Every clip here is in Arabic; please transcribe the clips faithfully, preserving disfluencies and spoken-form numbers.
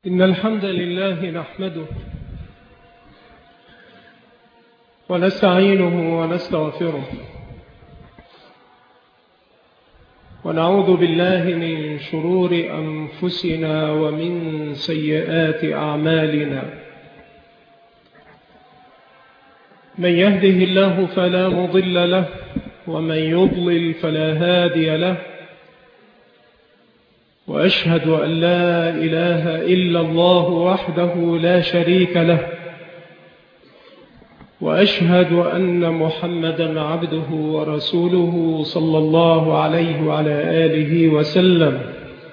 إن الحمد لله نحمده ونستعينه ونستغفره ونعوذ بالله من شرور أنفسنا ومن سيئات أعمالنا. من يهده الله فلا مضل له ومن يضلل فلا هادي له، وأشهد أن لا إله إلا الله وحده لا شريك له، وأشهد أن محمدا عبده ورسوله صلى الله عليه وعلى آله وسلم.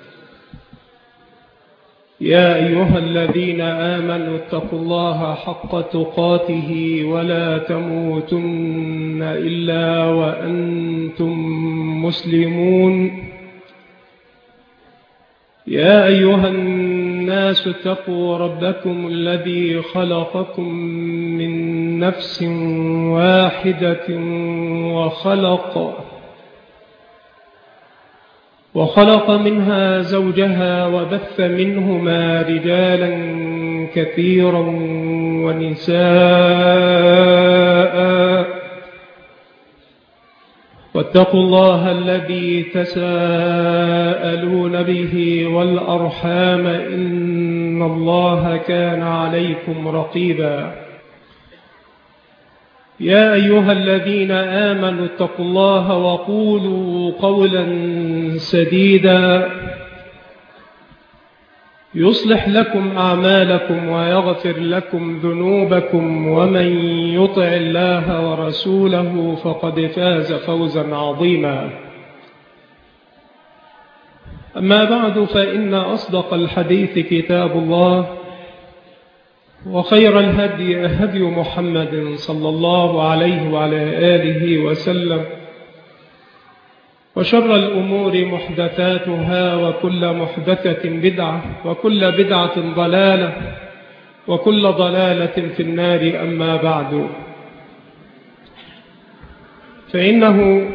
يا أيها الذين آمنوا اتقوا الله حق تقاته ولا تموتن إلا وأنتم مسلمون. يا أيها الناس اتقوا ربكم الذي خلقكم من نفس واحدة وخلق وخلق منها زوجها وبث منهما رجالا كثيرا ونساء، واتقوا الله الذي تساءلون به والأرحام إن الله كان عليكم رقيبا. يا أيها الذين آمنوا اتقوا الله وقولوا قولا سديدا يصلح لكم أعمالكم ويغفر لكم ذنوبكم، ومن يطع الله ورسوله فقد فاز فوزا عظيما. أما بعد، فإن أصدق الحديث كتاب الله، وخير الهدي هدي محمد صلى الله عليه وعلى آله وسلم، وشر الأمور محدثاتها، وكل محدثة بدعة، وكل بدعة ضلالة، وكل ضلالة في النار. أما بعد، فإنه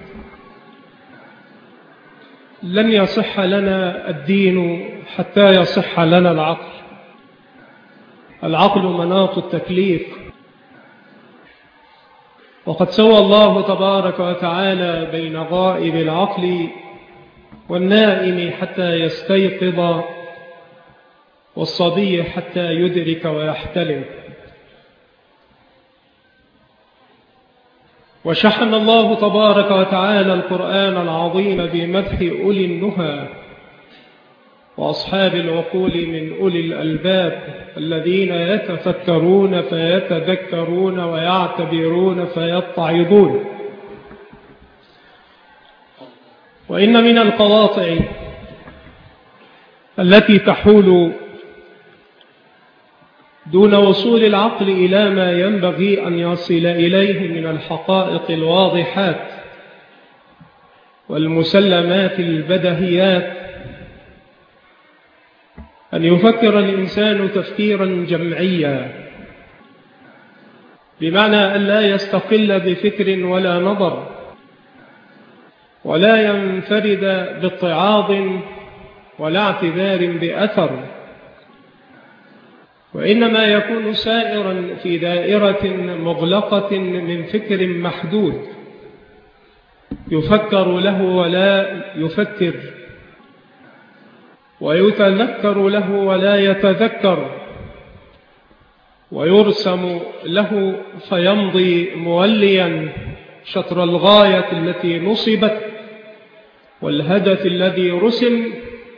لن يصح لنا الدين حتى يصح لنا العقل. العقل مناط التكليف، وقد سوى الله تبارك وتعالى بين غائب العقل والنائم حتى يستيقظ، والصبي حتى يدرك ويحتلم. وشحن الله تبارك وتعالى القرآن العظيم بمدح أولي النهى وأصحاب العقول من أولي الألباب الذين يتفكرون فيتذكرون ويعتبرون فيتعظون. وإن من القواطع التي تحول دون وصول العقل إلى ما ينبغي أن يصل إليه من الحقائق الواضحات والمسلمات البدهيات أن يفكر الإنسان تفكيرا جمعيا، بمعنى أن لا يستقل بفكر ولا نظر، ولا ينفرد باتعاظ ولا اعتبار بأثر، وإنما يكون سائرا في دائرة مغلقة من فكر محدود يفكر له ولا يفكر، ويتذكر له ولا يتذكر، ويرسم له فيمضي موليا شطر الغاية التي نصبت والهدف الذي رسم،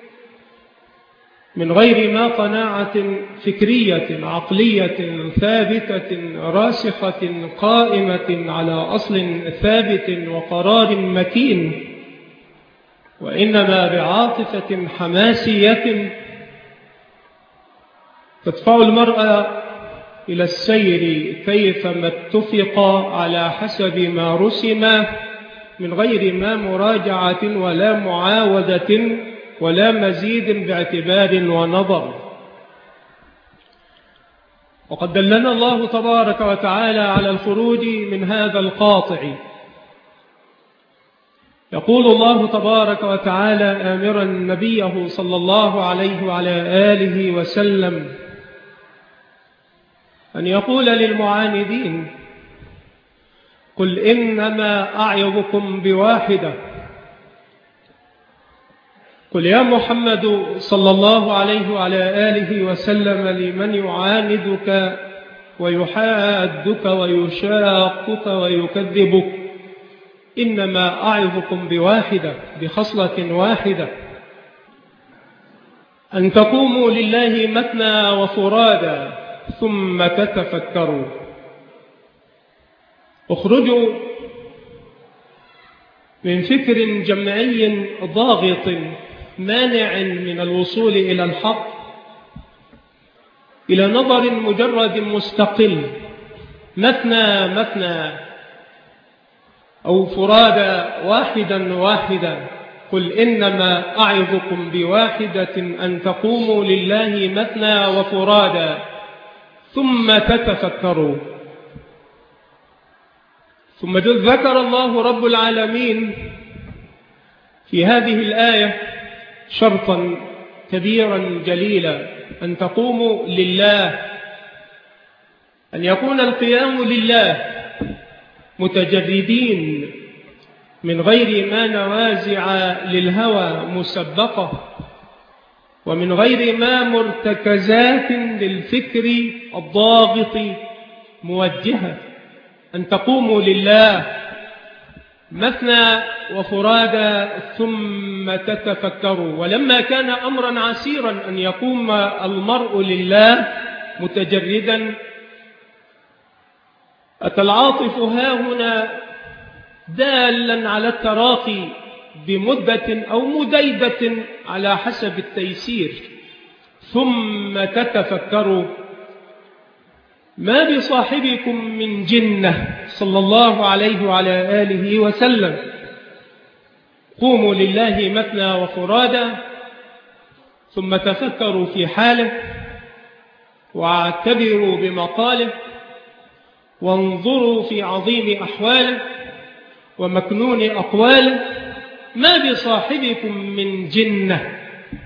من غير ما قناعة فكرية عقلية ثابتة راسخة قائمة على أصل ثابت وقرار متين، وإنما بعاطفة حماسية تدفع المرء إلى السير كيفما اتفق على حسب ما رسم، من غير ما مراجعة ولا معاودة ولا مزيد باعتبار ونظر. وقد دلنا الله تبارك وتعالى على الخروج من هذا القاطع يقول الله تبارك وتعالى آمرا نبيه صلى الله عليه وعلى آله وسلم أن يقول للمعاندين: قل إنما أعظكم بواحدة. قل يا محمد صلى الله عليه وعلى آله وسلم لمن يعاندك ويحادك ويشاقك ويكذبك: إنما أعظكم بواحدة، بخصلة واحدة، أن تقوموا لله مثنى وفرادا ثم تتفكروا. اخرجوا من فكر جمعي ضاغط مانع من الوصول إلى الحق إلى نظر مجرد مستقل، مثنى مثنى أو فرادا واحدا واحدا. قل إنما أعظكم بواحدة أن تقوموا لله مثنى وفرادا ثم تتفكروا. ثم ذكر الله رب العالمين في هذه الآية شرطا كبيرا جليلا: أن تقوموا لله، أن يكون القيام لله متجردين من غير ما نوازع للهوى مسبقة، ومن غير ما مرتكزات للفكر الضاغط موجهة. أن تقوموا لله مثنى وفرادا ثم تتفكروا. ولما كان أمرا عسيرا أن يقوم المرء لله متجردا، أتى العاطف هاهنا دالا على التراخي بمدة أو مديدة على حسب التيسير. ثم تتفكروا: ما بصاحبكم من جنة صلى الله عليه وعلى آله وسلم. قوموا لله مثنى وفرادا ثم تفكروا في حاله، واعتبروا بمقاله، وانظروا في عظيم أحواله ومكنون أقواله. ما بصاحبكم من جنة.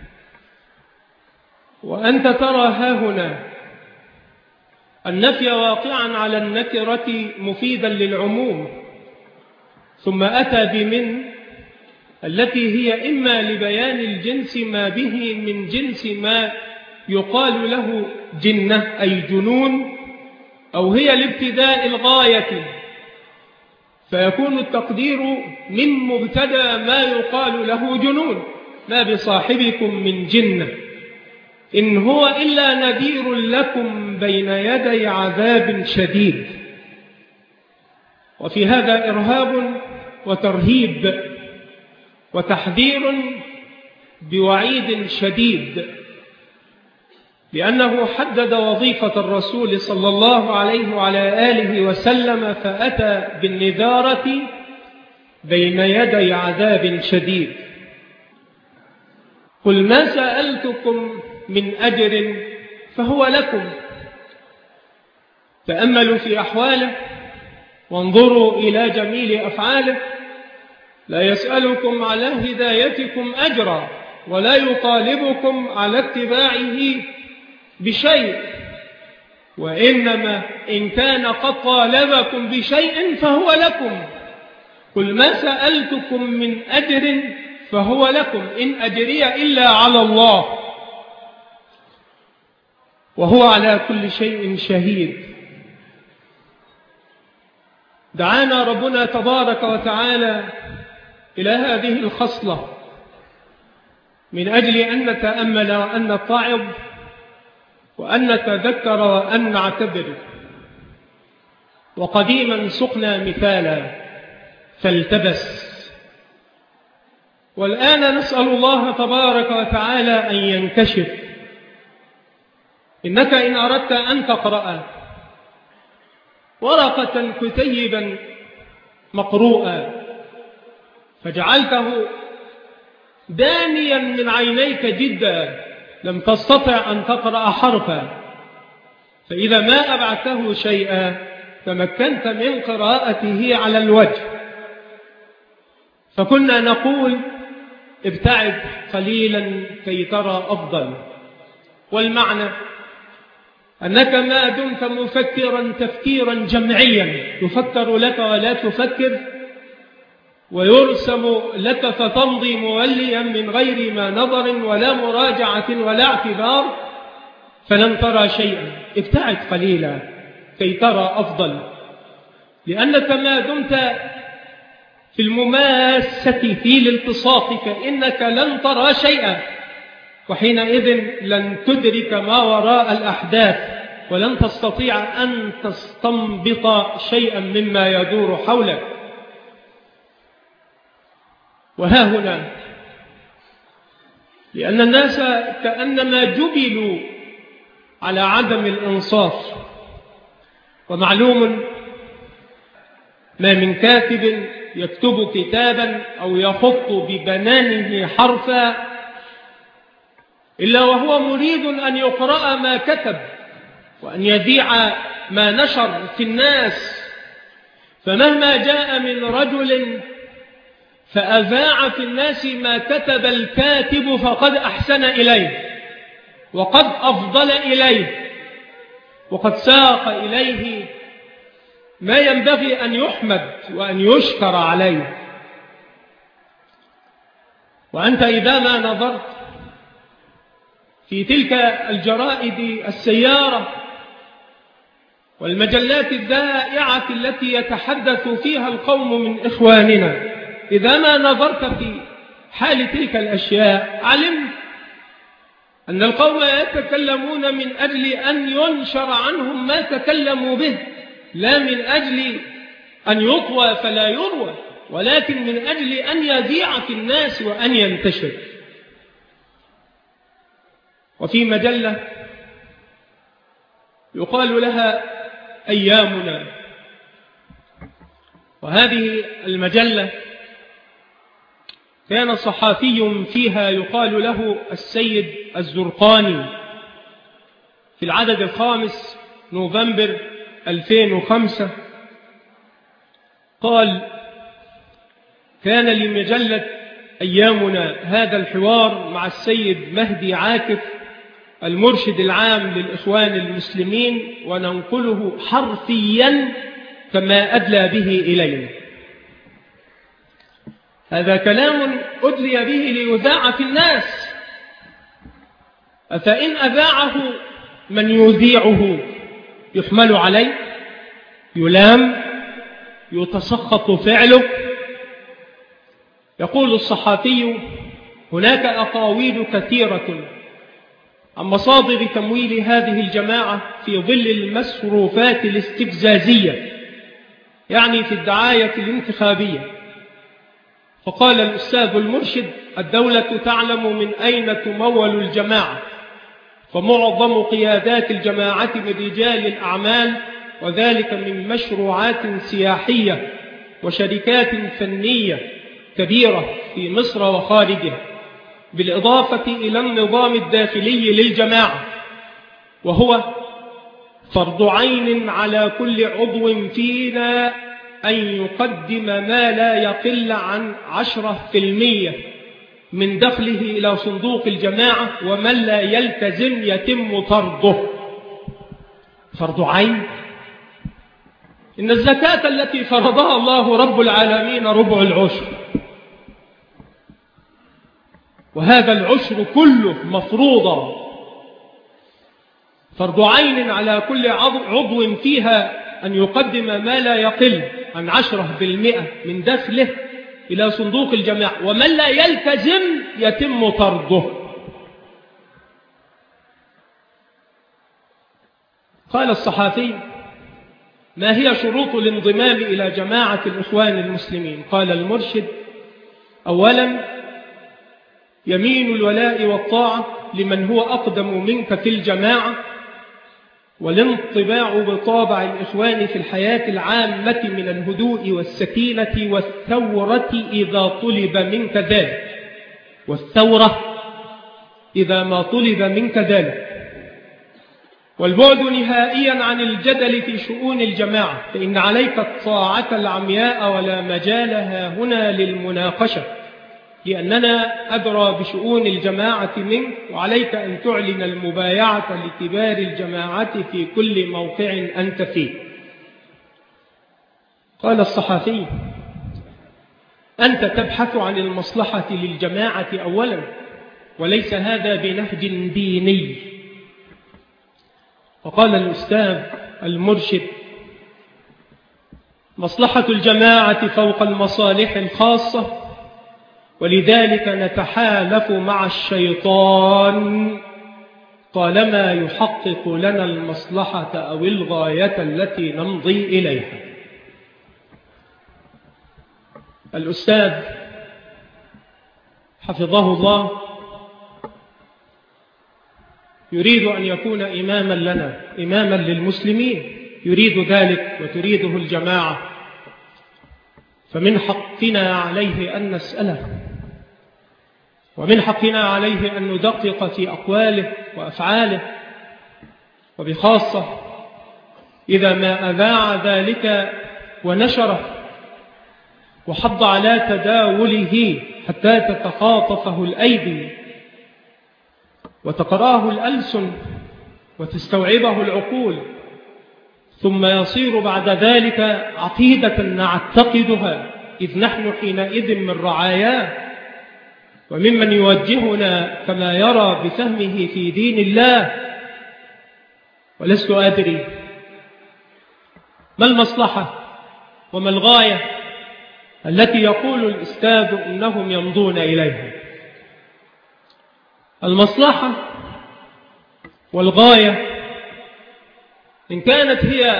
وأنت ترى هاهنا النفي واقعا على النكرة مفيدا للعموم، ثم أتى بمن التي هي إما لبيان الجنس ما به من جنس ما يقال له جنة أي جنون، أو هي لابتداء الغاية، فيكون التقدير من مبتدأ ما يقال له جنون. ما بصاحبكم من جنة إن هو إلا نذير لكم بين يدي عذاب شديد. وفي هذا إرهاب وترهيب وتحذير بوعيد شديد، لأنه حدد وظيفة الرسول صلى الله عليه وعلى آله وسلم فأتى بالنذارة بين يدي عذاب شديد. قل ما سألتكم من أجر فهو لكم. تأملوا في أحواله وانظروا إلى جميل أفعاله. لا يسألكم على هدايتكم أجرا ولا يطالبكم على اتباعه بشيء، وإنما إن كان قد طالبكم بشيء فهو لكم. قل ما سألتكم من أجر فهو لكم إن أجري إلا على الله وهو على كل شيء شهيد. دعانا ربنا تبارك وتعالى إلى هذه الخصلة من أجل أن نتأمل وأن نتعظ وأن نتذكر وأن نعتبر. وقديما سقنا مثالا فالتبس، والآن نسأل الله تبارك وتعالى أن ينكشف. إنك إن أردت أن تقرأ ورقة كتيبا مقروءا فجعلته دانيا من عينيك جدا لم تستطع أن تقرأ حرفا، فإذا ما أبعته شيئا تمكنت من قراءته على الوجه. فكنا نقول ابتعد قليلا كي ترى أفضل، والمعنى أنك ما دمت مفكرا تفكيرا جمعيا يفكر لك ولا تفكر، ويرسم لك فتمضي موليا من غير ما نظر ولا مراجعة ولا اعتبار، فلن ترى شيئا. ابتعد قليلا كي ترى أفضل، لأنك ما دمت في المماسة في الالتصاق فإنك لن ترى شيئا، وحينئذ لن تدرك ما وراء الأحداث، ولن تستطيع أن تستنبط شيئا مما يدور حولك. وها هنا لأن الناس كأنما جبلوا على عدم الإنصاف، ومعلوم ما من كاتب يكتب كتابا أو يخط ببنانه حرفا إلا وهو مريد أن يقرأ ما كتب وأن يذيع ما نشر في الناس، فمهما جاء من رجل فأذاع في الناس ما كتب الكاتب فقد أحسن إليه وقد أفضل إليه وقد ساق إليه ما ينبغي أن يحمد وأن يشكر عليه. وأنت إذا ما نظرت في تلك الجرائد السيارة والمجلات الذائعة التي يتحدث فيها القوم من إخواننا، إذا ما نظرت في حال تلك الأشياء علمت أن القوم يتكلمون من أجل أن ينشر عنهم ما تكلموا به، لا من أجل أن يطوى فلا يروى، ولكن من أجل أن يذيع في الناس وأن ينتشر. وفي مجلة يقال لها أيامنا، وهذه المجلة كان صحافي فيها يقال له السيد الزرقاني في العدد الخامس نوفمبر ألفين وخمسة قال: كان لمجلة أيامنا هذا الحوار مع السيد مهدي عاكف المرشد العام للإخوان المسلمين، وننقله حرفيا كما أدلى به إلينا. هذا كلام أدلي به ليذاع في الناس، فإن أذاعه من يذيعه يحمل عليه، يلام، يتسخط فعله. يقول الصحافي: هناك أقاويل كثيرة عن مصادر تمويل هذه الجماعة في ظل المصروفات الاستفزازية، يعني في الدعاية الانتخابية. فقال الأستاذ المرشد: الدولة تعلم من أين تمول الجماعة، فمعظم قيادات الجماعة من رجال الأعمال، وذلك من مشروعات سياحية وشركات فنية كبيرة في مصر وخارجها، بالإضافة إلى النظام الداخلي للجماعة، وهو فرض عين على كل عضو فينا أن يقدم ما لا يقل عن عشرة في المية من دخله إلى صندوق الجماعة، ومن لا يلتزم يتم طرده. فرض عين. إن الزكاة التي فرضها الله رب العالمين ربع العشر، وهذا العشر كله مفروضا، فرض عين على كل عضو فيها أن يقدم ما لا يقل عن عشرة بالمئة من دخله إلى صندوق الجماعة، ومن لا يلتزم يتم طرده. قال الصحافي: ما هي شروط الانضمام إلى جماعة الإخوان المسلمين؟ قال المرشد: أولا، يمين الولاء والطاعة لمن هو أقدم منك في الجماعة، والانطباع بطابع الإخوان في الحياة العامة من الهدوء والسكينة والثورة إذا طلب منك ذلك، والثورة إذا ما طلب منك ذلك. والبعد نهائيا عن الجدل في شؤون الجماعة، فإن عليك الطاعة العمياء ولا مجالها هنا للمناقشة، لأننا أدرى بشؤون الجماعة منك، وعليك أن تعلن المبايعة لكبار الجماعة في كل موقع أنت فيه. قال الصحفي: أنت تبحث عن المصلحة للجماعة أولا، وليس هذا بنهج ديني. وقال الأستاذ المرشد: مصلحة الجماعة فوق المصالح الخاصة، ولذلك نتحالف مع الشيطان طالما يحقق لنا المصلحة أو الغاية التي نمضي إليها. الأستاذ حفظه الله يريد أن يكون إماما لنا، إماما للمسلمين، يريد ذلك وتريده الجماعة، فمن حقنا عليه أن نسأله، ومن حقنا عليه أن ندقق في أقواله وأفعاله، وبخاصة إذا ما أذاع ذلك ونشره وحض على تداوله حتى تتخاطفه الأيدي وتقراه الألسن وتستوعبه العقول، ثم يصير بعد ذلك عقيدة نعتقدها، إذ نحن حينئذ من رعاياه وممن يوجهنا كما يرى بفهمه في دين الله. ولست أدري ما المصلحة وما الغاية التي يقول الأستاذ إنهم يمضون إليها. المصلحة والغاية إن كانت هي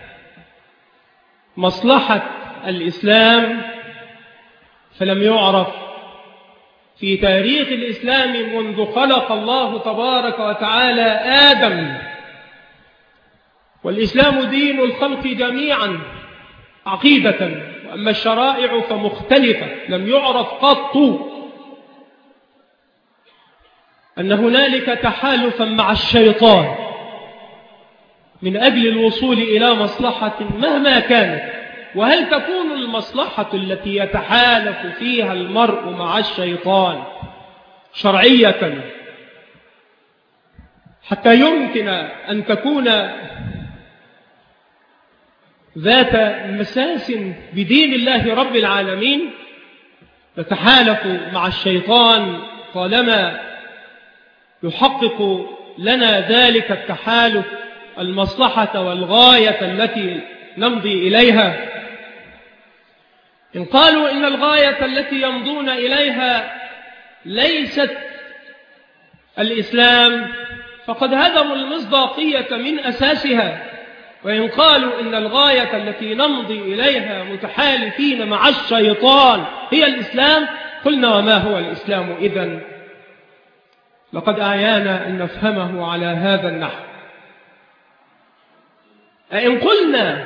مصلحة الإسلام فلم يعرف في تاريخ الإسلام منذ خلق الله تبارك وتعالى آدم، والإسلام دين الخلق جميعا عقيدة، وأما الشرائع فمختلفة. لم يعرف قط أن هنالك تحالفا مع الشيطان من أجل الوصول إلى مصلحة مهما كانت. وهل تكون المصلحة التي يتحالف فيها المرء مع الشيطان شرعية حتى يمكن أن تكون ذات مساس بدين الله رب العالمين؟ نتحالف مع الشيطان طالما يحقق لنا ذلك التحالف المصلحة والغاية التي نمضي إليها. إن قالوا إن الغاية التي يمضون إليها ليست الإسلام فقد هدموا المصداقية من أساسها، وإن قالوا إن الغاية التي نمضي إليها متحالفين مع الشيطان هي الإسلام، قلنا وما هو الإسلام إذن؟ لقد أعيانا أن نفهمه على هذا النحو. أئن قلنا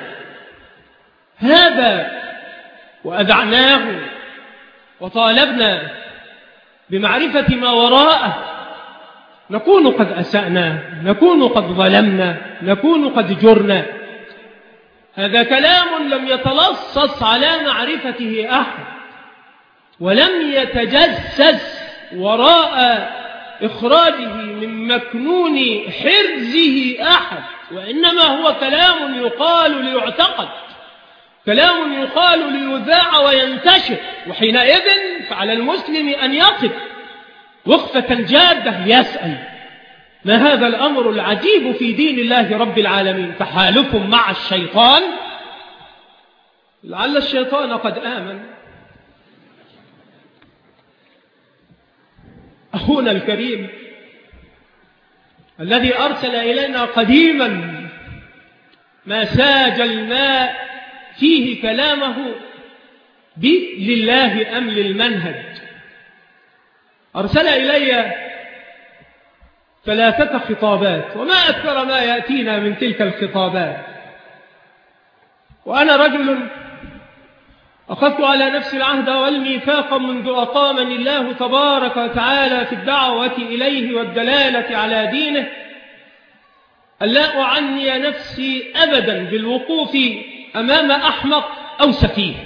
هذا وأذعناه وطالبنا بمعرفة ما وراءه نكون قد أسأنا، نكون قد ظلمنا، نكون قد جرنا. هذا كلام لم يتلصص على معرفته أحد، ولم يتجسس وراء إخراجه من مكنون حرزه أحد، وإنما هو كلام يقال ليعتقد، كلام يقال ليذاع وينتشر. وحينئذ فعلى المسلم أن يقف وقفة جادة يسأل: ما هذا الأمر العجيب في دين الله رب العالمين؟ تحالف مع الشيطان؟ لعل الشيطان قد آمن. أخونا الكريم الذي أرسل إلينا قديما ما ساجلنا فيه كلامه لله أم للمنهج، أرسل إلي ثلاثة خطابات، وما أكثر ما يأتينا من تلك الخطابات. وأنا رجل أخذت على نفسي العهد والميثاق منذ أقامني الله تبارك وتعالى في الدعوة إليه والدلالة على دينه ألا أعني نفسي أبدا بالوقوف أمام أحمق أو سفيه.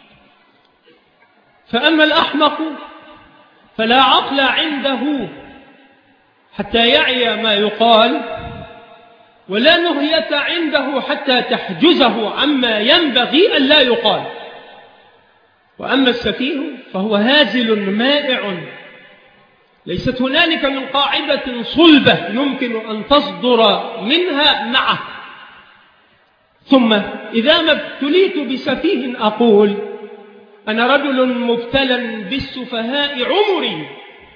فأما الأحمق فلا عقل عنده حتى يعي ما يقال، ولا نهية عنده حتى تحجزه عما ينبغي أن لا يقال. وأما السفيه فهو هازل مائع، ليست هنالك من قاعدة صلبة يمكن أن تصدر منها معه. ثم إذا ما ابتليت بسفيه أقول أنا رجل مبتلى بالسفهاء عمري،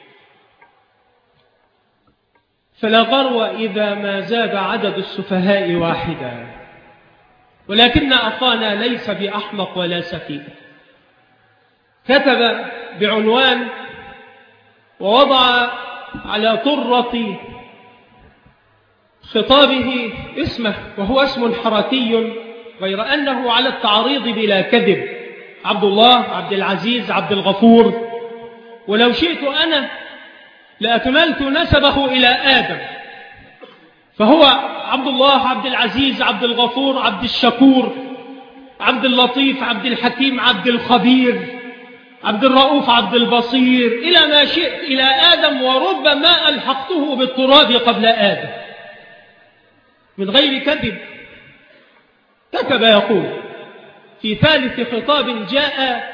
فلا غرو إذا ما زاد عدد السفهاء واحدا. ولكن أخانا ليس بأحمق ولا سفيه. كتب بعنوان ووضع على طرة خطابه اسمه، وهو اسم حركي غير أنه على التعريض بلا كذب: عبد الله، عبد العزيز، عبد الغفور. ولو شئت أنا لأكملت نسبه إلى آدم، فهو عبد الله، عبد العزيز، عبد الغفور، عبد الشكور، عبد اللطيف، عبد الحكيم، عبد الخبير، عبد الرؤوف، عبد البصير، إلى ما شئت إلى آدم، وربما ألحقته بالتراب قبل آدم من غير كذب. كتب يقول في ثالث خطاب جاء: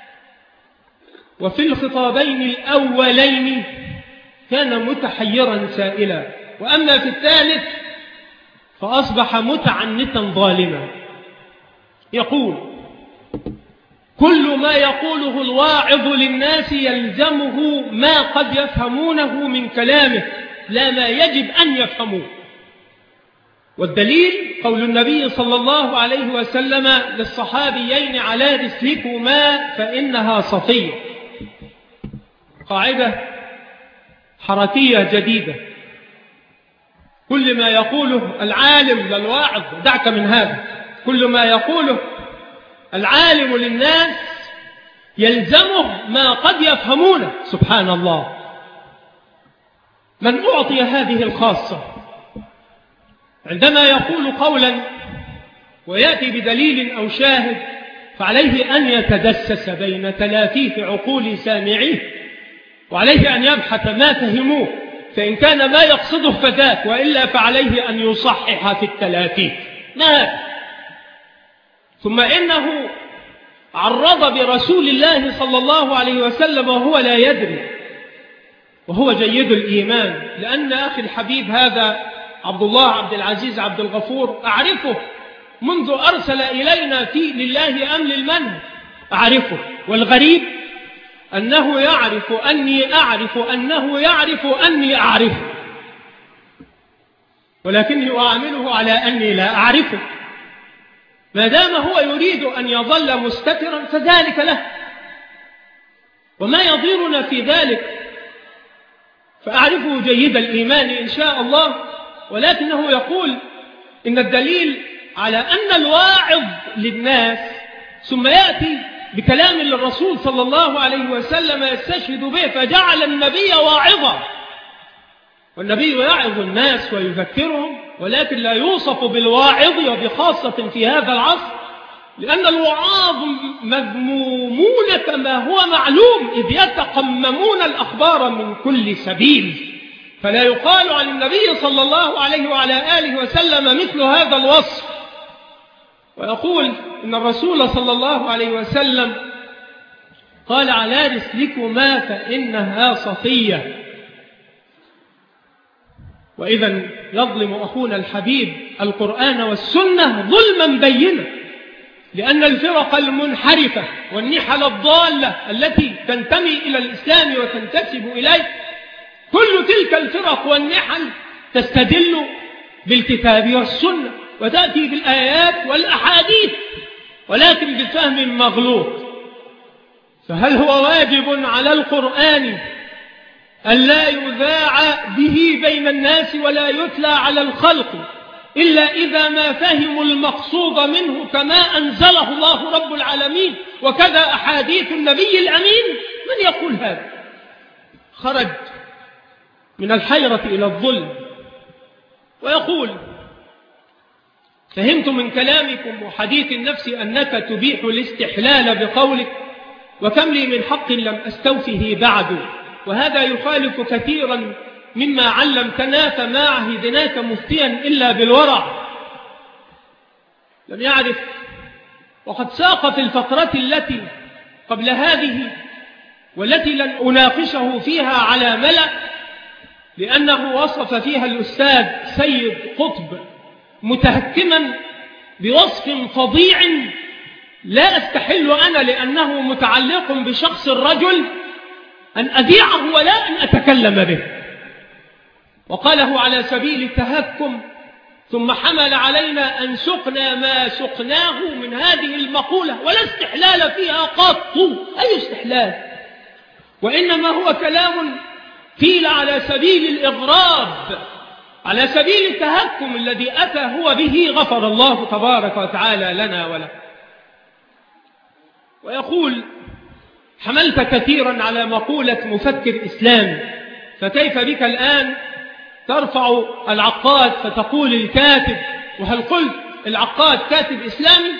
وفي الخطابين الأولين كان متحيرا سائلا، وأما في الثالث فأصبح متعنتا ظالما. يقول: كل ما يقوله الواعظ للناس يلزمه ما قد يفهمونه من كلامه، لا ما يجب أن يفهموه. والدليل قول النبي صلى الله عليه وسلم للصحابيين: على رسلكما فإنها صفية. قاعدة حركية جديدة: كل ما يقوله العالم للواعظ، دعك من هذا، كل ما يقوله العالم للناس يلزمه ما قد يفهمونه. سبحان الله، من أعطي هذه الخاصة عندما يقول قولا ويأتي بدليل أو شاهد فعليه أن يتدسس بين تلافيف عقول سامعيه، وعليه أن يبحث ما فهموه، فإن كان ما يقصده فذاك، وإلا فعليه أن يصحح في التلافيف. ما ثم إنه عرض برسول الله صلى الله عليه وسلم وهو لا يدري، وهو جيد الإيمان، لأن أخي الحبيب هذا عبد الله، عبد العزيز، عبد الغفور أعرفه منذ أرسل إلينا في لله أم للمن، أعرفه. والغريب أنه يعرف أني أعرف أنه يعرف أني أعرفه، ولكني أعامله على أني لا أعرفه. ما دام هو يريد أن يظل مستترا فذلك له، وما يضيرنا في ذلك، فأعرفه جيد الإيمان إن شاء الله. ولكنه يقول إن الدليل على أن الواعظ للناس، ثم يأتي بكلام للرسول صلى الله عليه وسلم يستشهد به، فجعل النبي واعظا. والنبي يعظ الناس ويذكرهم، ولكن لا يوصف بالواعظ، وبخاصة في هذا العصر، لأن الوعاظ مذمومون كما هو معلوم، إذ يتقممون الأخبار من كل سبيل. فلا يقال عن النبي صلى الله عليه وعلى آله وسلم مثل هذا الوصف. ويقول إن الرسول صلى الله عليه وسلم قال: على رسلكما فإنها صفية. وإذا يظلم أخونا الحبيب القرآن والسنة ظلما بينا، لأن الفرق المنحرفة والنحل الضالة التي تنتمي إلى الإسلام وتنتسب إليه، كل تلك الفرق والنحل تستدل بالكتاب والسنة وتأتي بالآيات والأحاديث، ولكن بفهم مغلوط. فهل هو واجب على القرآن ألا يذاع به بين الناس ولا يتلى على الخلق إلا إذا ما فهموا المقصود منه كما أنزله الله رب العالمين، وكذا أحاديث النبي الأمين؟ من يقول هذا؟ خرج من الحيرة إلى الظلم. ويقول فهمت من كلامكم وحديث النفس أنك تبيح الاستحلال بقولك وكم لي من حق لم أستوفه بعد، وهذا يخالف كثيرا مما علمتنا، فما عهدناك مفتيا إلا بالورع. لم يعرف، وقد ساق في الفقرة التي قبل هذه والتي لن أناقشه فيها على ملأ، لأنه وصف فيها الأستاذ سيد قطب متهكما بوصف فظيع لا أستحل أنا لأنه متعلق بشخص الرجل أن أذيعه ولا أن أتكلم به، وقاله على سبيل التهكم، ثم حمل علينا أن سقنا ما سقناه من هذه المقولة، ولا استحلال فيها قط. أي استحلال؟ وإنما هو كلام قيل على سبيل الإغراب، على سبيل التهكم الذي أتى هو به، غفر الله تبارك وتعالى لنا وله. ويقول: حملت كثيرا على مقولة مفكر إسلامي، فكيف بك الآن ترفع العقاد فتقول الكاتب؟ وهل قلت العقاد كاتب إسلامي؟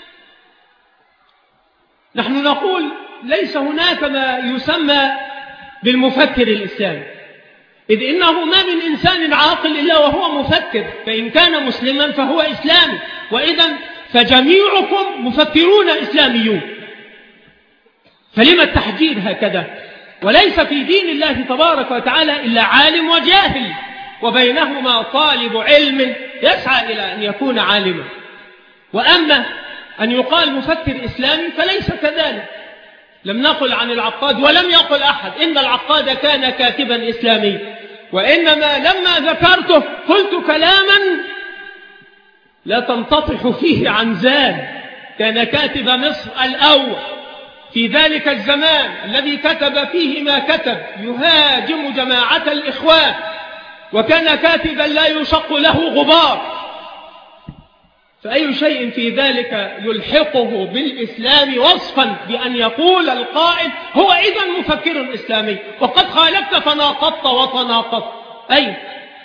نحن نقول ليس هناك ما يسمى بالمفكر الإسلامي، إذ إنه ما من إنسان عاقل إلا وهو مفكر، فإن كان مسلما فهو إسلامي، وإذا فجميعكم مفكرون إسلاميون، فلما التحجير هكذا؟ وليس في دين الله تبارك وتعالى إلا عالم وجاهل، وبينهما طالب علم يسعى إلى أن يكون عالما. وأما أن يقال مفكر إسلامي فليس كذلك. لم نقل عن العقاد ولم يقل أحد إن العقاد كان كاتبا إسلاميا، وإنما لما ذكرته قلت كلاما لا تنتطح فيه عن زاد. كان كاتب مصر الأول في ذلك الزمان الذي كتب فيه ما كتب، يهاجم جماعة الإخوان، وكان كاتبا لا يشق له غبار، فأي شيء في ذلك يلحقه بالإسلام وصفا بأن يقول القائد هو إذن مفكر إسلامي؟ وقد خالفت فناقضت وتناقضت. أي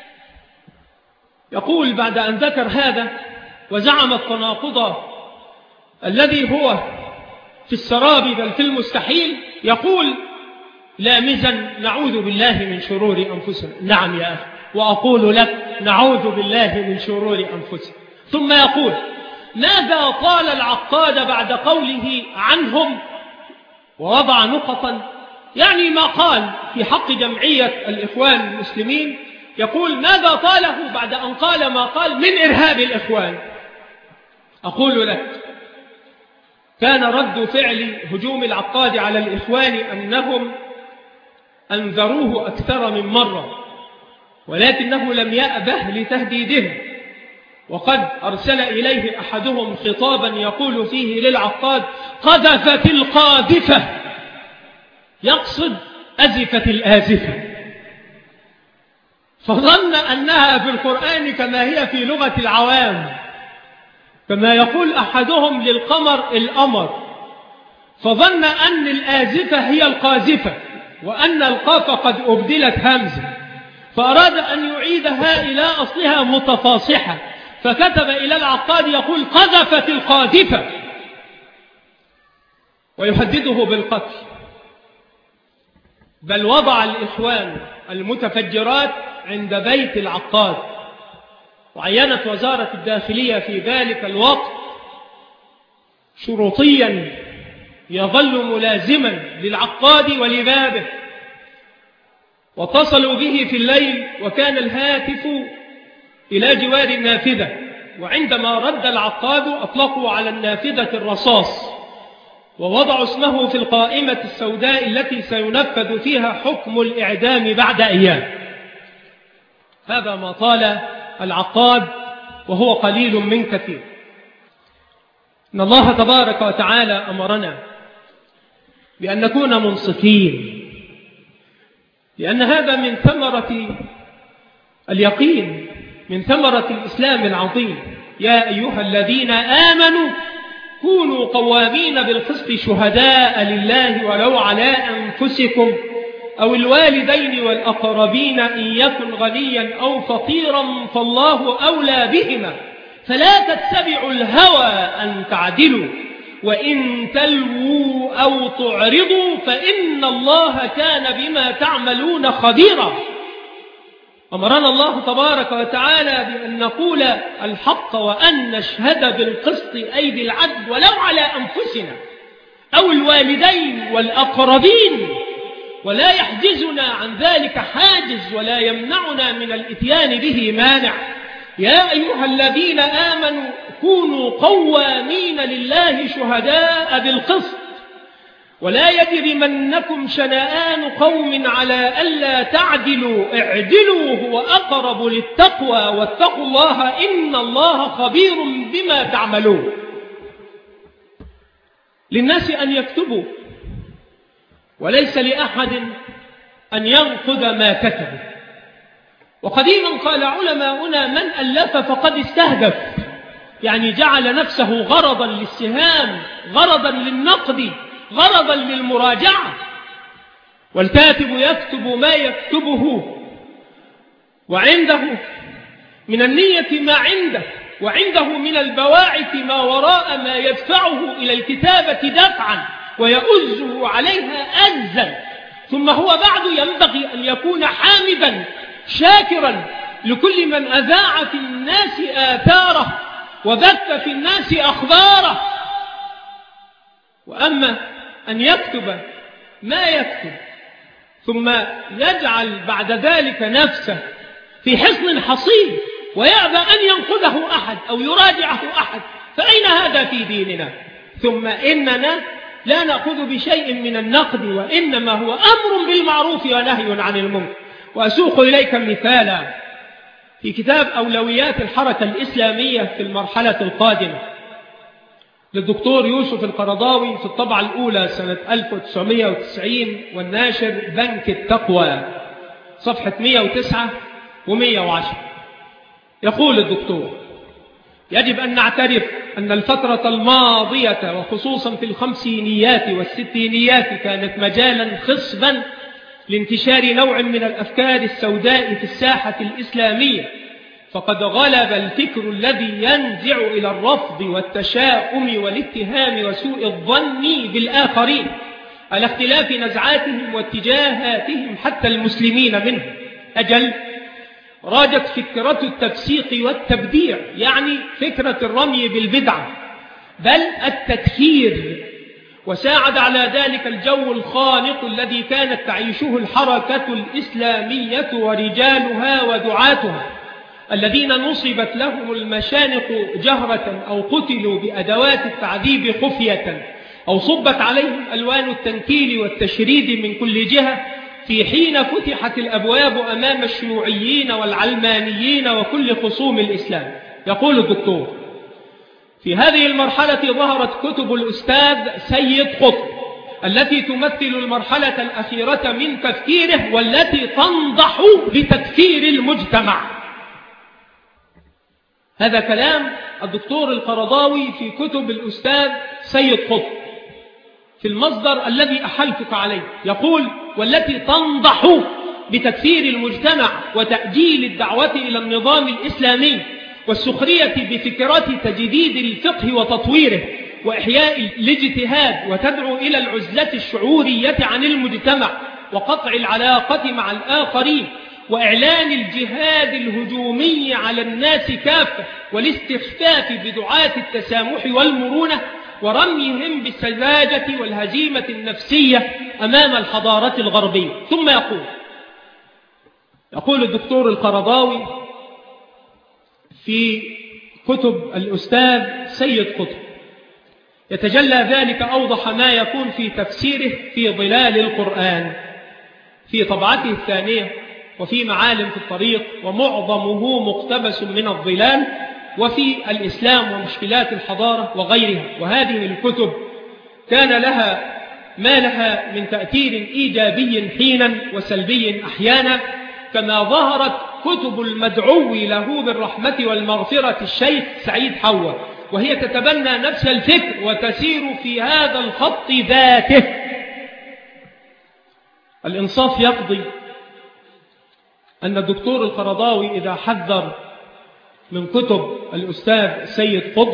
يقول بعد أن ذكر هذا وزعم التناقض الذي هو في السراب بل في المستحيل، يقول لامزا: نعوذ بالله من شرور أنفسنا. نعم يا أخي، وأقول لك نعوذ بالله من شرور أنفسنا. ثم يقول: ماذا قال العقاد بعد قوله عنهم؟ ووضع نقطا، يعني ما قال في حق جمعية الإخوان المسلمين. يقول: ماذا قاله بعد أن قال ما قال من إرهاب الإخوان؟ أقول لك: كان رد فعل هجوم العقاد على الإخوان أنهم أنذروه أكثر من مرة، ولكنه لم يأبه لتهديدهم، وقد أرسل إليه أحدهم خطابا يقول فيه للعقاد: قذفت القاذفة، يقصد أزفت الآزفة، فظن أنها في القرآن كما هي في لغة العوام، كما يقول أحدهم للقمر الأمر، فظن أن الآزفة هي القاذفة، وأن القاف قد أبدلت همزة، فأراد أن يعيدها إلى أصلها متفاصحة، فكتب إلى العقاد يقول: قذفت القاذفة، ويهدده بالقتل. بل وضع الإخوان المتفجرات عند بيت العقاد، وعينت وزارة الداخلية في ذلك الوقت شرطيا يظل ملازما للعقاد ولبابه، واتصلوا به في الليل وكان الهاتف إلى جوار النافذة، وعندما رد العقاد أطلقوا على النافذة الرصاص، ووضعوا اسمه في القائمة السوداء التي سينفذ فيها حكم الإعدام بعد أيام. هذا ما طال العقاد، وهو قليل من كثير. إن الله تبارك وتعالى أمرنا بأن نكون منصفين، لأن هذا من ثمرة اليقين، من ثمرة الإسلام العظيم. يا أيها الذين آمنوا كونوا قوامين بالقسط شهداء لله ولو على أنفسكم أو الوالدين والأقربين إن يكن غنيا أو فقيرا فالله أولى بهما فلا تتبعوا الهوى أن تعدلوا وإن تلووا أو تعرضوا فإن الله كان بما تعملون خبيرا. أمرنا الله تبارك وتعالى بأن نقول الحق وأن نشهد بالقسط أي بالعدل ولو على أنفسنا أو الوالدين والأقربين، ولا يحجزنا عن ذلك حاجز ولا يمنعنا من الإتيان به مانع. يا أيها الذين آمنوا كونوا قوامين لله شهداء بالقسط ولا يجرمنكم شنآن قوم على ألا تعدلوا اعدلوا هو أقرب للتقوى واتقوا الله إن الله خبير بما تعملون. للناس أن يكتبوا وليس لأحد أن ينقد ما كتبوا. وقديما قال علماؤنا من ألف فقد استهدف، يعني جعل نفسه غرضا للسهام، غرضا للنقد، غرضا للمراجعة. والكاتب يكتب ما يكتبه وعنده من النية ما عنده، وعنده من البواعث ما وراء ما يدفعه إلى الكتابة دفعا ويؤزه عليها أزا. ثم هو بعد ينبغي أن يكون حامدا شاكرا لكل من أذاع في الناس آثاره وبث في الناس أخباره. وأما أن يكتب ما يكتب ثم يجعل بعد ذلك نفسه في حصن حصين ويأبى أن ينقذه أحد أو يراجعه أحد، فأين هذا في ديننا؟ ثم إننا لا نأخذ بشيء من النقد، وإنما هو أمر بالمعروف ونهي عن المنكر. وأسوق إليك مثالا في كتاب أولويات الحركة الإسلامية في المرحلة القادمة للدكتور يوسف القرضاوي في الطبعة الأولى سنة ألف وتسعمائة وتسعين والناشر بنك التقوى صفحة مئة وتسعة ومئة وعشرة. يقول الدكتور: يجب أن نعترف أن الفترة الماضية وخصوصا في الخمسينيات والستينيات كانت مجالا خصبا لانتشار نوع من الأفكار السوداء في الساحة الإسلامية، فقد غلب الفكر الذي ينزع إلى الرفض والتشاؤم والاتهام وسوء الظن بالآخرين على اختلاف نزعاتهم واتجاهاتهم حتى المسلمين منهم. أجل راجت فكرة التفسيق والتبديع، يعني فكرة الرمي بالبدعة بل التدثير، وساعد على ذلك الجو الخانق الذي كانت تعيشه الحركة الإسلامية ورجالها ودعاتها الذين نصبت لهم المشانق جهرة أو قتلوا بأدوات التعذيب خفية أو صبت عليهم ألوان التنكيل والتشريد من كل جهة في حين فتحت الأبواب أمام الشيوعيين والعلمانيين وكل خصوم الإسلام. يقول الدكتور: في هذه المرحلة ظهرت كتب الأستاذ سيد قطب التي تمثل المرحلة الأخيرة من تفكيره والتي تنضح بتكفير المجتمع. هذا كلام الدكتور القرضاوي في كتب الأستاذ سيد قطب في المصدر الذي أحلتك عليه. يقول: والتي تنضح بتكفير المجتمع وتأجيل الدعوة إلى النظام الإسلامي والسخرية بفكرات تجديد الفقه وتطويره وإحياء الاجتهاد، وتدعو إلى العزلة الشعورية عن المجتمع وقطع العلاقة مع الآخرين وإعلان الجهاد الهجومي على الناس كافة والاستخفاف بدعاة التسامح والمرونة ورميهم بالسذاجة والهزيمة النفسية أمام الحضارة الغربية. ثم يقول يقول الدكتور القرضاوي في كتب الأستاذ سيد قطب: يتجلى ذلك أوضح ما يكون في تفسيره في ظلال القرآن في طبعته الثانية وفي معالم في الطريق، ومعظمه مقتبس من الظلال، وفي الإسلام ومشكلات الحضارة وغيرها. وهذه الكتب كان لها ما لها من تأثير إيجابي حينا وسلبي أحيانا، كما ظهرت كتب المدعو له بالرحمة والمغفرة الشيخ سعيد حوا، وهي تتبنى نفس الفكر وتسير في هذا الخط ذاته. الإنصاف يقضي أن الدكتور القرضاوي إذا حذر من كتب الأستاذ سيد قطب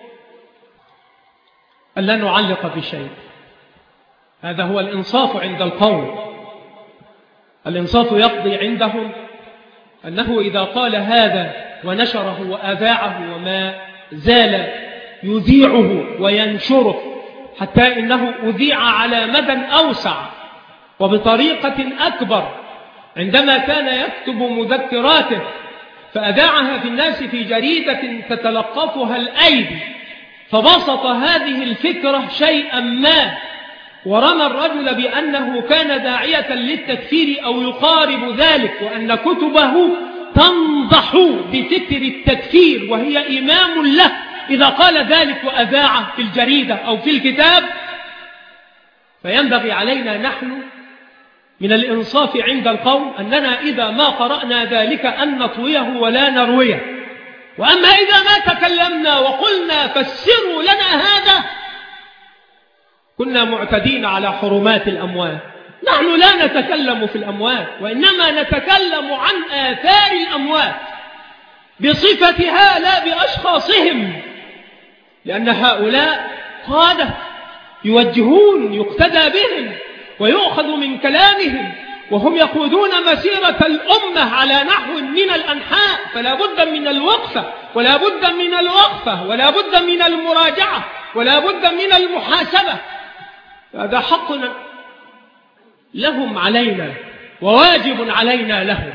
أن لا نعلق بشيء. هذا هو الإنصاف عند القوم. الإنصاف يقضي عندهم أنه إذا قال هذا ونشره وأذاعه وما زال يذيعه وينشره حتى إنه أذيع على مدى أوسع وبطريقة أكبر عندما كان يكتب مذكراته فأذاعها في الناس في جريدة تتلقفها الأيدي، فبسط هذه الفكرة شيئا ما ورمى الرجل بأنه كان داعية للتكفير أو يقارب ذلك، وأن كتبه تنضح بفكر التكفير وهي إمام له إذا قال ذلك وأذاعه في الجريدة أو في الكتاب. فينبغي علينا نحن من الإنصاف عند القوم أننا إذا ما قرأنا ذلك أن نطويه ولا نرويه. وأما إذا ما تكلمنا وقلنا فسروا لنا هذا كنا معتدين على حرمات الأموات. نحن لا نتكلم في الأموات، وإنما نتكلم عن آثار الأموات بصفتها لا بأشخاصهم، لأن هؤلاء قادة يوجهون يقتدى بهم ويؤخذ من كلامهم، وهم يقودون مسيرة الأمة على نحو من الأنحاء، فلا بد من الوقفة ولا بد من الوقفة ولا بد من المراجعة ولا بد من المحاسبة. هذا حقنا لهم علينا وواجب علينا لهم.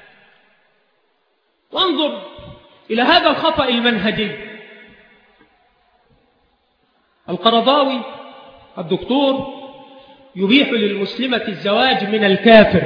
وانظر إلى هذا الخطأ المنهجي. القرضاوي الدكتور يبيح للمسلمة الزواج من الكافر.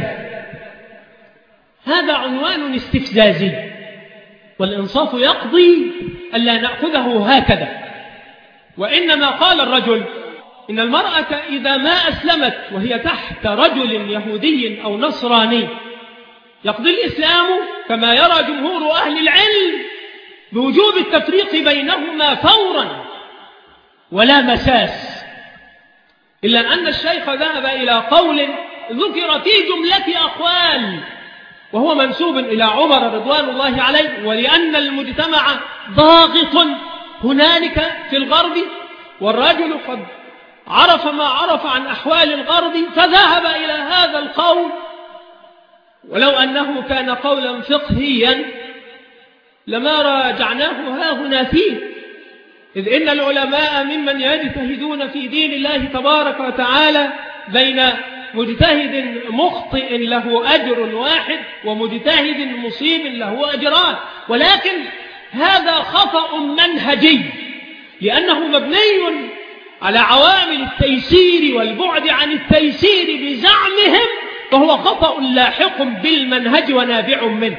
هذا عنوان استفزازي، والإنصاف يقضي ألا نأخذه هكذا. وإنما قال الرجل إن المرأة إذا ما أسلمت وهي تحت رجل يهودي أو نصراني يقضي الإسلام كما يرى جمهور أهل العلم بوجوب التفريق بينهما فورا ولا مساس، إلا أن الشيخ ذهب إلى قول ذكر في جملة أقوال وهو منسوب إلى عمر رضوان الله عليه، ولأن المجتمع ضاغط هنالك في الغرب والرجل قد عرف ما عرف عن أحوال الغرب فذهب إلى هذا القول، ولو أنه كان قولا فقهيا لما راجعناه ها هنا فيه، إذ إن العلماء ممن يجتهدون في دين الله تبارك وتعالى بين مجتهد مخطئ له أجر واحد ومجتهد مصيب له أجران، ولكن هذا خطأ منهجي لأنه مبني على عوامل التيسير والبعد عن التيسير بزعمهم، فهو خطأ لاحق بالمنهج ونابع منه.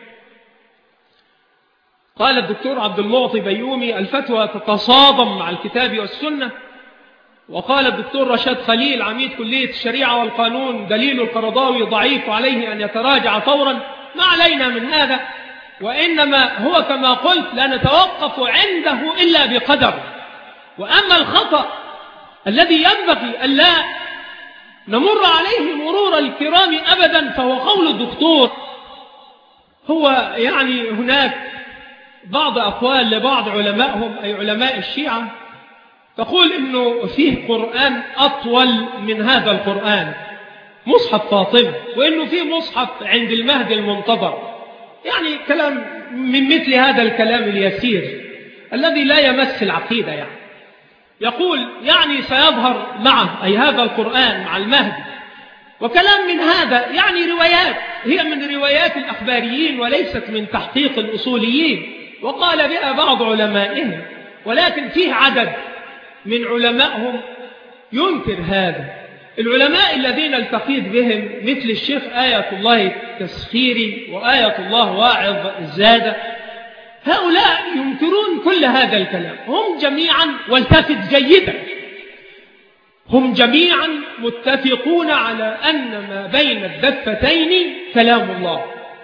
قال الدكتور عبد المعطي بيومي الفتوى تتصادم مع الكتاب والسنة. وقال الدكتور رشاد خليل عميد كلية الشريعة والقانون دليل القرضاوي ضعيف عليه أن يتراجع فورا. ما علينا من هذا، وإنما هو كما قلت لا نتوقف عنده إلا بقدر. وأما الخطأ الذي ينبغي ألا نمر عليه مرور الكرام أبدا فهو قول الدكتور. هو يعني هناك بعض أقوال لبعض علمائهم أي علماء الشيعة تقول إنه فيه قرآن أطول من هذا القرآن، مصحف فاطمة، وإنه فيه مصحف عند المهدي المنتظر. يعني كلام من مثل هذا الكلام اليسير الذي لا يمس العقيدة. يعني يقول يعني سيظهر معه أي هذا القرآن مع المهدي، وكلام من هذا يعني روايات هي من روايات الأخباريين وليست من تحقيق الأصوليين، وقال بها بعض علمائهم، ولكن فيه عدد من علمائهم ينكر هذا. العلماء الذين التقيت بهم مثل الشيخ آية الله التسخيري وآية الله واعظ الزادة، هؤلاء ينكرون كل هذا الكلام. هم جميعا، والتفت جيدا، هم جميعا متفقون على أن ما بين الدفتين كلام الله.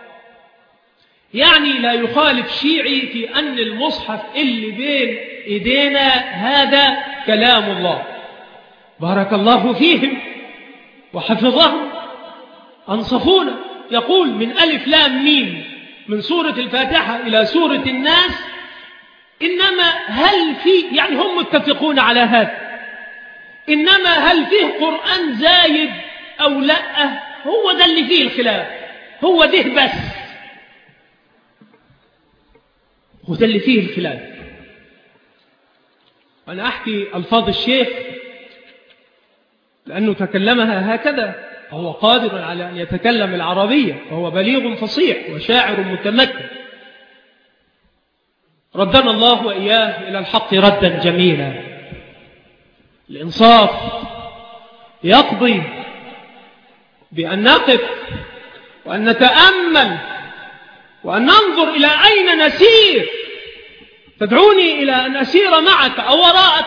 يعني لا يخالف شيعي في أن المصحف اللي بين إيدينا هذا كلام الله. بارك الله فيهم وحفظهم أنصفونا. يقول من ألف لام ميم من سورة الفاتحة إلى سورة الناس إنما هل في، يعني هم متفقون على هذا، إنما هل فيه قرآن زايد أو لا؟ هو ده اللي فيه الخلاف، هو ده بس، هو ده اللي فيه الخلاف. وأنا أحكي ألفاظ الشيخ لأنه تكلمها هكذا، وهو قادر على أن يتكلم العربية، وهو بليغ فصيح وشاعر متمكن. ردنا الله وإياه إلى الحق ردا جميلا. الإنصاف يقضي بأن نقف وأن نتأمل وأن ننظر إلى أين نسير. تدعوني إلى أن أسير معك أو وراءك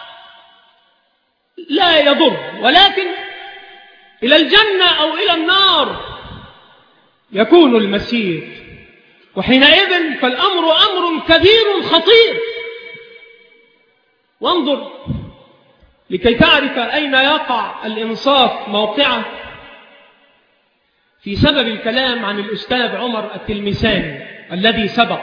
لا يضر، ولكن إلى الجنة أو إلى النار يكون المسير، وحينئذ فالأمر أمر كبير خطير. وانظر لكي تعرف أين يقع الإنصاف موقعه في سبب الكلام عن الأستاذ عمر التلمساني الذي سبق.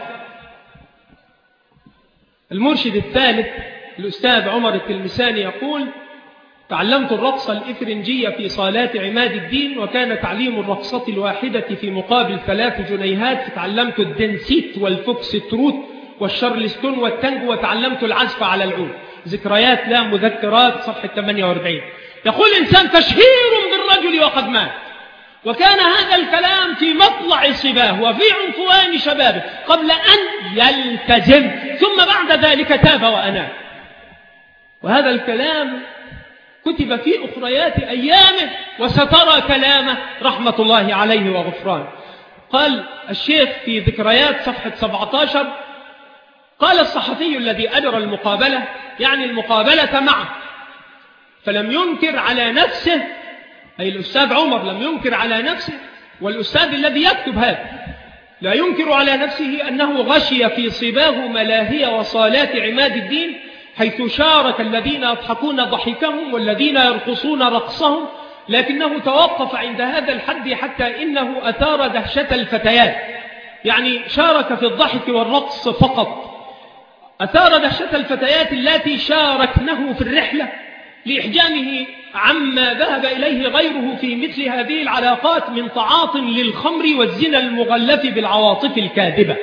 المرشد الثالث الأستاذ عمر التلمساني يقول: تعلمت الرقص الإفرنجية في صالات عماد الدين، وكان تعليم الرقصة الواحدة في مقابل ثلاث جنيهات، فتعلمت الدنسيت والفوكس تروت والشارلستون والتانجو، وتعلمت العزف على العود. ذكريات لا مذكرات، صفحة ثمانية وأربعين. يقول إنسان: تشهير بالرجل وقد مات. وكان هذا الكلام في مطلع صباه وفي عنفوان شبابه قبل أن يلتزم، ثم بعد ذلك تاب وأناب. وهذا الكلام كتب في أخريات أيامه، وسترى كلامه رحمة الله عليه وغفران. قال الشيخ في ذكريات صفحة سبعة عشر: قال الصحفي الذي أجرى المقابلة، يعني المقابلة معه، فلم ينكر على نفسه، أي الأستاذ عمر لم ينكر على نفسه، والأستاذ الذي يكتب هذا لا ينكر على نفسه أنه غشي في صباه ملاهي وصالات عماد الدين، حيث شارك الذين يضحكون ضحكهم والذين يرقصون رقصهم، لكنه توقف عند هذا الحد حتى إنه أثار دهشة الفتيات، يعني شارك في الضحك والرقص فقط، أثار دهشة الفتيات التي شاركنه في الرحلة لإحجامه عما ذهب إليه غيره في مثل هذه العلاقات من تعاط للخمر والزنا المغلف بالعواطف الكاذبة.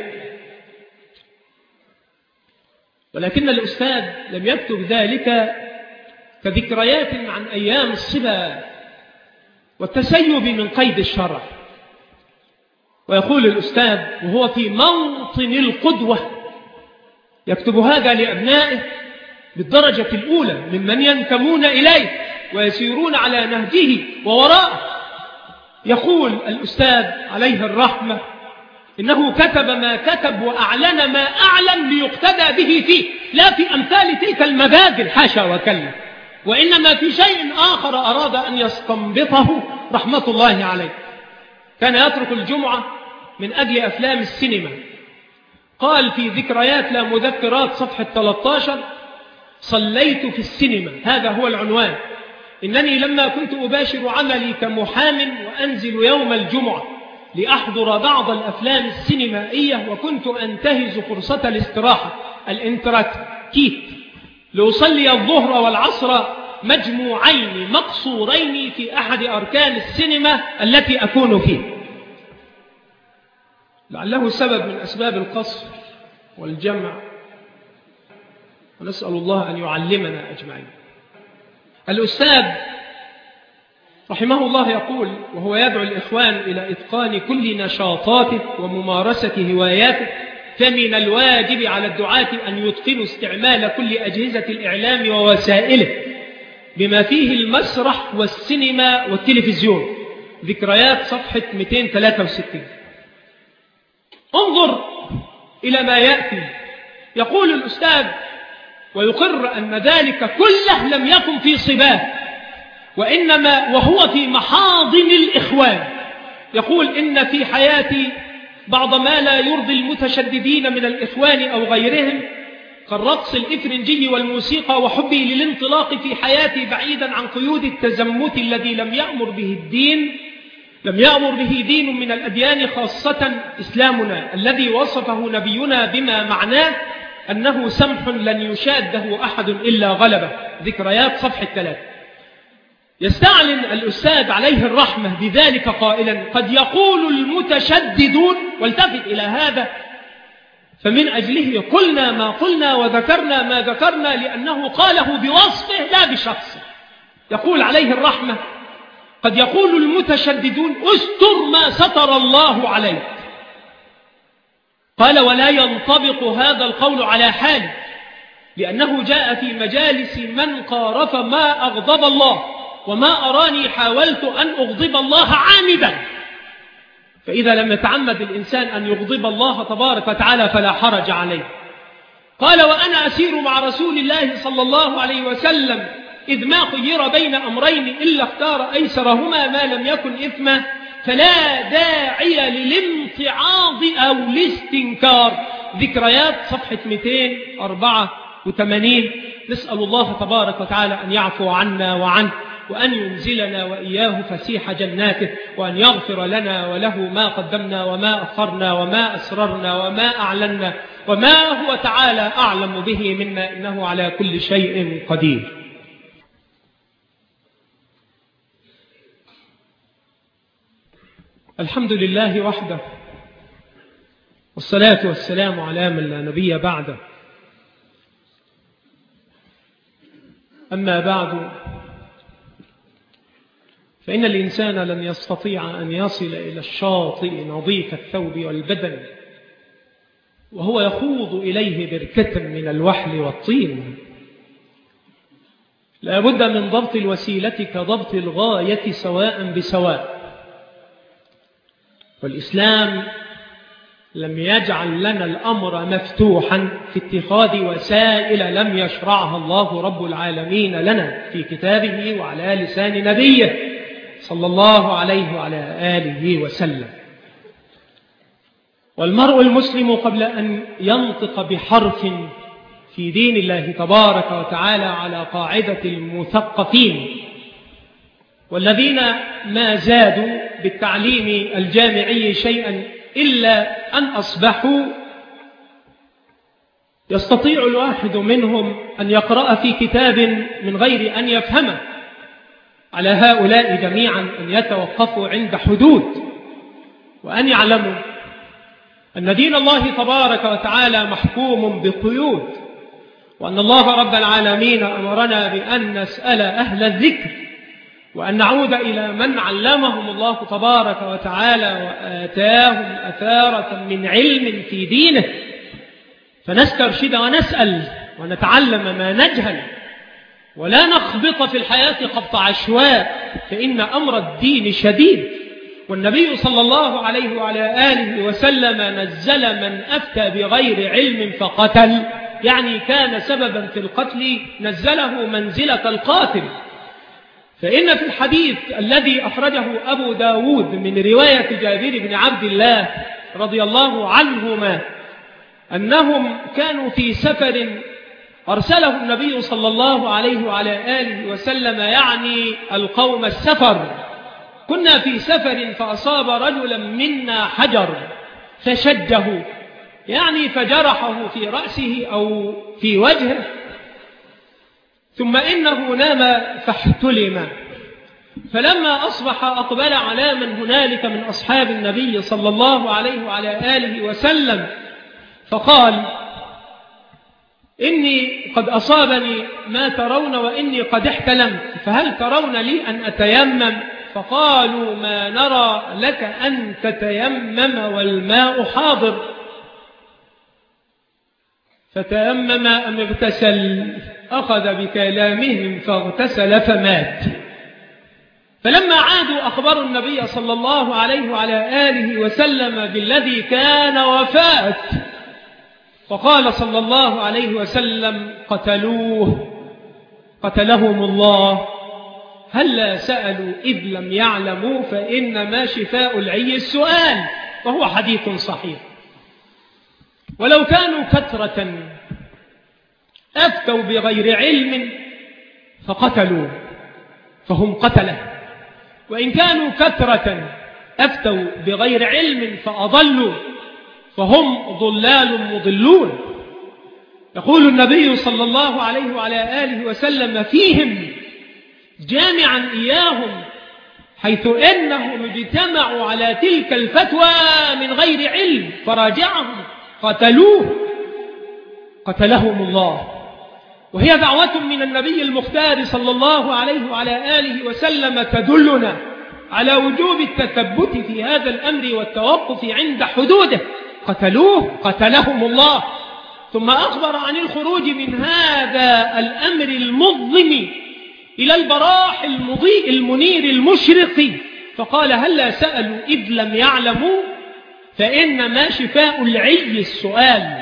ولكن الأستاذ لم يكتب ذلك كذكريات عن أيام الصبا والتسيب من قيد الشرع. ويقول الأستاذ وهو في موطن القدوة، يكتب هذا لأبنائه بالدرجة الأولى ممن ينتمون إليه ويسيرون على نهجه ووراءه. يقول الأستاذ عليه الرحمة: إنه كتب ما كتب وأعلن ما أعلن ليقتدى به فيه، لا في أمثال تلك المبادل، حاشا وكلا، وإنما في شيء آخر أراد أن يستنبطه رحمة الله عليه. كان يترك الجمعة من أجل أفلام السينما. قال في ذكريات لا مذكرات صفحة ثلاثة عشر: صليت في السينما، هذا هو العنوان. إنني لما كنت أباشر عملي كمحام وأنزل يوم الجمعة لأحضر بعض الأفلام السينمائية، وكنت أنتهز فرصة الاستراحة الانتراكتيت لأصلي الظهر والعصر مجموعين مقصورين في أحد أركان السينما التي أكون فيه. لعله سبب من أسباب القصر والجمع، ونسأل الله أن يعلمنا أجمعين. الأستاذ رحمه الله يقول وهو يدعو الإخوان إلى إتقان كل نشاطاته وممارسة هواياته: فمن الواجب على الدعاة أن يتقنوا استعمال كل أجهزة الإعلام ووسائله بما فيه المسرح والسينما والتلفزيون. ذكريات صفحة مئتين وثلاثة وستين. انظر إلى ما يأتي. يقول الأستاذ ويقر أن ذلك كله لم يكن في صباه، وإنما وهو في محاضن الإخوان. يقول: إن في حياتي بعض ما لا يرضي المتشددين من الإخوان أو غيرهم كالرقص الإفرنجي والموسيقى، وحبي للانطلاق في حياتي بعيدا عن قيود التزمت الذي لم يأمر به الدين لم يأمر به دين من الأديان، خاصة إسلامنا الذي وصفه نبينا بما معناه أنه سمح لن يشاده أحد إلا غلبه. ذكريات صفحة ثلاثة. يستعلن الأستاذ عليه الرحمة بذلك قائلا: قد يقول المتشددون، والتفت إلى هذا، فمن أجله قلنا ما قلنا وذكرنا ما ذكرنا، لأنه قاله بوصفه لا بشخصه. يقول عليه الرحمة: قد يقول المتشددون استر ما ستر الله عليك. قال: ولا ينطبق هذا القول على حال، لأنه جاء في مجالس من قارف ما أغضب الله، وما أراني حاولت أن أغضب الله عامدا. فإذا لم يتعمد الإنسان أن يغضب الله تبارك وتعالى فلا حرج عليه. قال: وأنا أسير مع رسول الله صلى الله عليه وسلم إذ ما خير بين أمرين إلا اختار أيسرهما ما لم يكن إثما، فلا داعي للامتعاض أو الاستنكار. ذكريات صفحة مئتين وأربعة وثمانين. نسأل الله تبارك وتعالى أن يعفو عنا وعنه، وأن ينزلنا وإياه فسيح جناته، وأن يغفر لنا وله ما قدمنا وما أخرنا وما أسررنا وما أعلنا وما هو تعالى أعلم به منا، إنه على كل شيء قدير. الحمد لله وحده، والصلاة والسلام على من لا نبي بعده. أما بعد، فإن الإنسان لن يستطيع أن يصل إلى الشاطئ نظيف الثوب والبدن وهو يخوض إليه بركة من الوحل والطين. لا بد من ضبط الوسيلة كضبط الغاية سواء بسواء. والإسلام لم يجعل لنا الأمر مفتوحا في اتخاذ وسائل لم يشرعها الله رب العالمين لنا في كتابه وعلى لسان نبيه صلى الله عليه وعلى آله وسلم. والمرء المسلم قبل أن ينطق بحرف في دين الله تبارك وتعالى على قاعدة المثقفين والذين ما زادوا بالتعليم الجامعي شيئا إلا أن أصبحوا يستطيع الواحد منهم أن يقرأ في كتاب من غير أن يفهمه. على هؤلاء جميعا أن يتوقفوا عند حدود، وأن يعلموا أن دين الله تبارك وتعالى محكوم بقيود، وأن الله رب العالمين أمرنا بأن نسأل أهل الذكر، وأن نعود إلى من علمهم الله تبارك وتعالى وآتاهم أثارة من علم في دينه، فنسترشد ونسأل ونتعلم ما نجهل، ولا نخبط في الحياة خبط عشواء، فإن أمر الدين شديد. والنبي صلى الله عليه وعلى آله وسلم نزل من أفتى بغير علم فقتل، يعني كان سببا في القتل، نزله منزلة القاتل. فإن في الحديث الذي أخرجه أبو داود من رواية جابر بن عبد الله رضي الله عنهما أنهم كانوا في سفر أرسله النبي صلى الله عليه وعلى آله وسلم، يعني القوم السفر. كنا في سفر فأصاب رجلا منا حجر فشجه، يعني فجرحه في رأسه أو في وجهه، ثم إنه نام فاحتلم. فلما أصبح أقبل على من هنالك من أصحاب النبي صلى الله عليه وعلى آله وسلم فقال: إني قد أصابني ما ترون وإني قد احتلمت، فهل ترون لي أن أتيمم؟ فقالوا: ما نرى لك أن تتيمم والماء حاضر. فتيمم أم اغتسل؟ أخذ بكلامهم فاغتسل فمات. فلما عادوا أخبروا النبي صلى الله عليه وعلى آله وسلم بالذي كان وفات، فقال صلى الله عليه وسلم: قتلوه قتلهم الله، هلا سألوا إذ لم يعلموا، فإنما شفاء العي السؤال. وهو حديث صحيح. ولو كانوا كثرة أفتوا بغير علم فقتلوا فهم قتله، وإن كانوا كثرة أفتوا بغير علم فأضلوا فهم ضلال مضلون. يقول النبي صلى الله عليه وعلى آله وسلم فيهم جامعا إياهم حيث إنهم اجتمعوا على تلك الفتوى من غير علم فراجعهم قتلوه قتلهم الله. وهي دعوة من النبي المختار صلى الله عليه وعلى آله وسلم تدلنا على وجوب التثبت في هذا الأمر والتوقف عند حدوده. قتلوه قتلهم الله. ثم أخبر عن الخروج من هذا الأمر المظلم إلى البراح المضيء المنير المشرق، فقال هلا سألوا إذ لم يعلموا فإنما شفاء العي السؤال.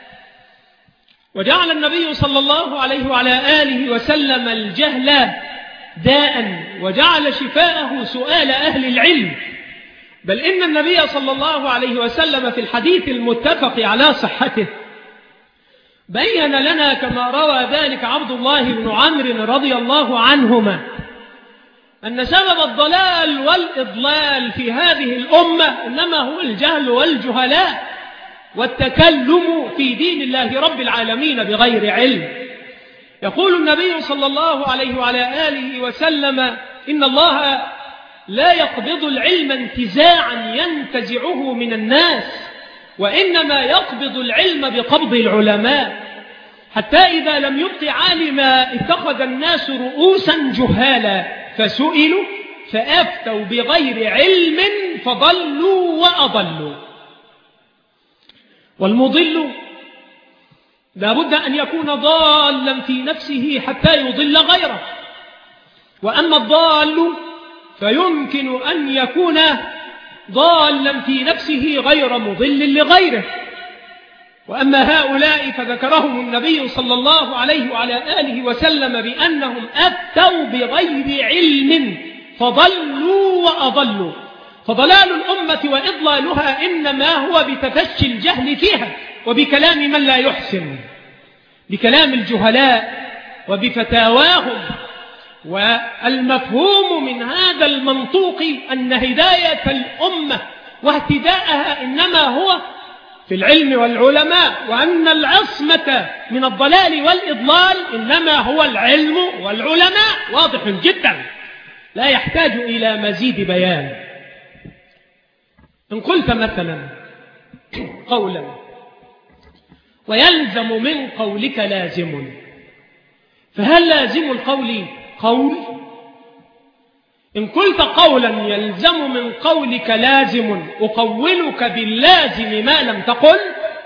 وجعل النبي صلى الله عليه وعلى آله وسلم الجهل داء وجعل شفاءه سؤال أهل العلم. بل إن النبي صلى الله عليه وسلم في الحديث المتفق على صحته بين لنا كما روى ذلك عبد الله بن عمرو رضي الله عنهما أن سبب الضلال والإضلال في هذه الأمة إنما هو الجهل والجهلاء والتكلم في دين الله رب العالمين بغير علم. يقول النبي صلى الله عليه وعلى آله وسلم إن الله لا يقبض العلم انتزاعا ينتزعه من الناس، وإنما يقبض العلم بقبض العلماء، حتى إذا لم يبق عالما اتخذ الناس رؤوسا جهالا فسئلوا فأفتوا بغير علم فضلوا وأضلوا. والمضل لا بد أن يكون ضالا في نفسه حتى يضل غيره، وأما الضال فيمكن أن يكون ضالا في نفسه غير مضل لغيره. وأما هؤلاء فذكرهم النبي صلى الله عليه وعلى آله وسلم بأنهم أفتوا بغير علم فضلوا وأضلوا. فضلال الأمة وإضلالها إنما هو بتفشي الجهل فيها وبكلام من لا يحسن، بكلام الجهلاء وبفتاواهم. والمفهوم من هذا المنطوق أن هداية الأمة واهتداءها إنما هو في العلم والعلماء، وأن العصمة من الضلال والإضلال إنما هو العلم والعلماء. واضح جدا لا يحتاج إلى مزيد بيان. إن قلت مثلا قولا ويلزم من قولك لازم، فهل لازم القول قول؟ إن قلت قولا يلزم من قولك لازم أقولك باللازم ما لم تقل.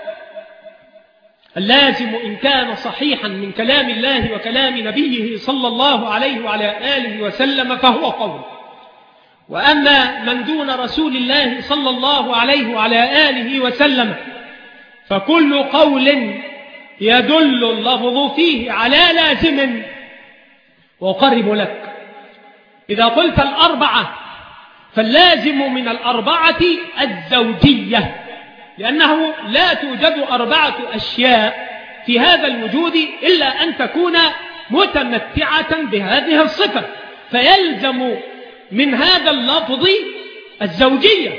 اللازم إن كان صحيحا من كلام الله وكلام نبيه صلى الله عليه وعلى آله وسلم فهو قول، وأما من دون رسول الله صلى الله عليه وعلى آله وسلم فكل قول يدل اللفظ فيه على لازم. وأقرب لك إذا قلت الأربعة فاللازم من الأربعة الزوجية، لأنه لا توجد أربعة أشياء في هذا الوجود إلا أن تكون متمتعة بهذه الصفة، فيلزم من هذا اللفظ الزوجية.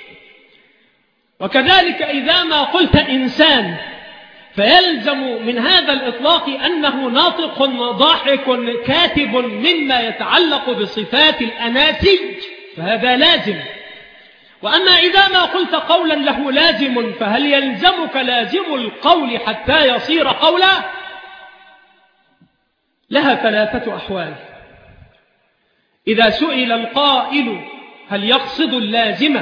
وكذلك إذا ما قلت إنسان فيلزم من هذا الإطلاق أنه ناطق ضاحك كاتب مما يتعلق بصفات الأناسج، فهذا لازم. وأما إذا ما قلت قولا له لازم فهل يلزمك لازم القول حتى يصير قولا؟ لها ثلاثة أحوال. إذا سئل القائل هل يقصد اللازم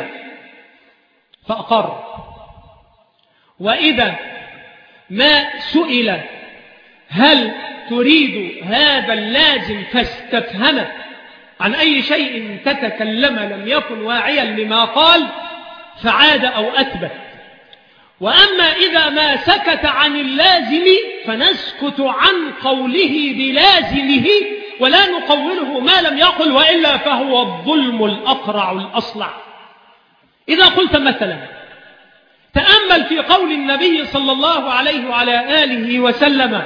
فأقر، وإذا ما سئل هل تريد هذا اللازم فاستفهم عن أي شيء تتكلم لم يكن واعيا لما قال فعاد أو أثبت. وأما إذا ما سكت عن اللازم فنسكت عن قوله بلازمه ولا نقوله ما لم يقل، وإلا فهو الظلم الأقرع الأصلع. إذا قلت مثلا تأمل في قول النبي صلى الله عليه وعلى آله وسلم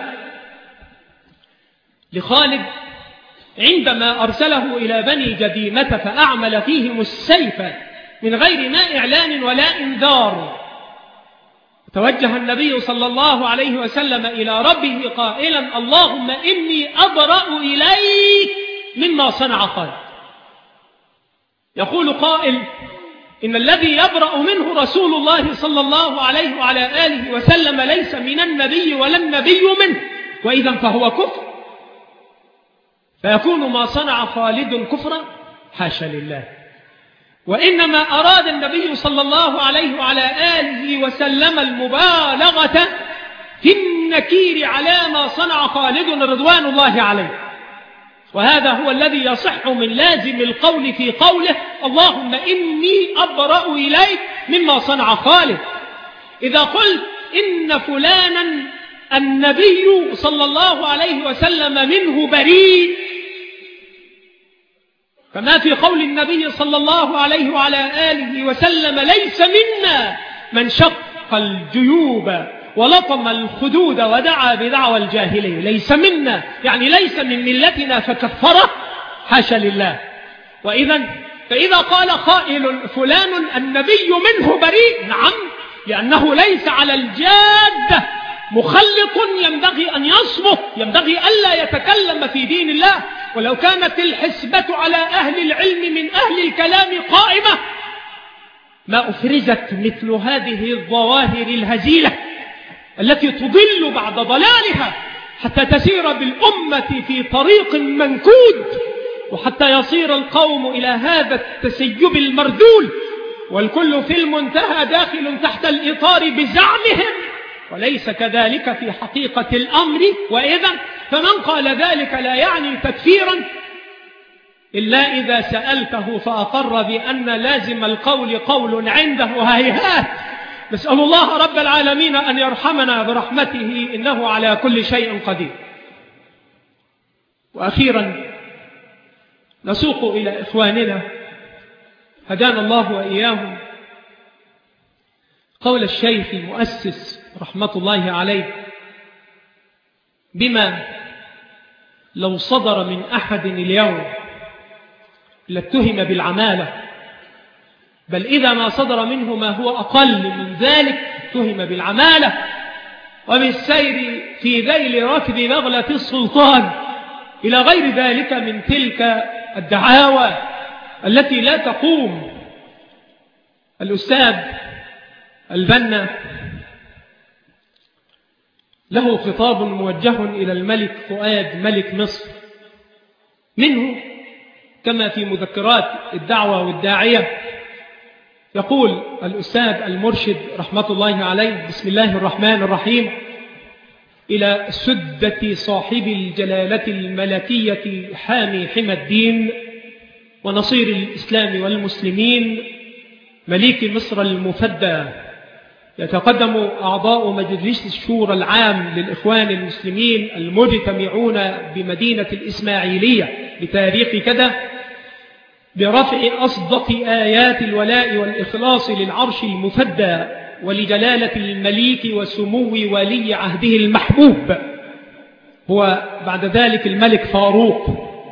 لخالد عندما أرسله إلى بني جديمة فأعمل فيهم السيف من غير ما إعلان ولا إنذار، توجه النبي صلى الله عليه وسلم إلى ربه قائلا: اللهم إني أبرأ إليك مما صنع خالد. يقول قائل: إن الذي يبرأ منه رسول الله صلى الله عليه وعلى آله وسلم ليس من النبي ولا النبي منه، وإذا فهو كفر، فيكون ما صنع خالد كفرا؟ حاشا لله. وإنما أراد النبي صلى الله عليه وعلى آله وسلم المبالغة في النكير على ما صنع خالد رضوان الله عليه، وهذا هو الذي يصح من لازم القول في قوله: اللهم إني أبرأ إليك مما صنع خالد. إذا قلت إن فلانا النبي صلى الله عليه وسلم منه بريء، فما في قول النبي صلى الله عليه وعلى آله وسلم: ليس منا من شق الجيوب ولطم الخدود ودعا بدعوى الجاهلية. ليس منا يعني ليس من ملتنا فكفره؟ حاشا لله. وإذا فإذا قال قائل: فلان النبي منه بريء، نعم، لأنه ليس على الجادة، مخلط ينبغي أن يصمت، ينبغي ألا يتكلم في دين الله. ولو كانت الحسبة على أهل العلم من أهل الكلام قائمة ما أفرزت مثل هذه الظواهر الهزيلة التي تضل بعد ضلالها حتى تسير بالأمة في طريق منكود، وحتى يصير القوم إلى هذا التسيب المرذول، والكل في المنتهى داخل تحت الإطار بزعمهم، وليس كذلك في حقيقة الأمر. وإذا فمن قال ذلك لا يعني تكفيرا إلا إذا سألته فأقر بأن لازم القول قول عنده. هيهات، نسأل الله رب العالمين أن يرحمنا برحمته، إنه على كل شيء قدير. وأخيرا نسوق إلى إخواننا هدانا الله وإياهم قول الشيخ المؤسس رحمة الله عليه: بما لو صدر من أحد اليوم لاتهم بالعمالة، بل إذا ما صدر منه ما هو أقل من ذلك اتهم بالعمالة وبالسير في ذيل ركب بغلة السلطان إلى غير ذلك من تلك الدعاوى التي لا تقوم. الأستاذ البنا له خطاب موجه إلى الملك فؤاد ملك مصر، منه كما في مذكرات الدعوة والداعية يقول الأستاذ المرشد رحمة الله عليه: بسم الله الرحمن الرحيم، إلى سدة صاحب الجلالة الملكية حامي حمى الدين ونصير الإسلام والمسلمين مليك مصر المفدى، يتقدم أعضاء مجلس الشورى العام للإخوان المسلمين المجتمعون بمدينة الإسماعيلية بتاريخ كذا برفع أصدق آيات الولاء والإخلاص للعرش المفدى ولجلالة المليك وسمو ولي عهده المحبوب، هو بعد ذلك الملك فاروق،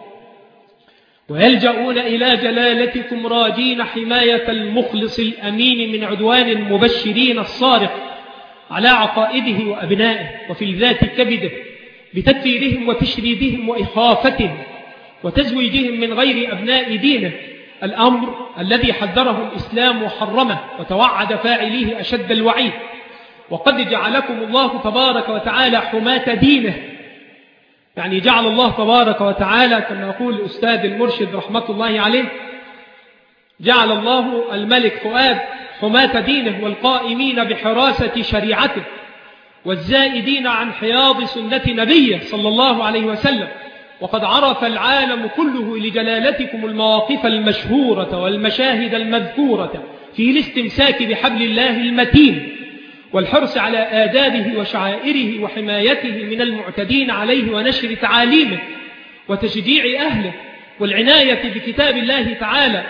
ويلجؤون إلى جلالتكم راجين حماية المخلص الأمين من عدوان المبشرين الصارق على عقائده وأبنائه وفي الذات كبده بتكفيرهم وتشريدهم وإخافتهم وتزويجهم من غير أبناء دينه، الأمر الذي حذره الإسلام وحرمه وتوعد فاعليه أشد الوعيد. وقد جعلكم الله تبارك وتعالى حماة دينه، يعني جعل الله تبارك وتعالى كما يقول الأستاذ المرشد رحمة الله عليه: جعل الله الملك فؤاد حماة دينه والقائمين بحراسة شريعته والزائدين عن حياض سنة نبيه صلى الله عليه وسلم. وقد عرف العالم كله لجلالتكم المواقف المشهورة والمشاهد المذكورة في الاستمساك بحبل الله المتين والحرص على آدابه وشعائره وحمايته من المعتدين عليه ونشر تعاليمه وتشجيع أهله والعناية بكتاب الله تعالى،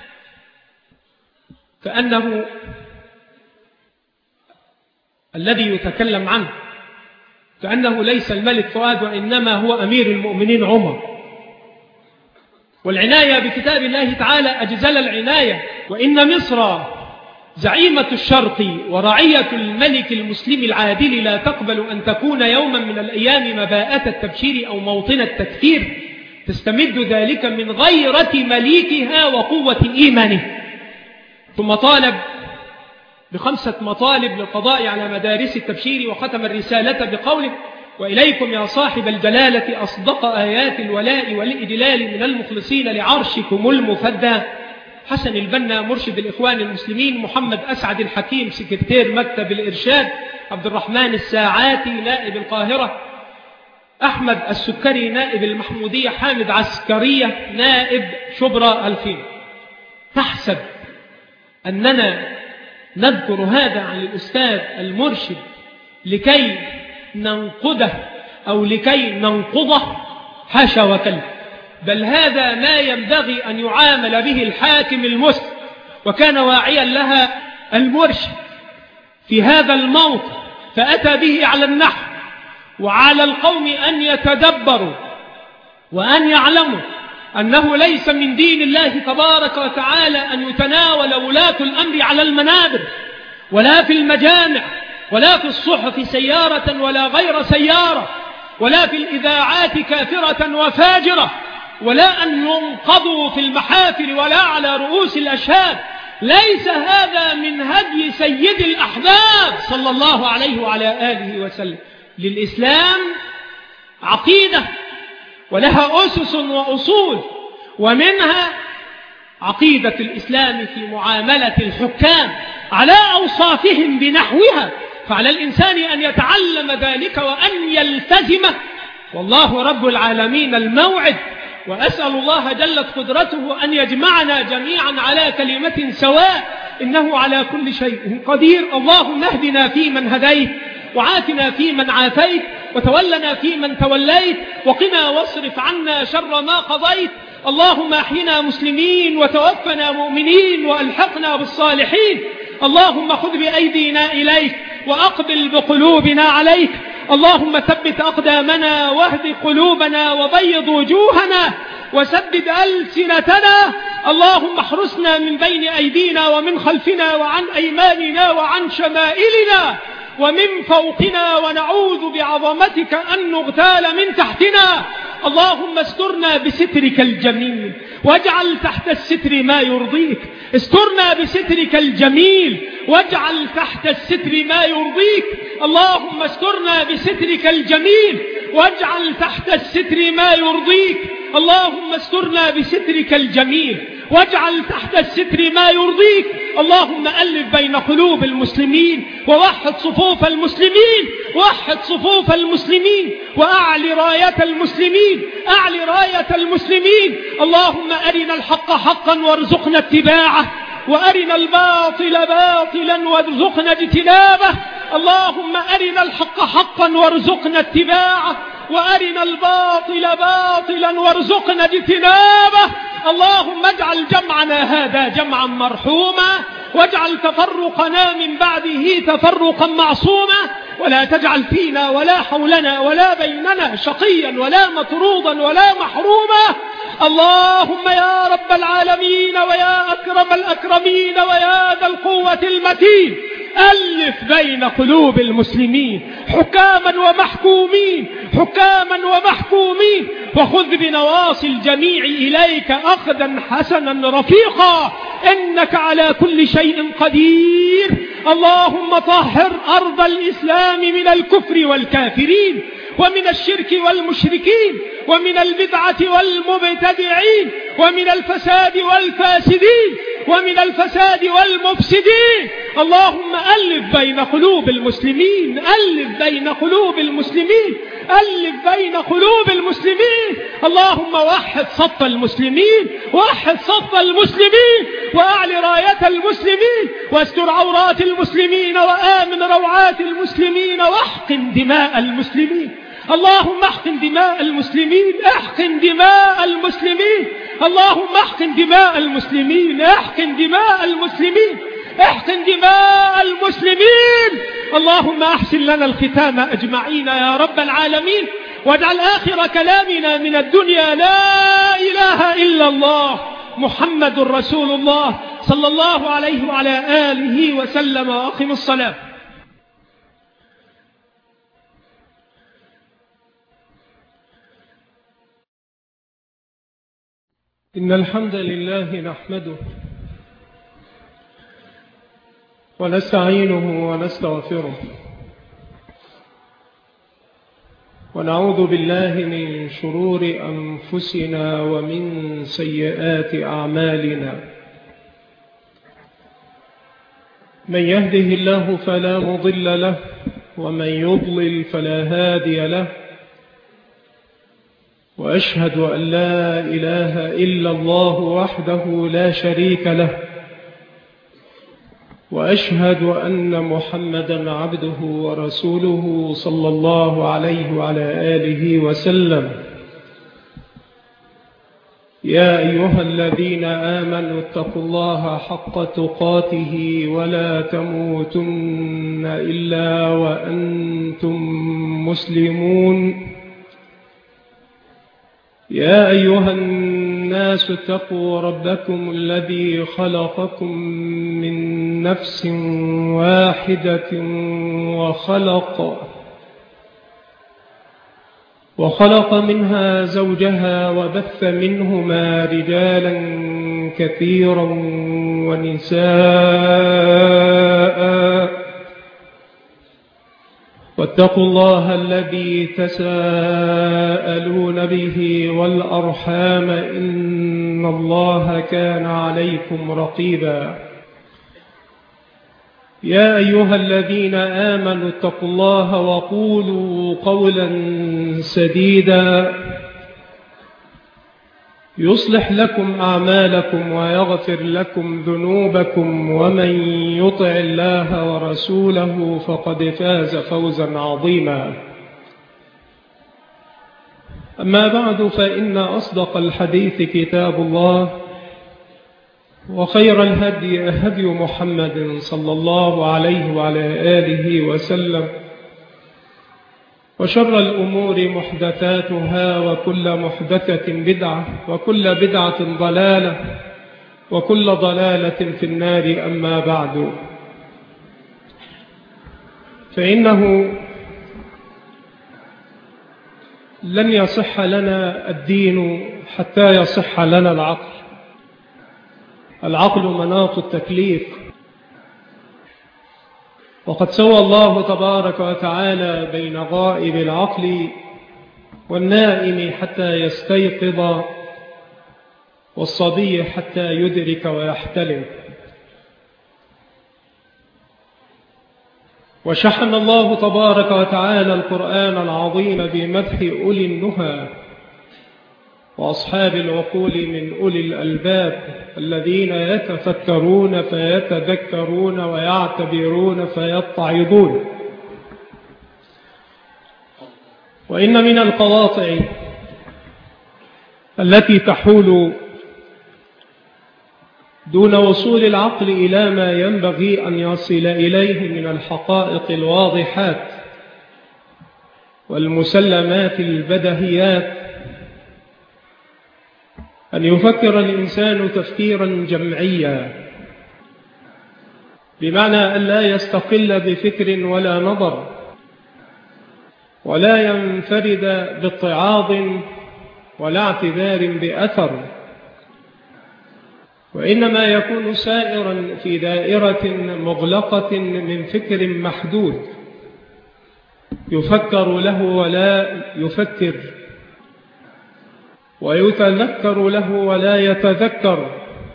كأنه الذي يتكلم عنه كأنه ليس الملك فؤاد وإنما هو أمير المؤمنين عمر. والعناية بكتاب الله تعالى أجزل العناية، وإن مصر زعيمة الشرق ورعية الملك المسلم العادل لا تقبل أن تكون يوما من الأيام مباءة التبشير أو موطن التكفير، تستمد ذلك من غيرة مليكها وقوة إيمانه. ثم طالب بخمسة مطالب للقضاء على مدارس التبشير، وختم الرسالة بقوله: وإليكم يا صاحب الجلالة أصدق آيات الولاء والإجلال من المخلصين لعرشكم المفدى، حسن البنا مرشد الإخوان المسلمين، محمد أسعد الحكيم سكرتير مكتب الإرشاد، عبد الرحمن الساعاتي نائب القاهرة، أحمد السكري نائب المحمودية، حامد عسكرية نائب شبرا الفين. تحسب أننا نذكر هذا عن الأستاذ المرشد لكي ننقده أو لكي ننقضه؟ حاشا وكلا، بل هذا ما ينبغي أن يعامل به الحاكم المسلم، وكان واعيا لها المرشد في هذا الموطن، فأتى به على النحو، وعلى القوم أن يتدبروا وأن يعلموا أنه ليس من دين الله تبارك وتعالى أن يتناول ولاة الأمر على المنابر ولا في المجامع ولا في الصحف سيارة ولا غير سيارة ولا في الإذاعات كافرة وفاجرة، ولا أن ينقضوا في المحافل ولا على رؤوس الأشهاد. ليس هذا من هدي سيد الأحباب صلى الله عليه وعلى آله وسلم. للإسلام عقيدة ولها أسس وأصول، ومنها عقيدة الإسلام في معاملة الحكام على أوصافهم بنحوها، فعلى الإنسان أن يتعلم ذلك وأن يلتزمه، والله رب العالمين الموعد. وأسأل الله جلت قدرته أن يجمعنا جميعا على كلمة سواء، إنه على كل شيء قدير. اللهم اهدنا فيمن هديت، وعافنا فيمن عافيت، وتولنا فيمن توليت، وقنا واصرف عنا شر ما قضيت. اللهم احينا مسلمين وتوفنا مؤمنين وألحقنا بالصالحين. اللهم خذ بأيدينا إليك وأقبل بقلوبنا عليك. اللهم ثبت أقدامنا واهد قلوبنا وبيض وجوهنا وسدد ألسنتنا. اللهم احرسنا من بين أيدينا ومن خلفنا وعن أيماننا وعن شمائلنا ومن فوقنا، ونعوذ بعظمتك أن نغتال من تحتنا. اللهم استرنا بسترك الجميل واجعل تحت الستر ما يرضيك. استرنا بسترك الجميل واجعل تحت الستر ما يرضيك. اللهم استرنا بسترك الجميل واجعل تحت الستر ما يرضيك. اللهم استرنا بسترك الجميل واجعل تحت الستر ما يرضيك. اللهم ألف بين قلوب المسلمين ووحد صفوف المسلمين، وحد صفوف المسلمين وأعلي راية المسلمين، أعلي راية المسلمين. اللهم أرنا الحق حقا وارزقنا اتباعه، وأرنا الباطل باطلا وارزقنا اجتنابه. اللهم أرنا الحق حقا وارزقنا اتباعه، وأرنا الباطل باطلا وارزقنا اجتنابه. اللهم اجعل جمعنا هذا جمعا مرحوما، واجعل تفرقنا من بعده تفرقا معصوما، ولا تجعل فينا ولا حولنا ولا بيننا شقيا ولا مطرودا ولا محروما. اللهم يا رب العالمين ويا أكرم الأكرمين ويا ذا القوة المتين، ألف بين قلوب المسلمين حكاما ومحكومين، حكاما ومحكومين، وخذ بنواصي الجميع إليك أخذا حسنا رفيقا، إنك على كل شيء قدير. اللهم طهر أرض الإسلام من الكفر والكافرين، ومن الشرك والمشركين، ومن البدعة والمبتدعين، ومن الفساد والفاسدين، ومن الفساد والمفسدين. اللهم ألف بين قلوب المسلمين، ألف بين قلوب المسلمين، ألف بين قلوب المسلمين. اللهم وحد صف المسلمين، وحد صف المسلمين، وأعلي راية المسلمين، واستر عورات المسلمين، وآمن روعات المسلمين، واحقن دماء المسلمين. اللهم احقن دماء المسلمين، احقن دماء المسلمين. اللهم احقن دماء المسلمين، احقن دماء المسلمين، احقن دماء المسلمين. اللهم احسن لنا الختام اجمعين يا رب العالمين، واجعل آخر كلامنا من الدنيا لا إله إلا الله محمد رسول الله صلى الله عليه وعلى آله وسلم. وأقم الصلاة. إن الحمد لله نحمده ونستعينه ونستغفره ونعوذ بالله من شرور أنفسنا ومن سيئات أعمالنا. من يهده الله فلا مضل له ومن يضلل فلا هادي له، وأشهد أن لا إله إلا الله وحده لا شريك له، وأشهد أن محمدا عبده ورسوله صلى الله عليه وعلى آله وسلم. يا أيها الذين آمنوا اتقوا الله حق تقاته ولا تموتن إلا وأنتم مسلمون. يا أيها الناس اتقوا ربكم الذي خلقكم من نفس واحدة وخلق وخلق منها زوجها وبث منهما رجالا كثيرا ونساء، واتقوا الله الذي تساءلون به والأرحام إن الله كان عليكم رقيبا. يا أيها الذين آمنوا اتقوا الله وقولوا قولا سديدا يصلح لكم أعمالكم ويغفر لكم ذنوبكم، ومن يطع الله ورسوله فقد فاز فوزا عظيما. أما بعد، فإن أصدق الحديث كتاب الله، وخير الهدي هدي محمد صلى الله عليه وعلى آله وسلم، وشر الأمور محدثاتها، وكل محدثة بدعة، وكل بدعة ضلالة، وكل ضلالة في النار. أما بعد، فإنه لن يصح لنا الدين حتى يصح لنا العقل. العقل مناط التكليف، وقد سوى الله تبارك وتعالى بين غائب العقل والنائم حتى يستيقظ، والصبي حتى يدرك ويحتلم. وشحن الله تبارك وتعالى القرآن العظيم بمدح أولي النهى وأصحاب العقول من أولي الألباب الذين يتفكرون فيتذكرون ويعتبرون فيتعظون. وإن من القواطع التي تحول دون وصول العقل إلى ما ينبغي أن يصل إليه من الحقائق الواضحات والمسلمات البدهيات أن يفكر الإنسان تفكيرا جمعيا، بمعنى أن لا يستقل بفكر ولا نظر، ولا ينفرد باتعاظ ولا اعتذار بأثر، وإنما يكون سائرا في دائرة مغلقة من فكر محدود يفكر له ولا يفكر، ويتذكر له ولا يتذكر،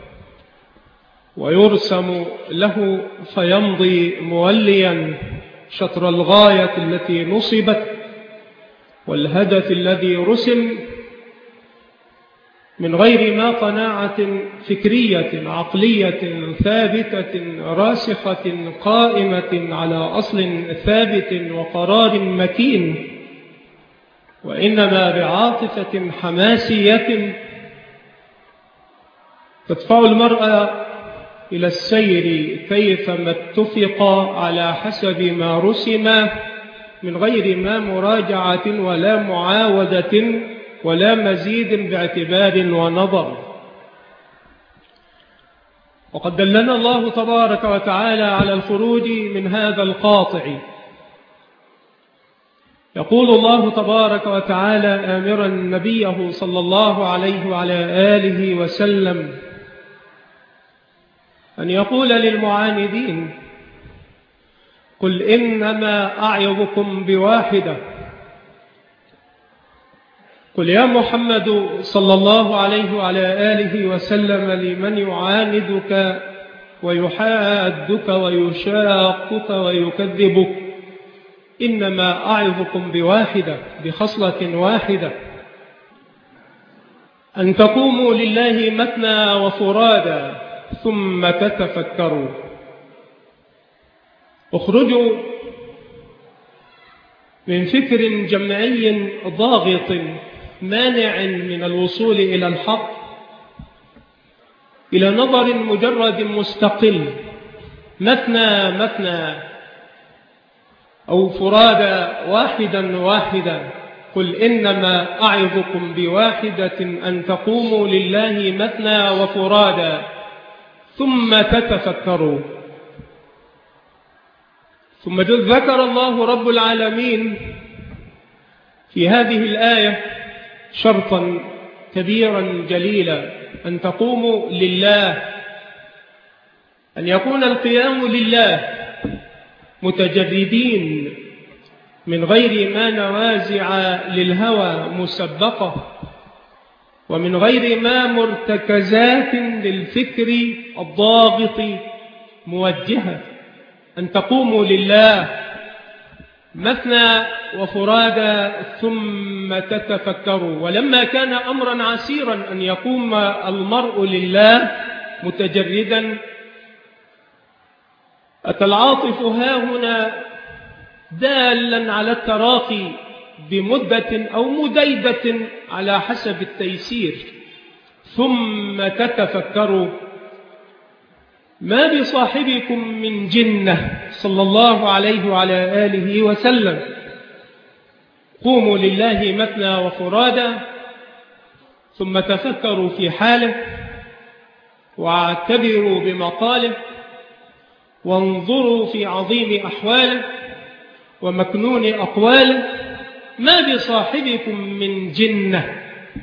ويرسم له فيمضي موليا شطر الغاية التي نصبت والهدف الذي رسم، من غير ما قناعة فكرية عقلية ثابتة راسخة قائمة على أصل ثابت وقرار متين، وإنما بعاطفة حماسية تدفع المرء إلى السير كيفما اتفق على حسب ما رسم، من غير ما مراجعة ولا معاودة ولا مزيد باعتبار ونظر. وقد دلنا الله تبارك وتعالى على الخروج من هذا القاطع. يقول الله تبارك وتعالى آمرا نبيه صلى الله عليه وعلى آله وسلم أن يقول للمعاندين: قل إنما أعظكم بواحدة. قل يا محمد صلى الله عليه وعلى آله وسلم لمن يعاندك ويحادك ويشاقك ويكذبك: إنما أعظكم بواحدة، بخصلة واحدة، أن تقوموا لله مثنى وفرادا ثم تتفكروا. اخرجوا من فكر جمعي ضاغط مانع من الوصول إلى الحق إلى نظر مجرد مستقل، مثنى مثنى أو فرادا واحدا واحدا. قل إنما أعظكم بواحدة أن تقوموا لله مثنى وفرادا ثم تتفكروا. ثم ذكر الله رب العالمين في هذه الآية شرطا كبيرا جليلا: أن تقوموا لله، أن يكون القيام لله متجردين من غير ما نوازع للهوى مسبقة، ومن غير ما مرتكزات للفكر الضاغط موجهة. أن تقوموا لله مثنى وفرادا ثم تتفكروا. ولما كان أمرا عسيرا أن يقوم المرء لله متجردا، أتى العاطف هاهنا دالا على التراخي بمدة أو مديدة على حسب التيسير. ثم تتفكروا: ما بصاحبكم من جنة صلى الله عليه وعلى آله وسلم. قوموا لله مثنى وفرادا ثم تفكروا في حاله، واعتبروا بمقاله، وانظروا في عظيم أحواله ومكنون أقواله. ما بصاحبكم من جنة.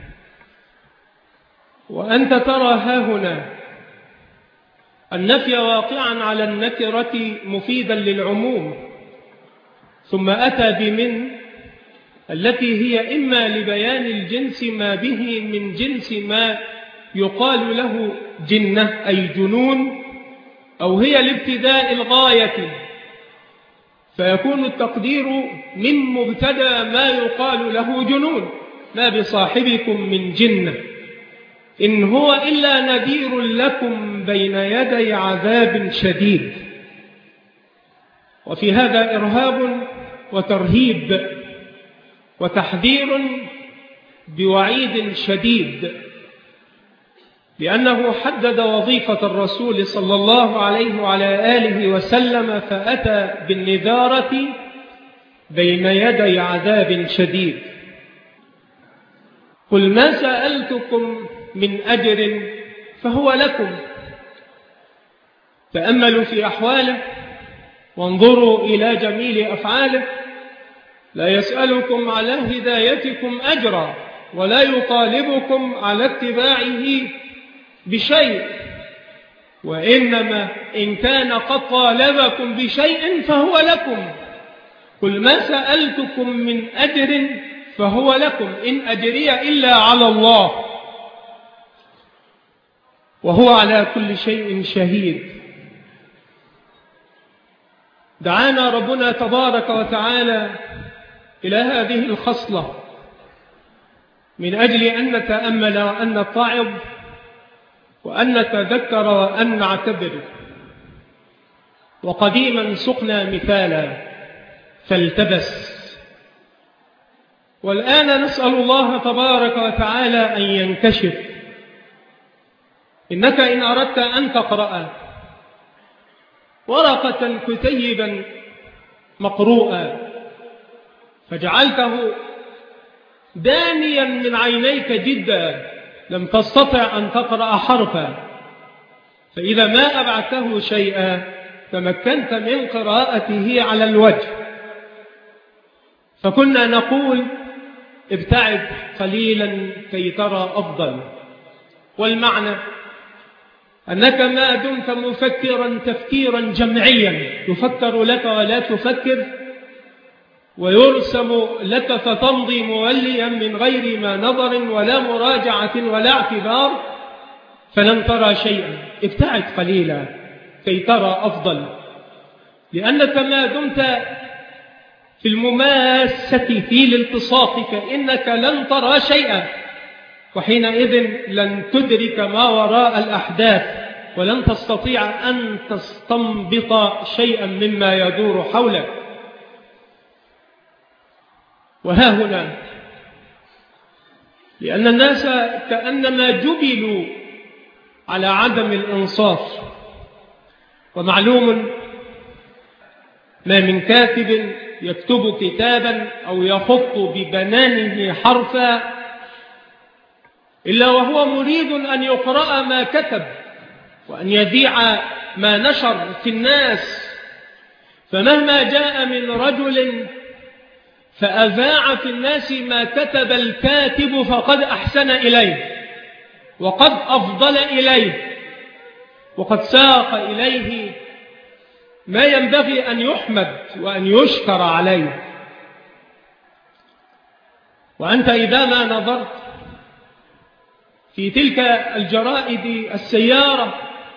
وأنت ترى هاهنا النفي واقعا على النكرة مفيدا للعموم، ثم أتى بمن التي هي إما لبيان الجنس ما به من جنس ما يقال له جنة أي جنون، أو هي لابتداء الغاية، فيكون التقدير من مبتدأ ما يقال له جنون. ما بصاحبكم من جنة إن هو إلا نذير لكم بين يدي عذاب شديد. وفي هذا إرهاب وترهيب وتحذير بوعيد شديد، لأنه حدد وظيفة الرسول صلى الله عليه وعلى آله وسلم فأتى بالنذارة بين يدي عذاب شديد. قل ما سألتكم من أجر فهو لكم. تأملوا في أحواله وانظروا إلى جميل أفعاله. لا يسألكم على هدايتكم أجرا ولا يطالبكم على اتباعه بشيء، وإنما إن كان قد طالبكم بشيء فهو لكم. قل ما سألتكم من أجر فهو لكم إن أجري إلا على الله وهو على كل شيء شهيد. دعانا ربنا تبارك وتعالى إلى هذه الخصلة من أجل أن نتأمل وأن نتعظ وأن نتذكر وأن نعتبر. وقديما سقنا مثالا فالتبس، والآن نسأل الله تبارك وتعالى أن ينكشف. إنك إن أردت أن تقرأ ورقة كتيبا مقروءا فجعلته دانيا من عينيك جدا لم تستطع أن تقرأ حرفا، فإذا ما أبعته شيئا تمكنت من قراءته على الوجه. فكنا نقول ابتعد قليلا كي ترى أفضل، والمعنى أنك ما دمت مفكرا تفكيرا جمعيا يفكر لك ولا تفكر، ويرسم لك فتمضي موليا من غير ما نظر ولا مراجعة ولا اعتبار، فلن ترى شيئا. ابتعد قليلا كي ترى أفضل، لأنك ما دمت في المماسة في الالتصاق فإنك لن ترى شيئا، وحينئذ لن تدرك ما وراء الأحداث ولن تستطيع أن تستنبط شيئا مما يدور حولك. وها هنا لأن الناس كأنما جبلوا على عدم الإنصاف، ومعلوم ما من كاتب يكتب كتابا أو يخط ببنانه حرفا إلا وهو مريد أن يقرأ ما كتب وأن يذيع ما نشر في الناس، فمهما جاء من رجل فأذاع في الناس ما كتب الكاتب فقد أحسن إليه وقد أفضل إليه وقد ساق إليه ما ينبغي أن يحمد وأن يشكر عليه. وأنت إذا ما نظرت في تلك الجرائد السيارة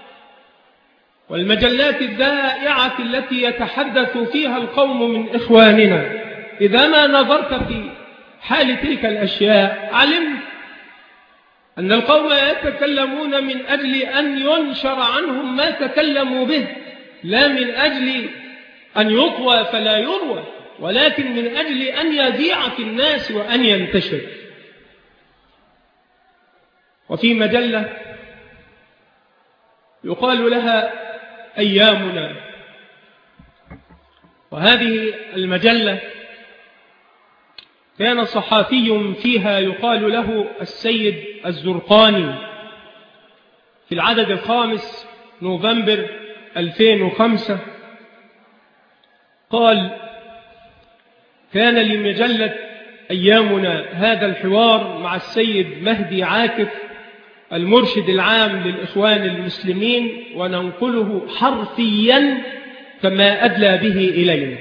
والمجلات الذائعة التي يتحدث فيها القوم من إخواننا، إذا ما نظرت في حال تلك الأشياء علمت أن القوم يتكلمون من أجل أن ينشر عنهم ما تكلموا به، لا من أجل أن يطوى فلا يروى، ولكن من أجل أن يذيع في الناس وأن ينتشر. وفي مجلة يقال لها أيامنا، وهذه المجلة كان صحافي فيها يقال له السيد الزرقاني في العدد الخامس نوفمبر ألفين وخمسة قال: كان لمجلة أيامنا هذا الحوار مع السيد مهدي عاكف المرشد العام للإخوان المسلمين، وننقله حرفيا كما أدلى به إلينا.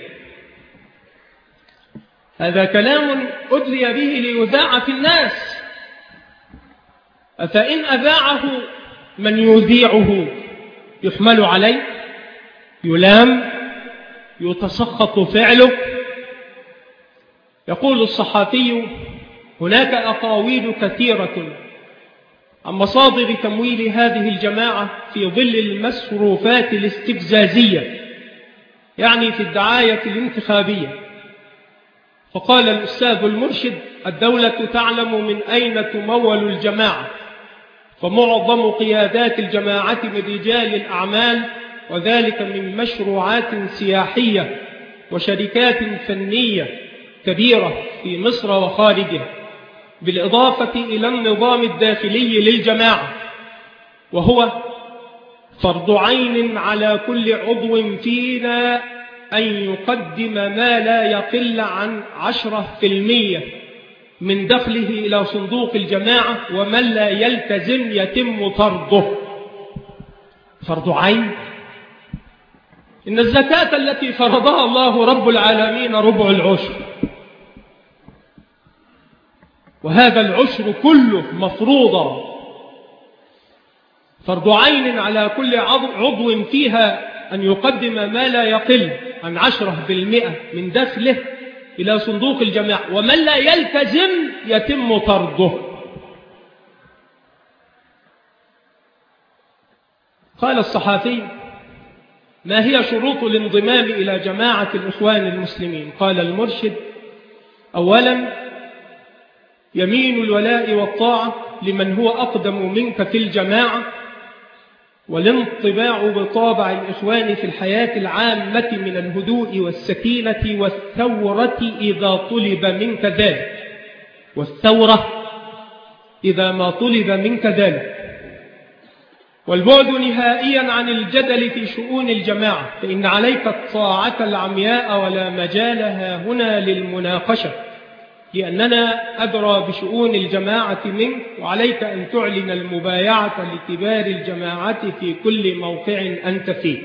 هذا كلام أدلي به ليذاع في الناس، فإن أذاعه من يذيعه يحمل عليه، يلام، يتسخط فعله. يقول الصحافي: هناك أقاويل كثيرة عن مصادر تمويل هذه الجماعة في ظل المصروفات الاستفزازية، يعني في الدعاية الانتخابية. فقال الأستاذ المرشد: الدولة تعلم من أين تمول الجماعة، فمعظم قيادات الجماعة من رجال الأعمال، وذلك من مشروعات سياحية وشركات فنية كبيرة في مصر وخارجها، بالإضافة إلى النظام الداخلي للجماعة، وهو فرض عين على كل عضو فينا أن يقدم ما لا يقل عن عشرة في المية من دخله إلى صندوق الجماعة، ومن لا يلتزم يتم طرده. فرض عين. إن الزكاة التي فرضها الله رب العالمين ربع العشر، وهذا العشر كله مفروضا، فرض عين على كل عضو فيها أن يقدم ما لا يقل عن عشرة بالمئة من دخله إلى صندوق الجماعة، ومن لا يلتزم يتم طرده. قال الصحافي: ما هي شروط الانضمام إلى جماعة الإخوان المسلمين؟ قال المرشد: أولا، يمين الولاء والطاعة لمن هو أقدم منك في الجماعة، والانطباع بطابع الإخوان في الحياة العامة من الهدوء والسكينة والثورة إذا طلب منك ذلك، والثورة إذا ما طلب منك ذلك. والبعد نهائيا عن الجدل في شؤون الجماعة، فإن عليك الطاعة العمياء ولا مجالها هنا للمناقشة، لأننا أدرى بشؤون الجماعة منك، وعليك أن تعلن المبايعة لكبار الجماعة في كل موقع أنت فيه.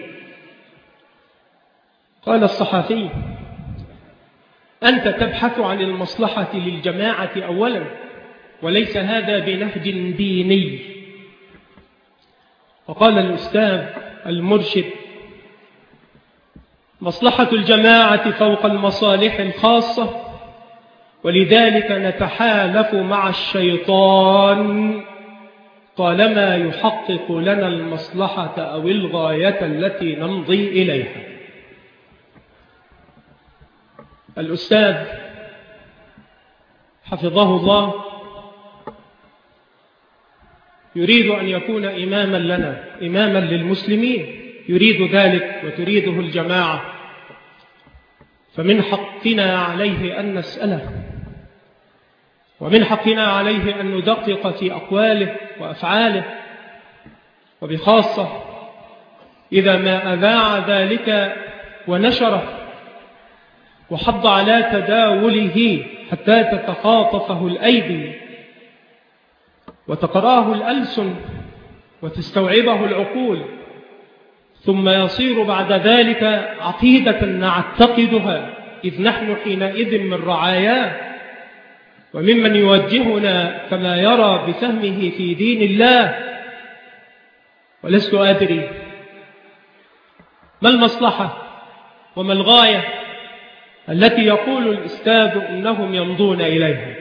قال الصحفي: أنت تبحث عن المصلحة للجماعة أولا، وليس هذا بنهج ديني. وقال الأستاذ المرشد: مصلحة الجماعة فوق المصالح الخاصة، ولذلك نتحالف مع الشيطان طالما يحقق لنا المصلحة أو الغاية التي نمضي إليها. الأستاذ حفظه الله يريد أن يكون إماما لنا، إماما للمسلمين، يريد ذلك وتريده الجماعة، فمن حقنا عليه أن نسأله، ومن حقنا عليه أن ندقق في أقواله وأفعاله، وبخاصة إذا ما أذاع ذلك ونشره وحض على تداوله حتى تتخاطفه الأيدي وتقراه الألسن وتستوعبه العقول، ثم يصير بعد ذلك عقيدة نعتقدها، إذ نحن حينئذ من رعاياه وممن يوجهنا كما يرى بفهمه في دين الله. ولست أدري ما المصلحة وما الغاية التي يقول الأستاذ إنهم يمضون إليها.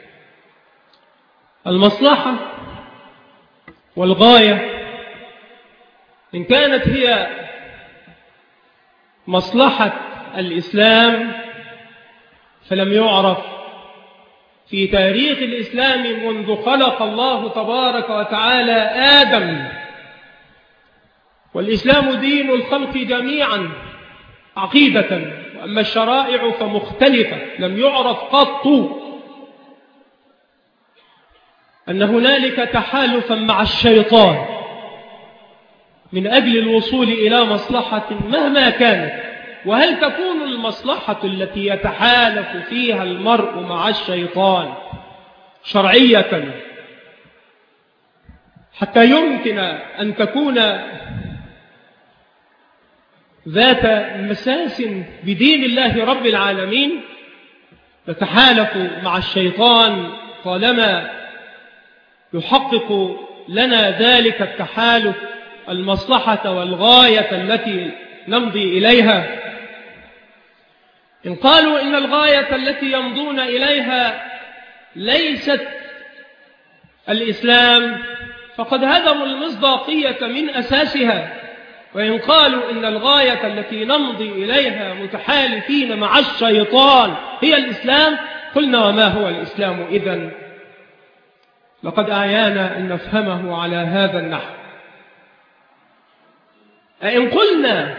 المصلحة والغاية إن كانت هي مصلحة الإسلام فلم يعرف في تاريخ الإسلام منذ خلق الله تبارك وتعالى آدم، والإسلام دين الخلق جميعا عقيدة، وأما الشرائع فمختلفة، لم يعرف قط أن هنالك تحالفا مع الشيطان من أجل الوصول إلى مصلحة مهما كانت. وهل تكون المصلحة التي يتحالف فيها المرء مع الشيطان شرعية حتى يمكن أن تكون ذات مساس بدين الله رب العالمين؟ نتحالف مع الشيطان طالما يحقق لنا ذلك التحالف المصلحة والغاية التي نمضي إليها. إن قالوا إن الغاية التي يمضون إليها ليست الإسلام فقد هدموا المصداقية من أساسها، وإن قالوا إن الغاية التي نمضي إليها متحالفين مع الشيطان هي الإسلام، قلنا وما هو الإسلام إذن؟ لقد أعيانا أن نفهمه على هذا النحو. أئن قلنا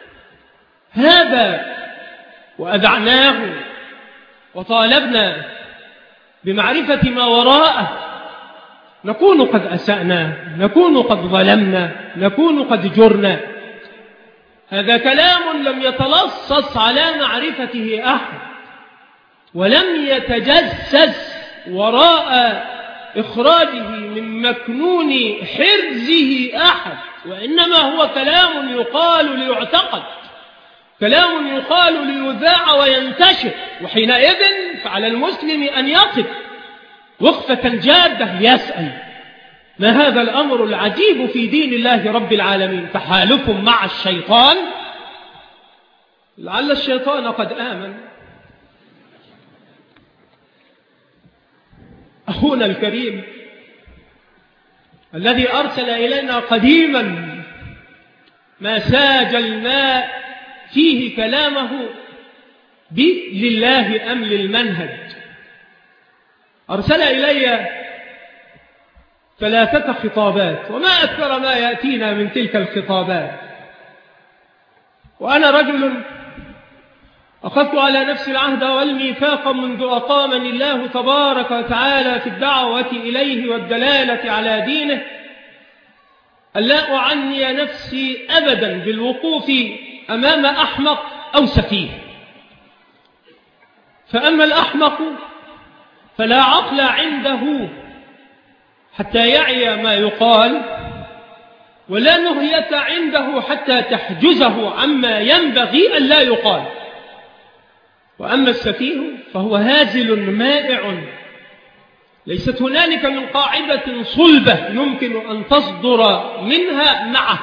هذا وأدعناه وطالبنا بمعرفة ما وراءه نكون قد أسأنا، نكون قد ظلمنا، نكون قد جرنا. هذا كلام لم يتلصص على معرفته أحد، ولم يتجسس وراء إخراجه من مكنون حرزه أحد، وإنما هو كلام يقال ليعتقد، كلام يقال ليذاع وينتشر. وحينئذ فعلى المسلم أن يقف وقفة جادة يسأل: ما هذا الأمر العجيب في دين الله رب العالمين؟ تحالف مع الشيطان؟ لعل الشيطان قد آمن. أخونا الكريم الذي أرسل إلينا قديما ما ساجلنا فيه كلامه بلله أم للمنهج، أرسل إلي ثلاثة خطابات، وما أكثر ما يأتينا من تلك الخطابات. وأنا رجل أخذت على نفسي العهد والميثاق منذ أقامني الله تبارك وتعالى في الدعوة إليه والدلالة على دينه ألا أعني نفسي أبدا بالوقوف أمام أحمق أو سفيه. فأما الأحمق فلا عقل عنده حتى يعي ما يقال، ولا نهية عنده حتى تحجزه عما ينبغي أن لا يقال. وأما السفيه فهو هازل مائع، ليست هنالك من قاعدة صلبة يمكن أن تصدر منها معه.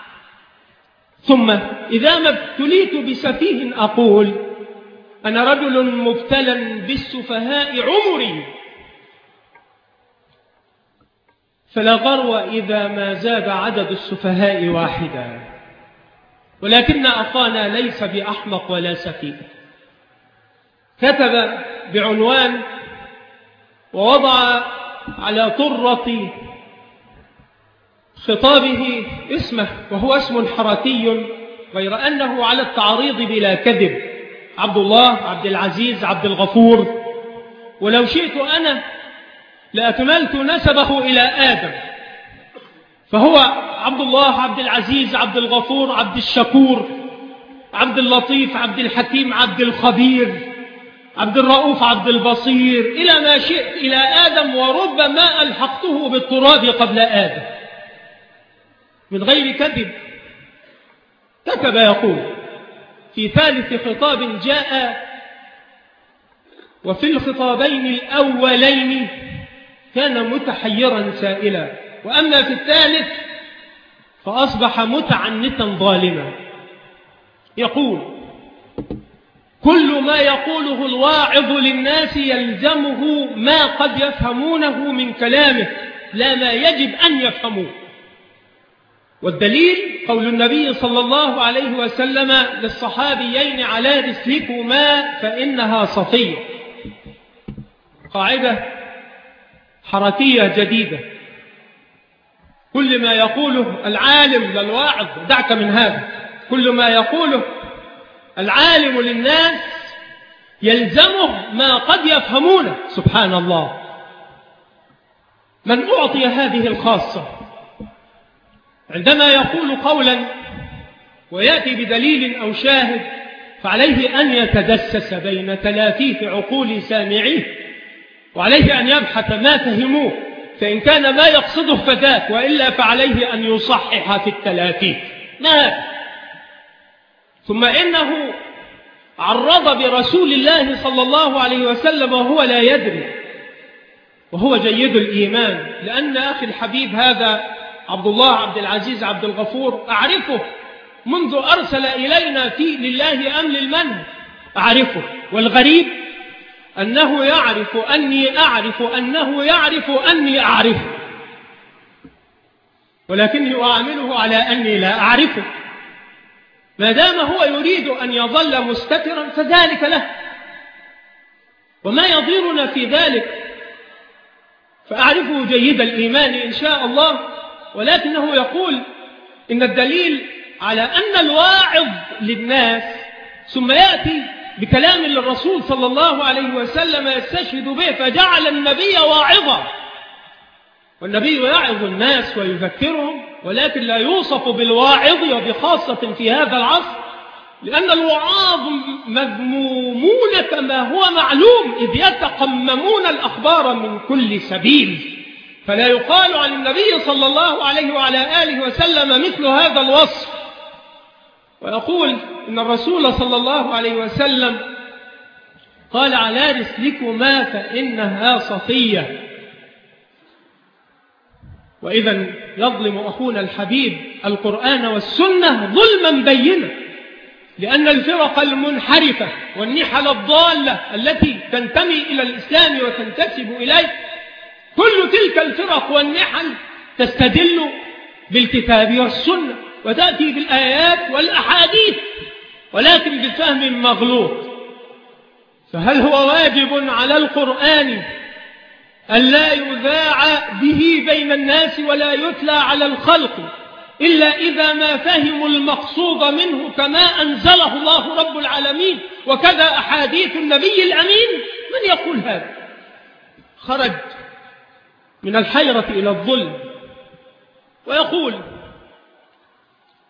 ثم إذا ما ابتليت بسفيه أقول أنا رجل مبتلى بالسفهاء عمري، فلا غرو إذا ما زاد عدد السفهاء واحدا. ولكن أخانا ليس بأحمق ولا سفيه. كتب بعنوان ووضع على طرة خطابه اسمه، وهو اسم حركي غير أنه على التعريض بلا كذب: عبد الله، عبد العزيز، عبد الغفور. ولو شئت أنا لأكملت نسبه إلى آدم، فهو عبد الله، عبد العزيز، عبد الغفور، عبد الشكور، عبد اللطيف، عبد الحكيم، عبد الخبير، عبد الرؤوف، عبد البصير، إلى ما شئت إلى آدم، وربما ألحقته بالتراب قبل آدم من غير كذب. كتب يقول في ثالث خطاب جاء: وفي الخطابين الأولين كان متحيرا سائلا، وأما في الثالث فأصبح متعنتا ظالما. يقول: كل ما يقوله الواعظ للناس يلزمه ما قد يفهمونه من كلامه، لا ما يجب أن يفهموه. والدليل قول النبي صلى الله عليه وسلم للصحابيين: على رسلكما فإنها صفية. قاعدة حركية جديدة: كل ما يقوله العالم للواعظ، دعك من هذا، كل ما يقوله العالم للناس يلزمه ما قد يفهمونه. سبحان الله، من أعطي هذه الخاصة عندما يقول قولا ويأتي بدليل أو شاهد فعليه أن يتدسس بين تلافيف عقول سامعيه، وعليه أن يبحث ما فهموه، فإن كان ما يقصده فذاك، وإلا فعليه أن يصحح في التلافيف. ما ثم إنه عرض برسول الله صلى الله عليه وسلم وهو لا يدري، وهو جيد الإيمان. لأن أخي الحبيب هذا عبد الله عبد العزيز عبد الغفور أعرفه منذ أرسل إلينا في لله أم للمنهج، أعرفه. والغريب أنه يعرف أني أعرف أنه يعرف أني أعرفه، ولكني أعامله على أني لا أعرفه. ما دام هو يريد أن يظل مستترا فذلك له، وما يضيرنا في ذلك، فأعرفه جيد الإيمان إن شاء الله. ولكنه يقول إن الدليل على أن الواعظ للناس، ثم يأتي بكلام للرسول صلى الله عليه وسلم يستشهد به، فجعل النبي واعظا. والنبي يعظ الناس ويذكرهم، ولكن لا يوصف بالواعظ، وبخاصة في هذا العصر، لأن الوعاظ مذمومون كما هو معلوم، إذ يتقممون الأخبار من كل سبيل. فلا يقال عن النبي صلى الله عليه وعلى آله وسلم مثل هذا الوصف. ويقول إن الرسول صلى الله عليه وسلم قال: على رسلكما فإنها صفية. وإذا يظلم أخونا الحبيب القرآن والسنة ظلما بينا، لأن الفرق المنحرفة والنحل الضالة التي تنتمي إلى الإسلام وتنتسب إليه، كل تلك الفرق والنحل تستدل بالكتاب والسنة وتأتي بالآيات والأحاديث، ولكن بفهم مغلوط. فهل هو واجب على القرآن ألا يذاع به بين الناس ولا يتلى على الخلق إلا إذا ما فهموا المقصود منه كما أنزله الله رب العالمين، وكذا أحاديث النبي الأمين؟ من يقول هذا؟ خرج من الحيرة إلى الظلم. ويقول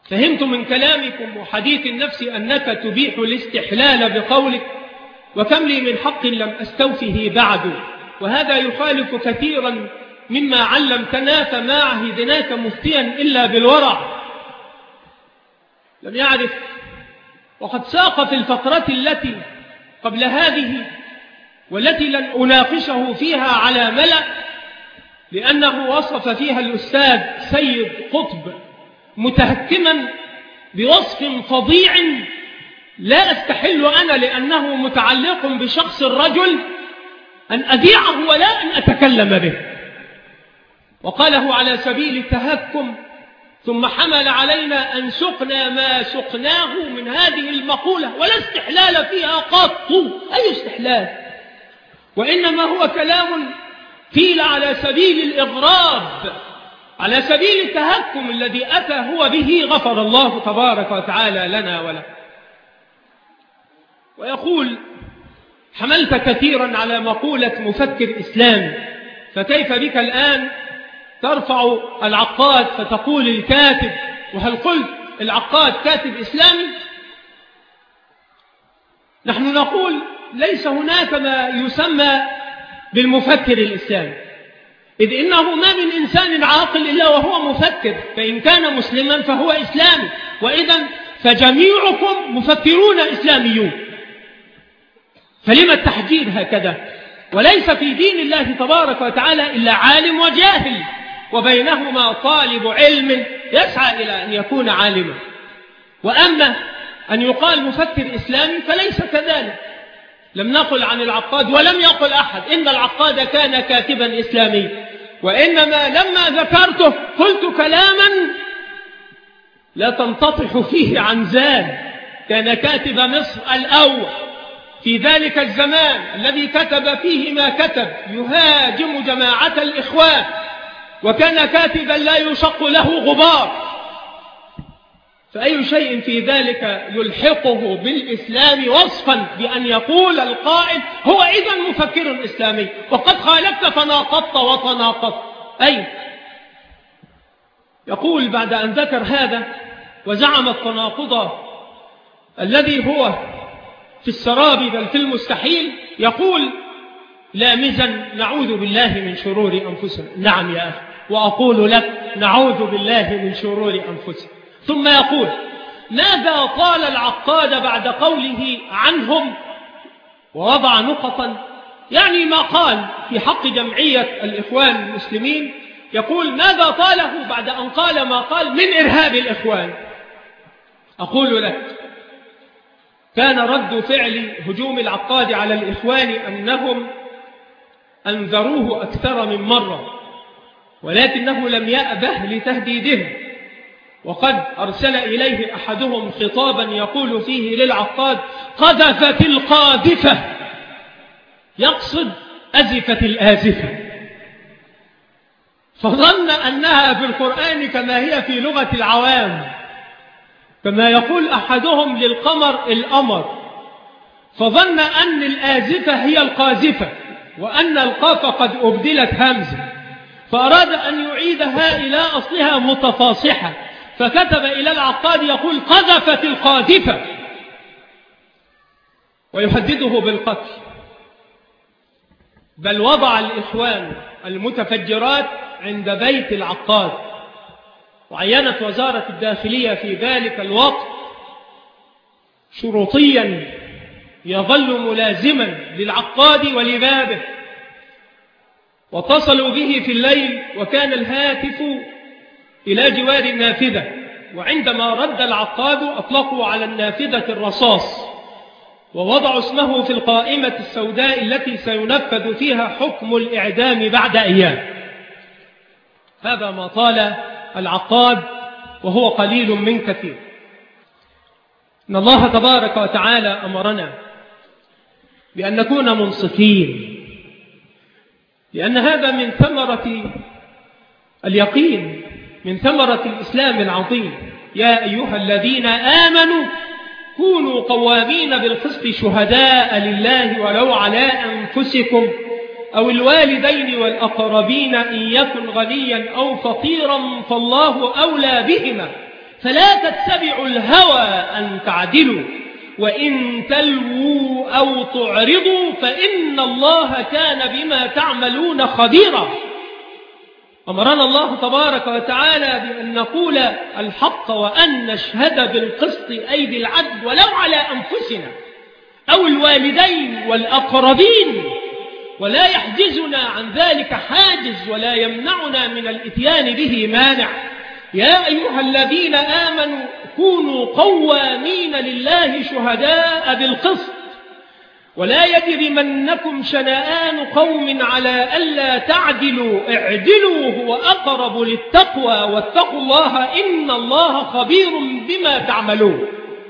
فهمت من كلامكم وحديث النفس أنك تبيح الاستحلال بقولك وكم لي من حق لم أستوفه بعد، وهذا يخالف كثيرا مما علمتنا، فما عهدناك مفتيا إلا بالورع. لم يعرف، وقد ساق في الفقرة التي قبل هذه والتي لن أناقشه فيها على ملأ، لأنه وصف فيها الأستاذ سيد قطب متهكما بوصف فظيع لا أستحل أنا لأنه متعلق بشخص الرجل أن أذيعه ولا أن أتكلم به، وقاله على سبيل التهكم، ثم حمل علينا أن سقنا ما سقناه من هذه المقولة ولا استحلال فيها قط. أي استحلال؟ وإنما هو كلام قيل على سبيل الإغراب، على سبيل التهكم الذي أتى هو به، غفر الله تبارك وتعالى لنا وله. ويقول حملت كثيرا على مقولة مفكر إسلامي، فكيف بك الآن ترفع العقاد فتقول الكاتب؟ وهل قلت العقاد كاتب إسلامي؟ نحن نقول ليس هناك ما يسمى بالمفكر الإسلامي، إذ إنه ما من إنسان عاقل إلا وهو مفكر، فإن كان مسلما فهو إسلامي، وإذا فجميعكم مفكرون إسلاميون. فلما التحجير هكذا؟ وليس في دين الله تبارك وتعالى إلا عالم وجاهل، وبينهما طالب علم يسعى إلى أن يكون عالما. وأما أن يقال مفكر إسلامي فليس كذلك. لم نقل عن العقاد ولم يقل أحد إن العقاد كان كاتبا إسلاميا، وإنما لما ذكرته قلت كلاما لا تنتطح فيه عن زال. كان كاتب مصر الأول في ذلك الزمان الذي كتب فيه ما كتب يهاجم جماعة الإخوان، وكان كاتبا لا يشق له غبار، فأي شيء في ذلك يلحقه بالإسلام وصفا بأن يقول القائل هو إذن مفكر إسلامي؟ وقد خالفت فناقضت وتناقضت. أي يقول بعد أن ذكر هذا وزعم التناقض الذي هو في السراب بل في المستحيل، يقول لامزا نعوذ بالله من شرور أنفسنا. نعم يا أخي، وأقول لك نعوذ بالله من شرور أنفسنا. ثم يقول ماذا قال العقاد بعد قوله عنهم، ووضع نقطا يعني ما قال في حق جمعية الإخوان المسلمين. يقول ماذا قاله بعد أن قال ما قال من إرهاب الإخوان. أقول لك كان رد فعل هجوم العقاد على الإخوان أنهم أنذروه أكثر من مرة، ولكنه لم يأبه لتهديدهم، وقد أرسل إليه أحدهم خطابا يقول فيه للعقاد قذفت القاذفة، يقصد أزفت الآزفة، فظن أنها في القرآن كما هي في لغة العوام، كما يقول أحدهم للقمر الأمر، فظن أن الآزفة هي القاذفة وأن القاف قد أبدلت همزة، فأراد أن يعيدها إلى أصلها متفاصحة، فكتب إلى العقاد يقول قذفت القاذفة، ويهدده بالقتل. بل وضع الإخوان المتفجرات عند بيت العقاد، وعينت وزارة الداخلية في ذلك الوقت شرطيا يظل ملازما للعقاد ولبابه، واتصلوا به في الليل وكان الهاتف إلى جوار النافذة، وعندما رد العقاد أطلقوا على النافذة الرصاص ووضعوا اسمه في القائمة السوداء التي سينفذ فيها حكم الإعدام بعد أيام. هذا ما طال العقاد وهو قليل من كثير. إن الله تبارك وتعالى أمرنا بأن نكون منصفين، لأن هذا من ثمرة اليقين، من ثمرة الإسلام العظيم. يا أيها الذين آمنوا كونوا قوامين بالقسط شهداء لله ولو على أنفسكم أو الوالدين والأقربين إن يكن غنيا أو فقيرا فالله أولى بهما فلا تتبعوا الهوى أن تعدلوا وإن تلووا أو تعرضوا فإن الله كان بما تعملون خبيرا. أمرنا الله تبارك وتعالى بأن نقول الحق وأن نشهد بالقسط أي بالعدل ولو على أنفسنا أو الوالدين والأقربين، ولا يحجزنا عن ذلك حاجز ولا يمنعنا من الإتيان به مانع. يا أيها الذين آمنوا كونوا قوامين لله شهداء بالقسط ولا يجرمنكم شنآن قوم على ألا تعدلوا اعدلوا هو أقرب للتقوى واتقوا الله إن الله خبير بما تعملون.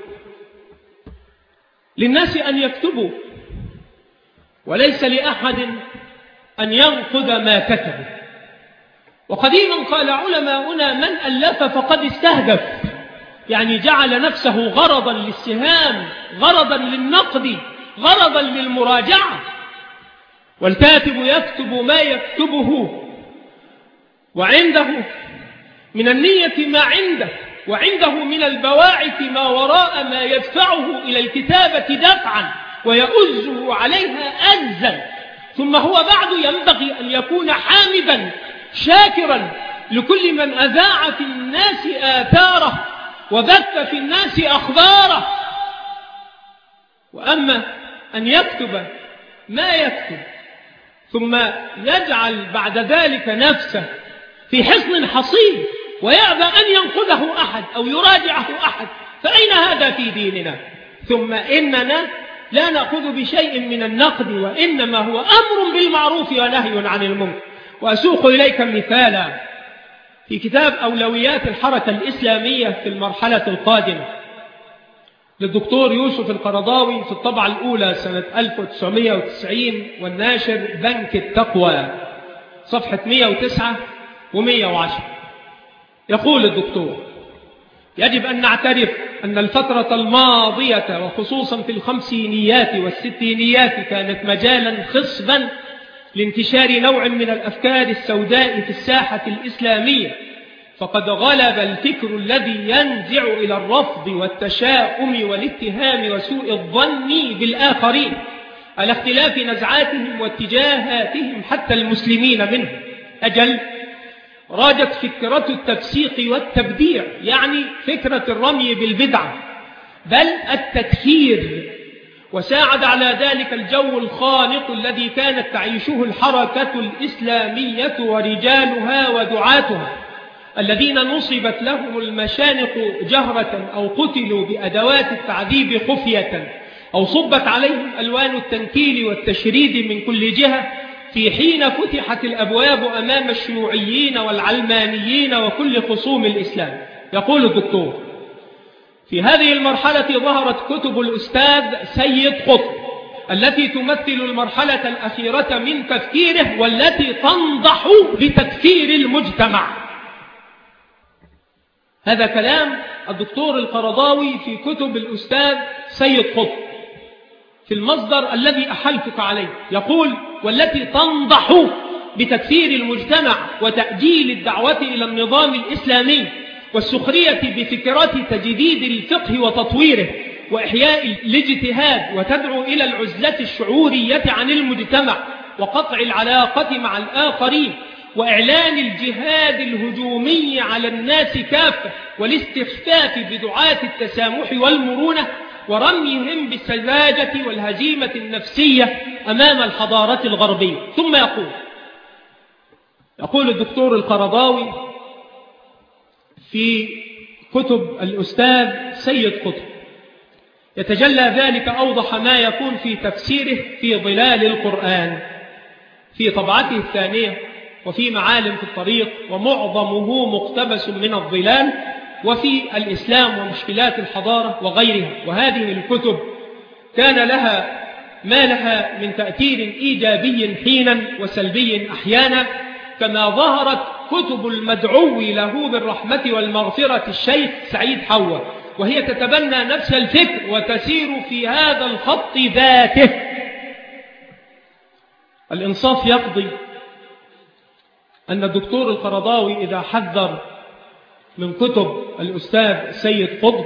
للناس أن يكتبوا وليس لأحد أن ينقد ما كتبوا. وقديما قال علماؤنا من ألف فقد استهدف، يعني جعل نفسه غرضا للسهام، غرضا للنقد، غرضا للمراجعة. والكاتب يكتب ما يكتبه وعنده من النية ما عنده، وعنده من البواعث ما وراء ما يدفعه إلى الكتابة دفعا ويؤزه عليها أزا. ثم هو بعد ينبغي أن يكون حامدا شاكرا لكل من أذاع في الناس آثاره وبث في الناس أخباره. وأما أن يكتب ما يكتب ثم يجعل بعد ذلك نفسه في حصن حصين ويأبى أن ينقذه أحد أو يراجعه أحد، فأين هذا في ديننا؟ ثم إننا لا نأخذ بشيء من النقد، وإنما هو أمر بالمعروف ونهي عن المنكر. وأسوق إليك مثالا في كتاب أولويات الحركة الإسلامية في المرحلة القادمة للدكتور يوسف القرضاوي في الطبعة الأولى سنة ألف وتسعمائة وتسعين والناشر بنك التقوى صفحة مئة وتسعة ومئة وعشرة. يقول الدكتور: يجب أن نعترف أن الفترة الماضية وخصوصا في الخمسينيات والستينيات كانت مجالا خصبا لانتشار نوع من الأفكار السوداء في الساحة الإسلامية، فقد غلب الفكر الذي ينزع إلى الرفض والتشاؤم والاتهام وسوء الظن بالآخرين على اختلاف نزعاتهم واتجاهاتهم حتى المسلمين منهم. أجل راجت فكرة التفسيق والتبديع، يعني فكرة الرمي بالبدعة بل التدخير، وساعد على ذلك الجو الخانق الذي كانت تعيشه الحركة الإسلامية ورجالها ودعاتها الذين نصبت لهم المشانق جهرة أو قتلوا بأدوات التعذيب خفية أو صبت عليهم ألوان التنكيل والتشريد من كل جهة، في حين فتحت الأبواب أمام الشيوعيين والعلمانيين وكل خصوم الإسلام. يقول الدكتور: في هذه المرحلة ظهرت كتب الأستاذ سيد قطب التي تمثل المرحلة الأخيرة من تفكيره والتي تنضح بتكفير المجتمع. هذا كلام الدكتور القرضاوي في كتب الأستاذ سيد قطب في المصدر الذي أحلتك عليه. يقول: والتي تنضح بتكفير المجتمع وتأجيل الدعوة إلى النظام الإسلامي والسخرية بفكرات تجديد الفقه وتطويره وإحياء الاجتهاد، وتدعو إلى العزلة الشعورية عن المجتمع وقطع العلاقة مع الآخرين وإعلان الجهاد الهجومي على الناس كافة والاستخفاف بدعاة التسامح والمرونة ورميهم بالسذاجة والهزيمة النفسية أمام الحضارة الغربية. ثم يقول يقول الدكتور القرضاوي في كتب الأستاذ سيد قطب: يتجلى ذلك أوضح ما يكون في تفسيره في ظلال القرآن في طبعته الثانية وفي معالم في الطريق، ومعظمه مقتبس من الظلال، وفي الإسلام ومشكلات الحضارة وغيرها. وهذه الكتب كان لها ما لها من تأثير إيجابي حينا وسلبي أحيانا، كما ظهرت كتب المدعو له بالرحمة والمغفرة الشيخ سعيد حوا، وهي تتبنى نفس الفكر وتسير في هذا الخط ذاته. الإنصاف يقضي أن الدكتور القرضاوي إذا حذر من كتب الأستاذ سيد قطب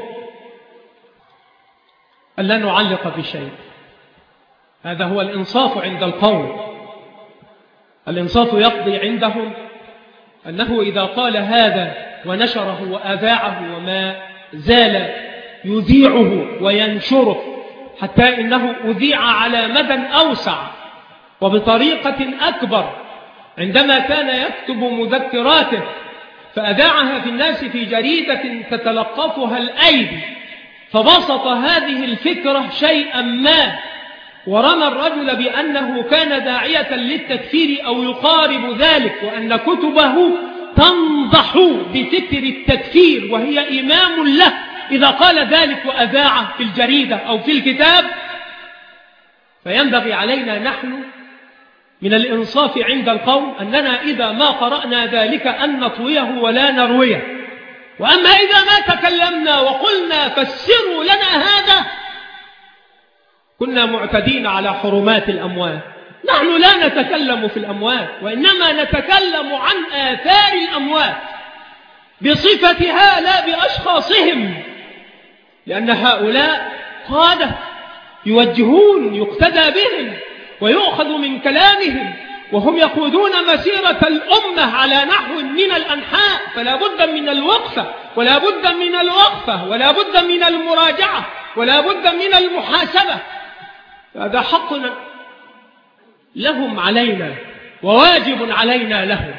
أن لا نعلق بشيء. هذا هو الإنصاف عند القوم. الإنصاف يقضي عندهم أنه إذا قال هذا ونشره وأذاعه وما زال يذيعه وينشره حتى إنه أذيع على مدى أوسع وبطريقة أكبر عندما كان يكتب مذكراته فأذاعها في الناس في جريدة تتلقفها الأيدي، فبسط هذه الفكرة شيئا ما ورمى الرجل بأنه كان داعية للتكفير أو يقارب ذلك، وأن كتبه تنضح بفكر التكفير وهي إمام له إذا قال ذلك وأذاعه في الجريدة أو في الكتاب. فينبغي علينا نحن من الإنصاف عند القوم أننا إذا ما قرأنا ذلك أن نطويه ولا نرويه. وأما إذا ما تكلمنا وقلنا فسروا لنا هذا كنا معتدين على حرمات الأموات. نحن لا نتكلم في الأموات، وإنما نتكلم عن آثار الأموات بصفتها لا بأشخاصهم، لأن هؤلاء قادة يوجهون يقتدى بهم ويؤخذ من كلامهم، وهم يقودون مسيرة الأمة على نحو من الأنحاء، فلا بد من الوقفة ولا بد من الوقفة ولا بد من المراجعة ولا بد من المحاسبة. هذا حق لهم علينا وواجب علينا لهم.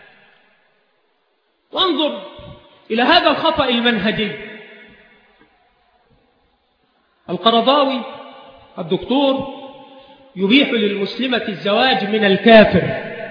وانظر إلى هذا الخطأ المنهجي. القرضاوي الدكتور يبيح للمسلمة الزواج من الكافر.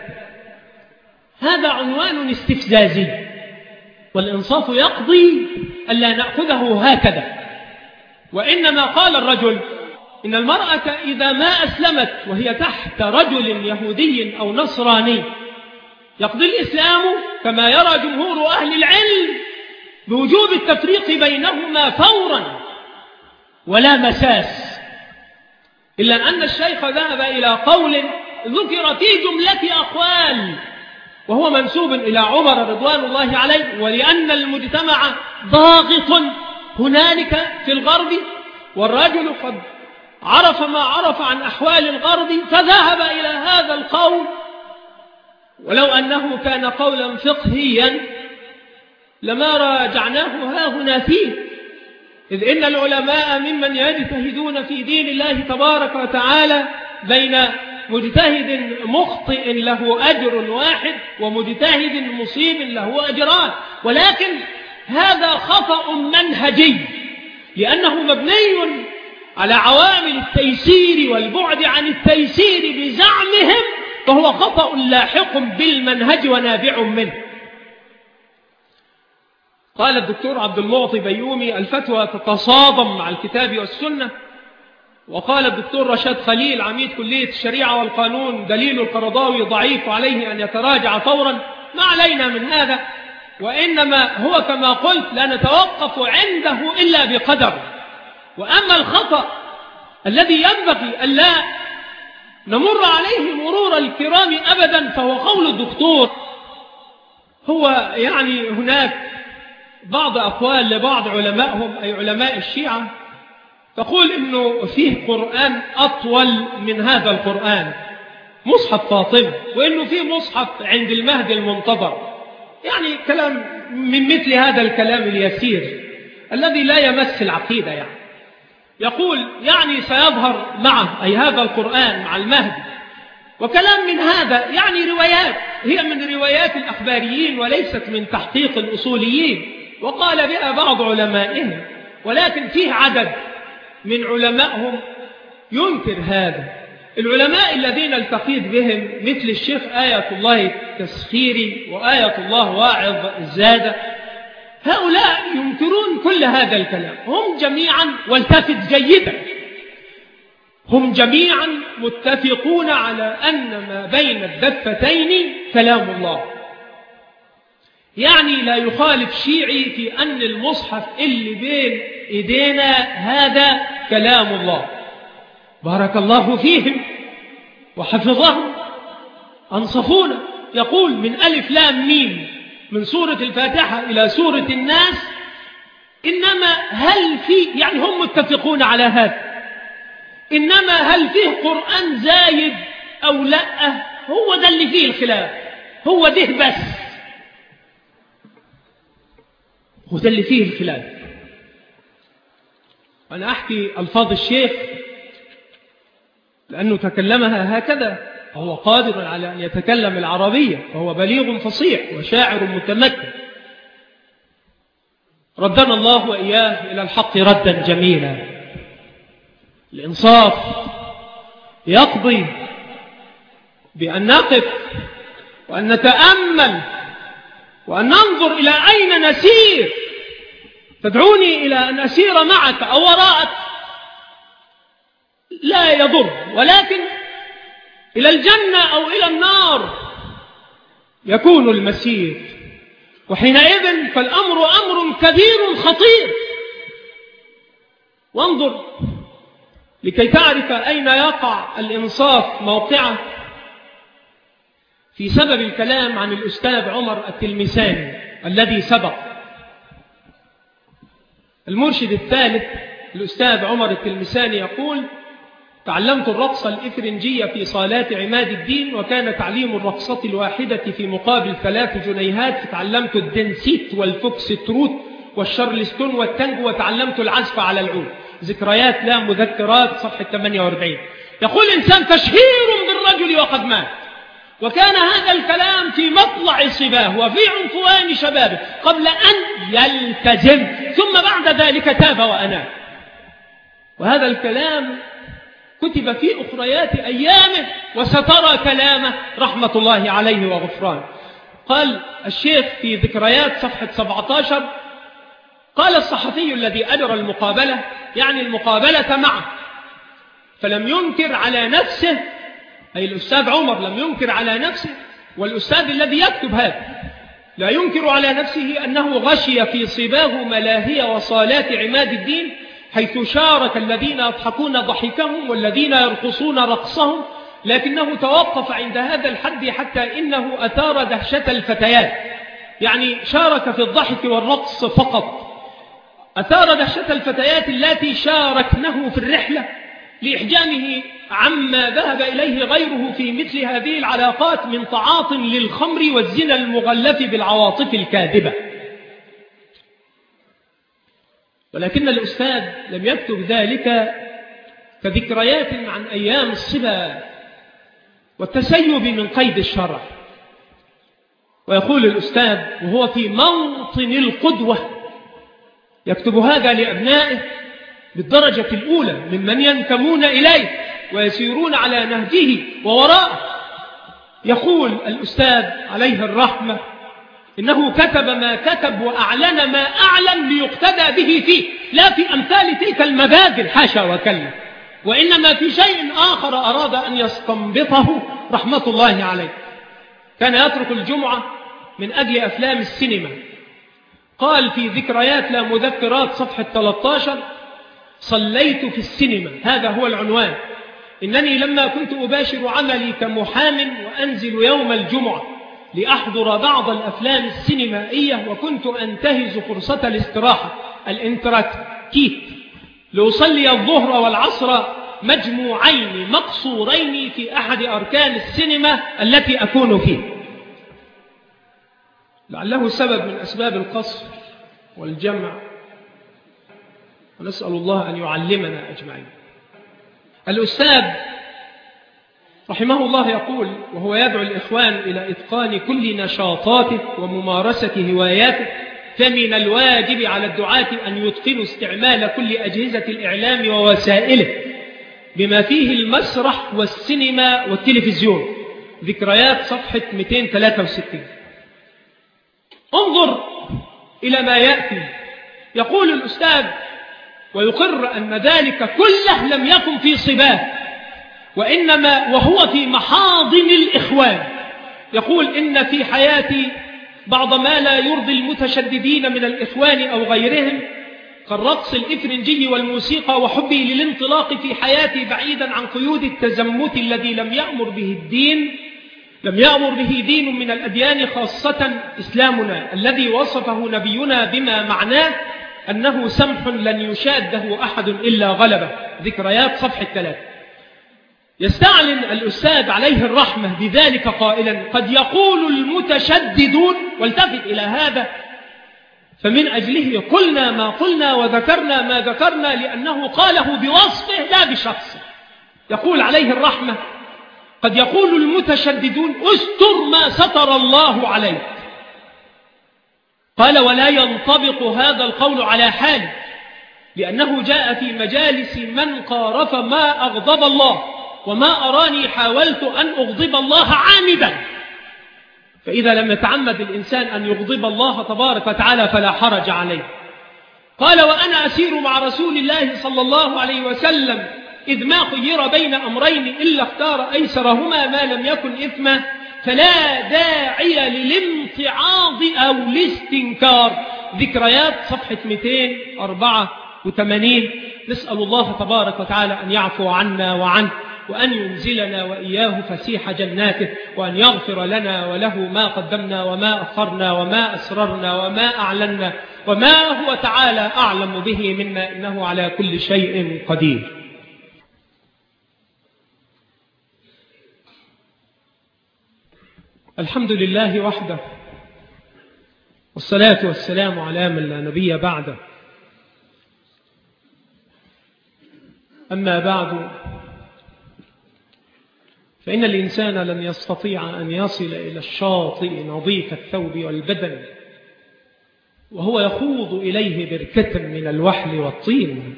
هذا عنوان استفزازي، والإنصاف يقضي ألا نأخذه هكذا. وإنما قال الرجل إن المرأة إذا ما أسلمت وهي تحت رجل يهودي أو نصراني يقضي الإسلام كما يرى جمهور أهل العلم بوجوب التفريق بينهما فورا ولا مساس، إلا أن الشيخ ذهب إلى قول ذكر في جملة أقوال وهو منسوب إلى عمر رضوان الله عليه، ولأن المجتمع ضاغط هنالك في الغرب والرجل قد عرف ما عرف عن أحوال الغرب فذهب إلى هذا القول، ولو أنه كان قولا فقهيا لما راجعناه ها هنا فيه، إذ إن العلماء ممن يجتهدون في دين الله تبارك وتعالى بين مجتهد مخطئ له أجر واحد ومجتهد مصيب له أجران، ولكن هذا خطأ منهجي لأنه مبني على عوامل التيسير والبعد عن التيسير بزعمهم، فهو خطأ لاحق بالمنهج ونابع منه. قال الدكتور عبد المعطي بيومي الفتوى تتصادم مع الكتاب والسنة. وقال الدكتور رشاد خليل عميد كلية الشريعة والقانون دليل القرضاوي ضعيف عليه أن يتراجع فورا. ما علينا من هذا، وإنما هو كما قلت لا نتوقف عنده إلا بقدر. وأما الخطأ الذي ينبغي ألا نمر عليه مرور الكرام أبدا فهو قول الدكتور. هو يعني هناك بعض أقوال لبعض علمائهم أي علماء الشيعة تقول إنه فيه قرآن أطول من هذا القرآن، مصحف فاطمة، وإنه فيه مصحف عند المهدي المنتظر. يعني كلام من مثل هذا الكلام اليسير الذي لا يمس العقيدة. يعني يقول يعني سيظهر معه أي هذا القرآن مع المهدي، وكلام من هذا يعني روايات هي من روايات الأخباريين وليست من تحقيق الأصوليين، وقال بها بعض علمائهم، ولكن فيه عدد من علمائهم ينكر هذا. العلماء الذين التقيت بهم مثل الشيخ آية الله التسخيري وآية الله واعظ الزادة، هؤلاء ينكرون كل هذا الكلام. هم جميعا، والتفت جيدا، هم جميعا متفقون على أن ما بين الدفتين كلام الله. يعني لا يخالف شيعي في أن المصحف اللي بين إيدينا هذا كلام الله. بارك الله فيهم وحفظهم أنصفونا. يقول من ألف لام ميم من سورة الفاتحة إلى سورة الناس إنما هل في، يعني هم متفقون على هذا، إنما هل فيه قرآن زايد أو لا؟ هو ده اللي فيه الخلاف، هو ده بس، هو ده اللي فيه الخلاف. أنا أحكي ألفاظ الشيخ لأنه تكلمها هكذا، فهو قادر على أن يتكلم العربية، فهو بليغ فصيح وشاعر متمكن. ردنا الله وإياه إلى الحق ردا جميلا. الإنصاف يقضي بأن نقف وأن نتأمل وأن ننظر إلى أين نسير. تدعوني إلى أن أسير معك أو وراءك لا يضر، ولكن إلى الجنة أو إلى النار يكون المسير، وحينئذ فالأمر أمر كبير خطير. وانظر لكي تعرف أين يقع الإنصاف موقعه في سبب الكلام عن الأستاذ عمر التلمساني الذي سبق. المرشد الثالث الأستاذ عمر التلمساني يقول: تعلمت الرقص الإفرنجية في صالات عماد الدين، وكان تعليم الرقصة الواحدة في مقابل ثلاث جنيهات، فتعلمت الدنسيت والفوكس تروت والشارلستون والتانجو، وتعلمت العزف على العود. ذكريات لا مذكرات، صفحة ثمانية وأربعين. يقول إنسان: تشهير بالرجل وقد مات، وكان هذا الكلام في مطلع صباه وفي عنفوان شبابه قبل أن يلتزم، ثم بعد ذلك تاب وأناب. وهذا الكلام كتب في أخريات أيامه، وسترى كلامه رحمة الله عليه وغفران. قال الشيخ في ذكريات صفحة سبعة عشر: قال الصحفي الذي أجرى المقابلة، يعني المقابلة معه، فلم ينكر على نفسه، أي الأستاذ عمر لم ينكر على نفسه، والأستاذ الذي يكتب هذا لا ينكر على نفسه أنه غشي في صباه ملاهي وصالات عماد الدين، حيث شارك الذين يضحكون ضحكهم والذين يرقصون رقصهم، لكنه توقف عند هذا الحد حتى إنه أثار دهشة الفتيات، يعني شارك في الضحك والرقص فقط، أثار دهشة الفتيات التي شاركنه في الرحلة لإحجامه عما ذهب إليه غيره في مثل هذه العلاقات من تعاط للخمر والزنا المغلف بالعواطف الكاذبة. ولكن الأستاذ لم يكتب ذلك كذكريات عن أيام الصبا والتسيب من قيد الشرع. ويقول الأستاذ وهو في موطن القدوة، يكتب هذا لأبنائه بالدرجة الأولى ممن ينتمون إليه ويسيرون على نهجه ووراءه. يقول الأستاذ عليه الرحمة: إنه كتب ما كتب وأعلن ما أعلن ليقتدى به فيه، لا في أمثال تلك المبادئ حاشا وكلا، وإنما في شيء آخر أراد أن يستنبطه رحمة الله عليه. كان يترك الجمعة من أجل أفلام السينما. قال في ذكريات لا مذكرات صفحة ثلاثة عشر: صليت في السينما، هذا هو العنوان. إنني لما كنت أباشر عملي كمحام وأنزل يوم الجمعة لأحضر بعض الأفلام السينمائية، وكنت أنتهز فرصة الاستراحة الانتراكيت لأصلي الظهر والعصر مجموعين مقصورين في أحد أركان السينما التي أكون فيه. لعله سبب من أسباب القصر والجمع، ونسأل الله أن يعلمنا أجمعين. الأستاذ رحمه الله يقول وهو يدعو الإخوان إلى إتقان كل نشاطاته وممارسة هواياته: فمن الواجب على الدعاة أن يتقنوا استعمال كل أجهزة الإعلام ووسائله بما فيه المسرح والسينما والتلفزيون. ذكريات صفحة مئتين وثلاثة وستين. انظر إلى ما يأتي. يقول الأستاذ ويقر أن ذلك كله لم يكن في صباه، وإنما وهو في محاضن الإخوان. يقول إن في حياتي بعض ما لا يرضي المتشددين من الإخوان أو غيرهم كالرقص الإفرنجي والموسيقى، وحبي للانطلاق في حياتي بعيدا عن قيود التزمت الذي لم يأمر به الدين لم يأمر به دين من الأديان، خاصة إسلامنا الذي وصفه نبينا بما معناه أنه سمح لن يشاده أحد إلا غلبه. ذكريات صفحة ثلاثة. يستعلن الأستاذ عليه الرحمة بذلك قائلا: قد يقول المتشددون، والتفت إلى هذا، فمن أجله قلنا ما قلنا وذكرنا ما ذكرنا، لأنه قاله بوصفه لا بشخصه. يقول عليه الرحمة: قد يقول المتشددون استر ما ستر الله عليك. قال: ولا ينطبق هذا القول على حال، لأنه جاء في مجالس من قارف ما أغضب الله، وما أراني حاولت أن أغضب الله عامدا. فإذا لم يتعمد الإنسان أن يغضب الله تبارك وتعالى فلا حرج عليه. قال: وأنا أسير مع رسول الله صلى الله عليه وسلم إذ ما خير بين أمرين إلا اختار أيسرهما ما لم يكن إثما، فلا داعي للامتعاض أو الاستنكار. ذكريات صفحة مئتين وأربعة وثمانين. نسأل الله تبارك وتعالى أن يعفو عنا وعنه، وأن ينزلنا وإياه فسيح جناته، وأن يغفر لنا وله ما قدمنا وما أخرنا وما أسررنا وما أعلنا وما هو تعالى أعلم به منا، إنه على كل شيء قدير. الحمد لله وحده، والصلاة والسلام على من لا نبي بعده. أما بعد، فإن الإنسان لن يستطيع أن يصل إلى الشاطئ نظيف الثوب والبدن وهو يخوض إليه بركة من الوحل والطين.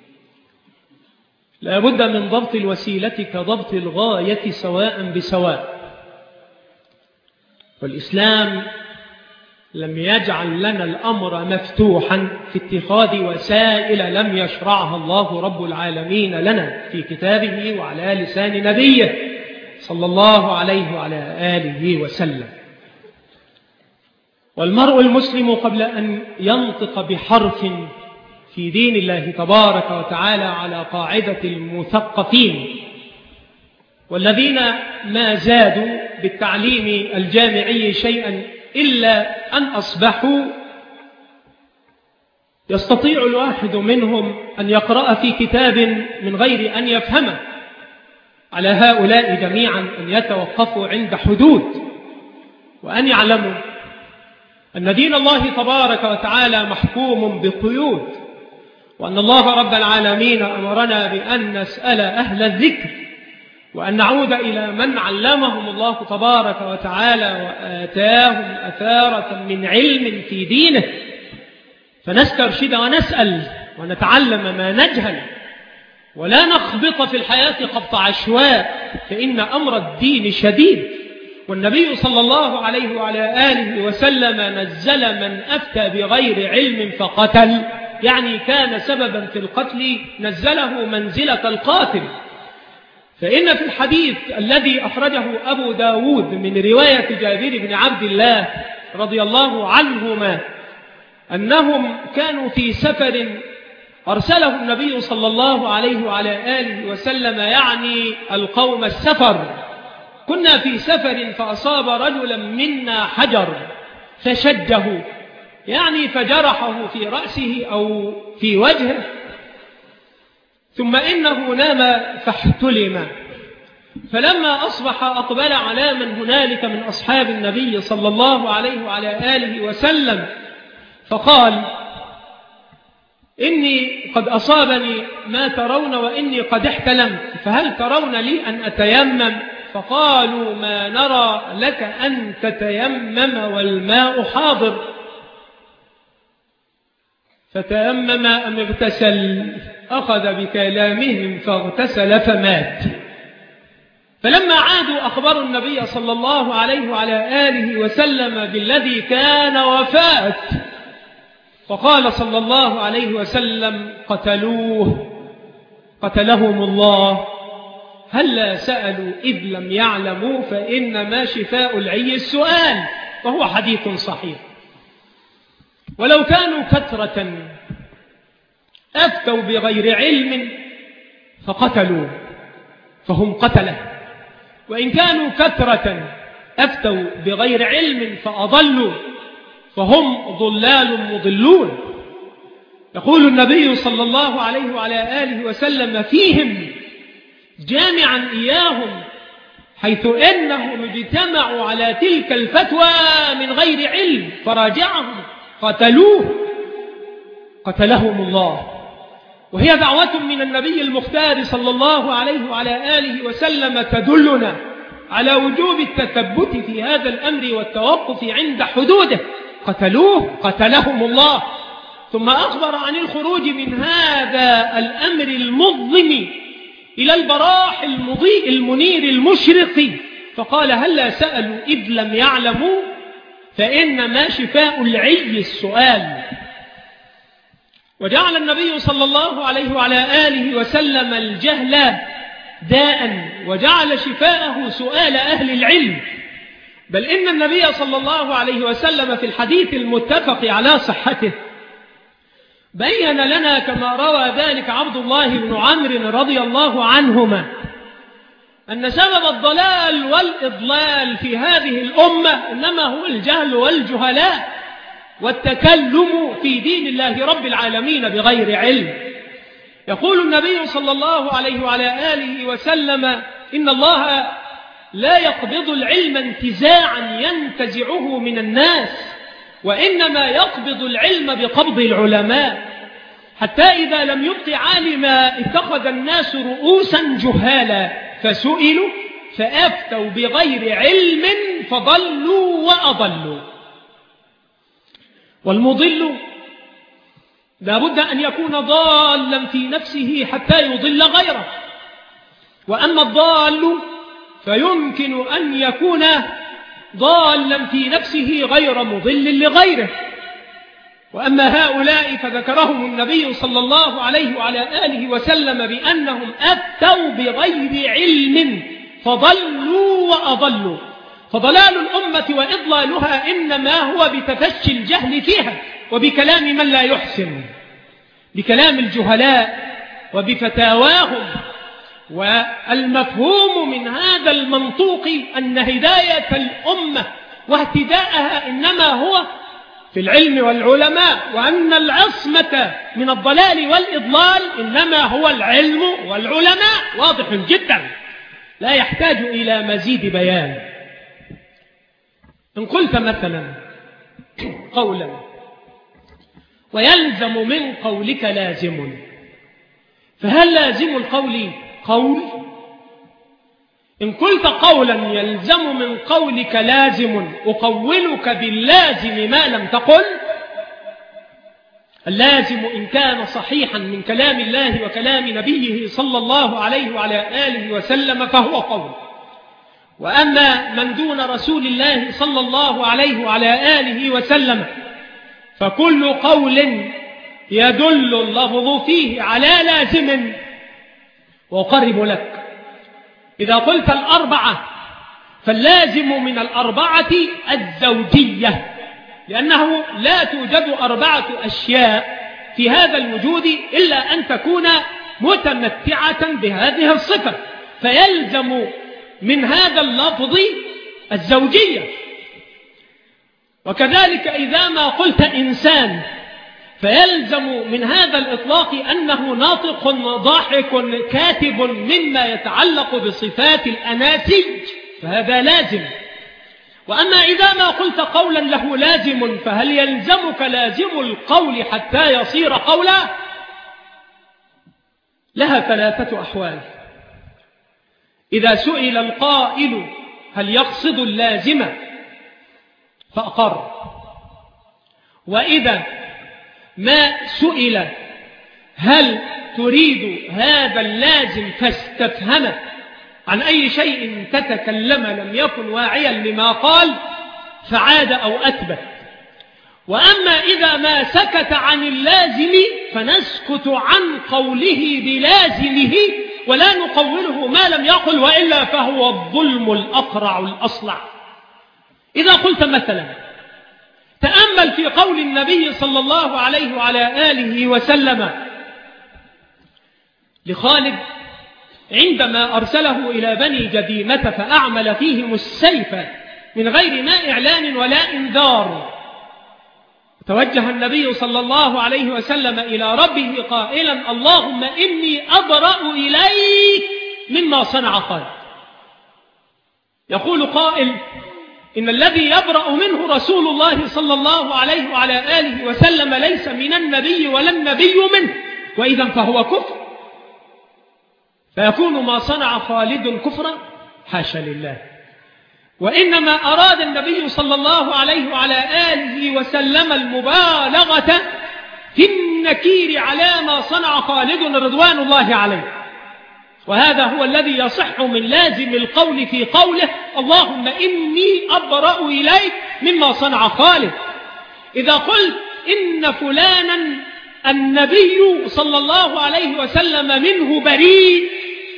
لا بد من ضبط الوسيلة كضبط الغاية سواء بسواء. والإسلام لم يجعل لنا الأمر مفتوحا في اتخاذ وسائل لم يشرعها الله رب العالمين لنا في كتابه وعلى لسان نبيه صلى الله عليه وعلى آله وسلم. والمرء المسلم قبل أن ينطق بحرف في دين الله تبارك وتعالى على قاعدة المثقفين والذين ما زادوا بالتعليم الجامعي شيئا إلا أن أصبحوا يستطيع الواحد منهم أن يقرأ في كتاب من غير أن يفهمه. على هؤلاء جميعا أن يتوقفوا عند حدود، وأن يعلموا أن دين الله تبارك وتعالى محكوم بقيود، وأن الله رب العالمين أمرنا بأن نسأل أهل الذكر، وأن نعود إلى من علمهم الله تبارك وتعالى وآتاهم أثارة من علم في دينه، فنسترشد ونسأل ونتعلم ما نجهل، ولا نخبط في الحياة خبط عشواء، فإن أمر الدين شديد. والنبي صلى الله عليه وعلى آله وسلم نزل من أفتى بغير علم فقتل، يعني كان سببا في القتل، نزله منزلة القاتل. فإن في الحديث الذي أخرجه أبو داود من رواية جابر بن عبد الله رضي الله عنهما أنهم كانوا في سفر أرسله النبي صلى الله عليه وعلى آله وسلم، يعني القوم السفر. كنا في سفر فأصاب رجلا منا حجر فشده، يعني فجرحه في رأسه أو في وجهه، ثم إنه نام فاحتلم. فلما أصبح أقبل على من هنالك من أصحاب النبي صلى الله عليه وعلى آله وسلم فقال: إني قد أصابني ما ترون وإني قد احتلمت، فهل ترون لي أن أتيمم؟ فقالوا: ما نرى لك أن تتيمم والماء حاضر. فتيمم أم اغتسل؟ أخذ بكلامهم فاغتسل فمات. فلما عادوا أخبروا النبي صلى الله عليه وعلى آله وسلم بالذي كان وفات، فقال صلى الله عليه وسلم: قتلوه قتلهم الله، هلا سألوا إذ لم يعلموا، فإنما شفاء العي السؤال. وهو حديث صحيح. ولو كانوا كثرة أفتوا بغير علم فقتلوا فهم قتله، وإن كانوا كثرة أفتوا بغير علم فأضلوا فهم ضلال مضلون. يقول النبي صلى الله عليه وعلى آله وسلم فيهم جامعا إياهم حيث إنهم اجتمعوا على تلك الفتوى من غير علم فراجعهم قتلوه قتلهم الله. وهي دعوة من النبي المختار صلى الله عليه وعلى آله وسلم تدلنا على وجوب التثبت في هذا الأمر والتوقف عند حدوده. قتلوه قتلهم الله. ثم أخبر عن الخروج من هذا الأمر المظلم إلى البراح المضيء المنير المشرق، فقال هلا سألوا إذ لم يعلموا فإنما شفاء العي السؤال. وجعل النبي صلى الله عليه وعلى آله وسلم الجهل داء وجعل شفاءه سؤال أهل العلم. بل إن النبي صلى الله عليه وسلم في الحديث المتفق على صحته بين لنا كما روى ذلك عبد الله بن عمرو رضي الله عنهما أن سبب الضلال والإضلال في هذه الأمة إنما هو الجهل والجهلاء والتكلم في دين الله رب العالمين بغير علم. يقول النبي صلى الله عليه وعلى آله وسلم إن الله لا يقبض العلم انتزاعا ينتزعه من الناس، وإنما يقبض العلم بقبض العلماء، حتى إذا لم يبق عالما اتخذ الناس رؤوسا جهالا فسئلوا فأفتوا بغير علم فضلوا وأضلوا. والمضل لا بد أن يكون ضالا في نفسه حتى يضل غيره، وأما الضال فيمكن أن يكون ضالا في نفسه غير مضل لغيره. وأما هؤلاء فذكرهم النبي صلى الله عليه وعلى آله وسلم بأنهم أفتوا بغير علم فضلوا وأضلوا. فضلال الأمة وإضلالها إنما هو بتفشي الجهل فيها وبكلام من لا يحسن، بكلام الجهلاء وبفتاواهم. والمفهوم من هذا المنطوق أن هداية الأمة واهتداءها إنما هو في العلم والعلماء، وأن العصمة من الضلال والإضلال إنما هو العلم والعلماء. واضح جدا لا يحتاج إلى مزيد بيان. إن قلت مثلا قولا ويلزم من قولك لازم، فهل لازم القول قول؟ إن قلت قولا يلزم من قولك لازم أقولك باللازم ما لم تقل. اللازم إن كان صحيحا من كلام الله وكلام نبيه صلى الله عليه وعلى آله وسلم فهو قول، وأما من دون رسول الله صلى الله عليه وعلى آله وسلم فكل قول يدل اللفظ فيه على لازم. وأقرب لك إذا قلت الأربعة فاللازم من الأربعة الزوجية، لأنه لا توجد أربعة أشياء في هذا الوجود إلا أن تكون متمتعة بهذه الصفة، فيلزم من هذا اللفظ الزوجية. وكذلك إذا ما قلت إنسان فيلزم من هذا الإطلاق أنه ناطق ضاحك كاتب مما يتعلق بصفات الأناسي، فهذا لازم. وأما إذا ما قلت قولا له لازم فهل يلزمك لازم القول حتى يصير قولا؟ لها ثلاثة أحوال. إذا سئل القائل هل يقصد اللازم فأقر، وإذا ما سئل هل تريد هذا اللازم فاستفهم عن أي شيء تتكلم لم يكن واعيا لما قال فعاد أو أثبت. وأما إذا ما سكت عن اللازم فنسكت عن قوله بلازمه ولا نقوله ما لم يقل، وإلا فهو الظلم الأقرع الأصلع. إذا قلت مثلا تأمل في قول النبي صلى الله عليه وعلى آله وسلم لخالد عندما أرسله إلى بني جديمة فأعمل فيهم السيف من غير ما إعلان ولا إنذار، توجه النبي صلى الله عليه وسلم إلى ربه قائلا اللهم إني أبرأ إليك مما صنع خالد. يقول قائل إن الذي يبرأ منه رسول الله صلى الله عليه وعلى آله وسلم ليس من النبي ولا النبي منه، وإذا فهو كفر، فيكون ما صنع خالد كفرا؟ حاشا لله. وإنما أراد النبي صلى الله عليه وعلى آله وسلم المبالغة في النكير على ما صنع خالد رضوان الله عليه، وهذا هو الذي يصح من لازم القول في قوله اللهم إني أبرأ إليك مما صنع خالد. إذا قلت إن فلانا النبي صلى الله عليه وسلم منه بريء،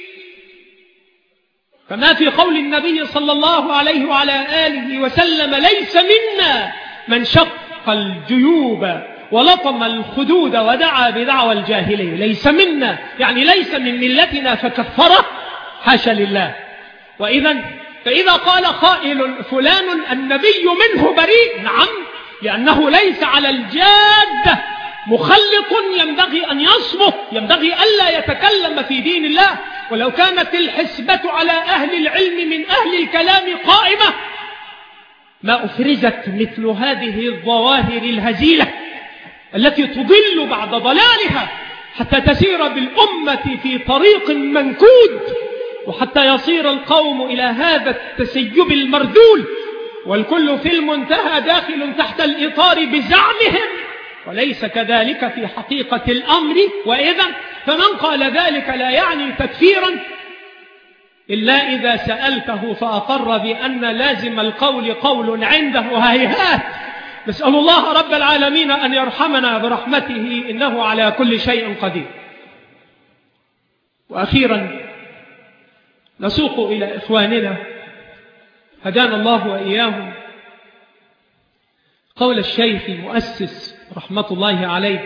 فما في قول النبي صلى الله عليه وعلى آله وسلم ليس منا من شق الجيوب ولطم الخدود ودعا بدعوى الجاهلية، ليس منا يعني ليس من ملتنا فكفره؟ حاشا لله. وإذا فإذا قال قائل فلان النبي منه بريء، نعم، لأنه ليس على الجادة، مخلط ينبغي أن يصمت، ينبغي ألا يتكلم في دين الله. ولو كانت الحسبة على أهل العلم من أهل الكلام قائمة ما أفرزت مثل هذه الظواهر الهزيلة التي تضل بعد ضلالها حتى تسير بالأمة في طريق منكود، وحتى يصير القوم إلى هذا التسيب المرذول، والكل في المنتهى داخل تحت الإطار بزعمهم، وليس كذلك في حقيقة الأمر. وإذا فمن قال ذلك لا يعني تكفيرا إلا إذا سألته فأقر بأن لازم القول قول عنده، هيهات. نسأل الله رب العالمين أن يرحمنا برحمته إنه على كل شيء قدير. وأخيرا نسوق إلى إخواننا هدانا الله وإياهم قول الشيخ المؤسس رحمة الله عليه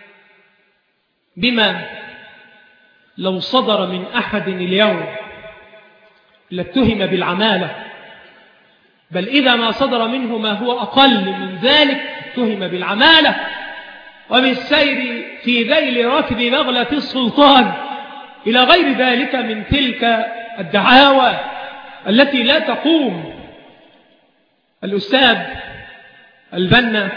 بما لو صدر من أحد اليوم لاتهم بالعمالة، بل إذا ما صدر منه ما هو أقل من ذلك اتهم بالعمالة وبالسير في ذيل ركب بغلة السلطان إلى غير ذلك من تلك الدعاوى التي لا تقوم. الأستاذ البنا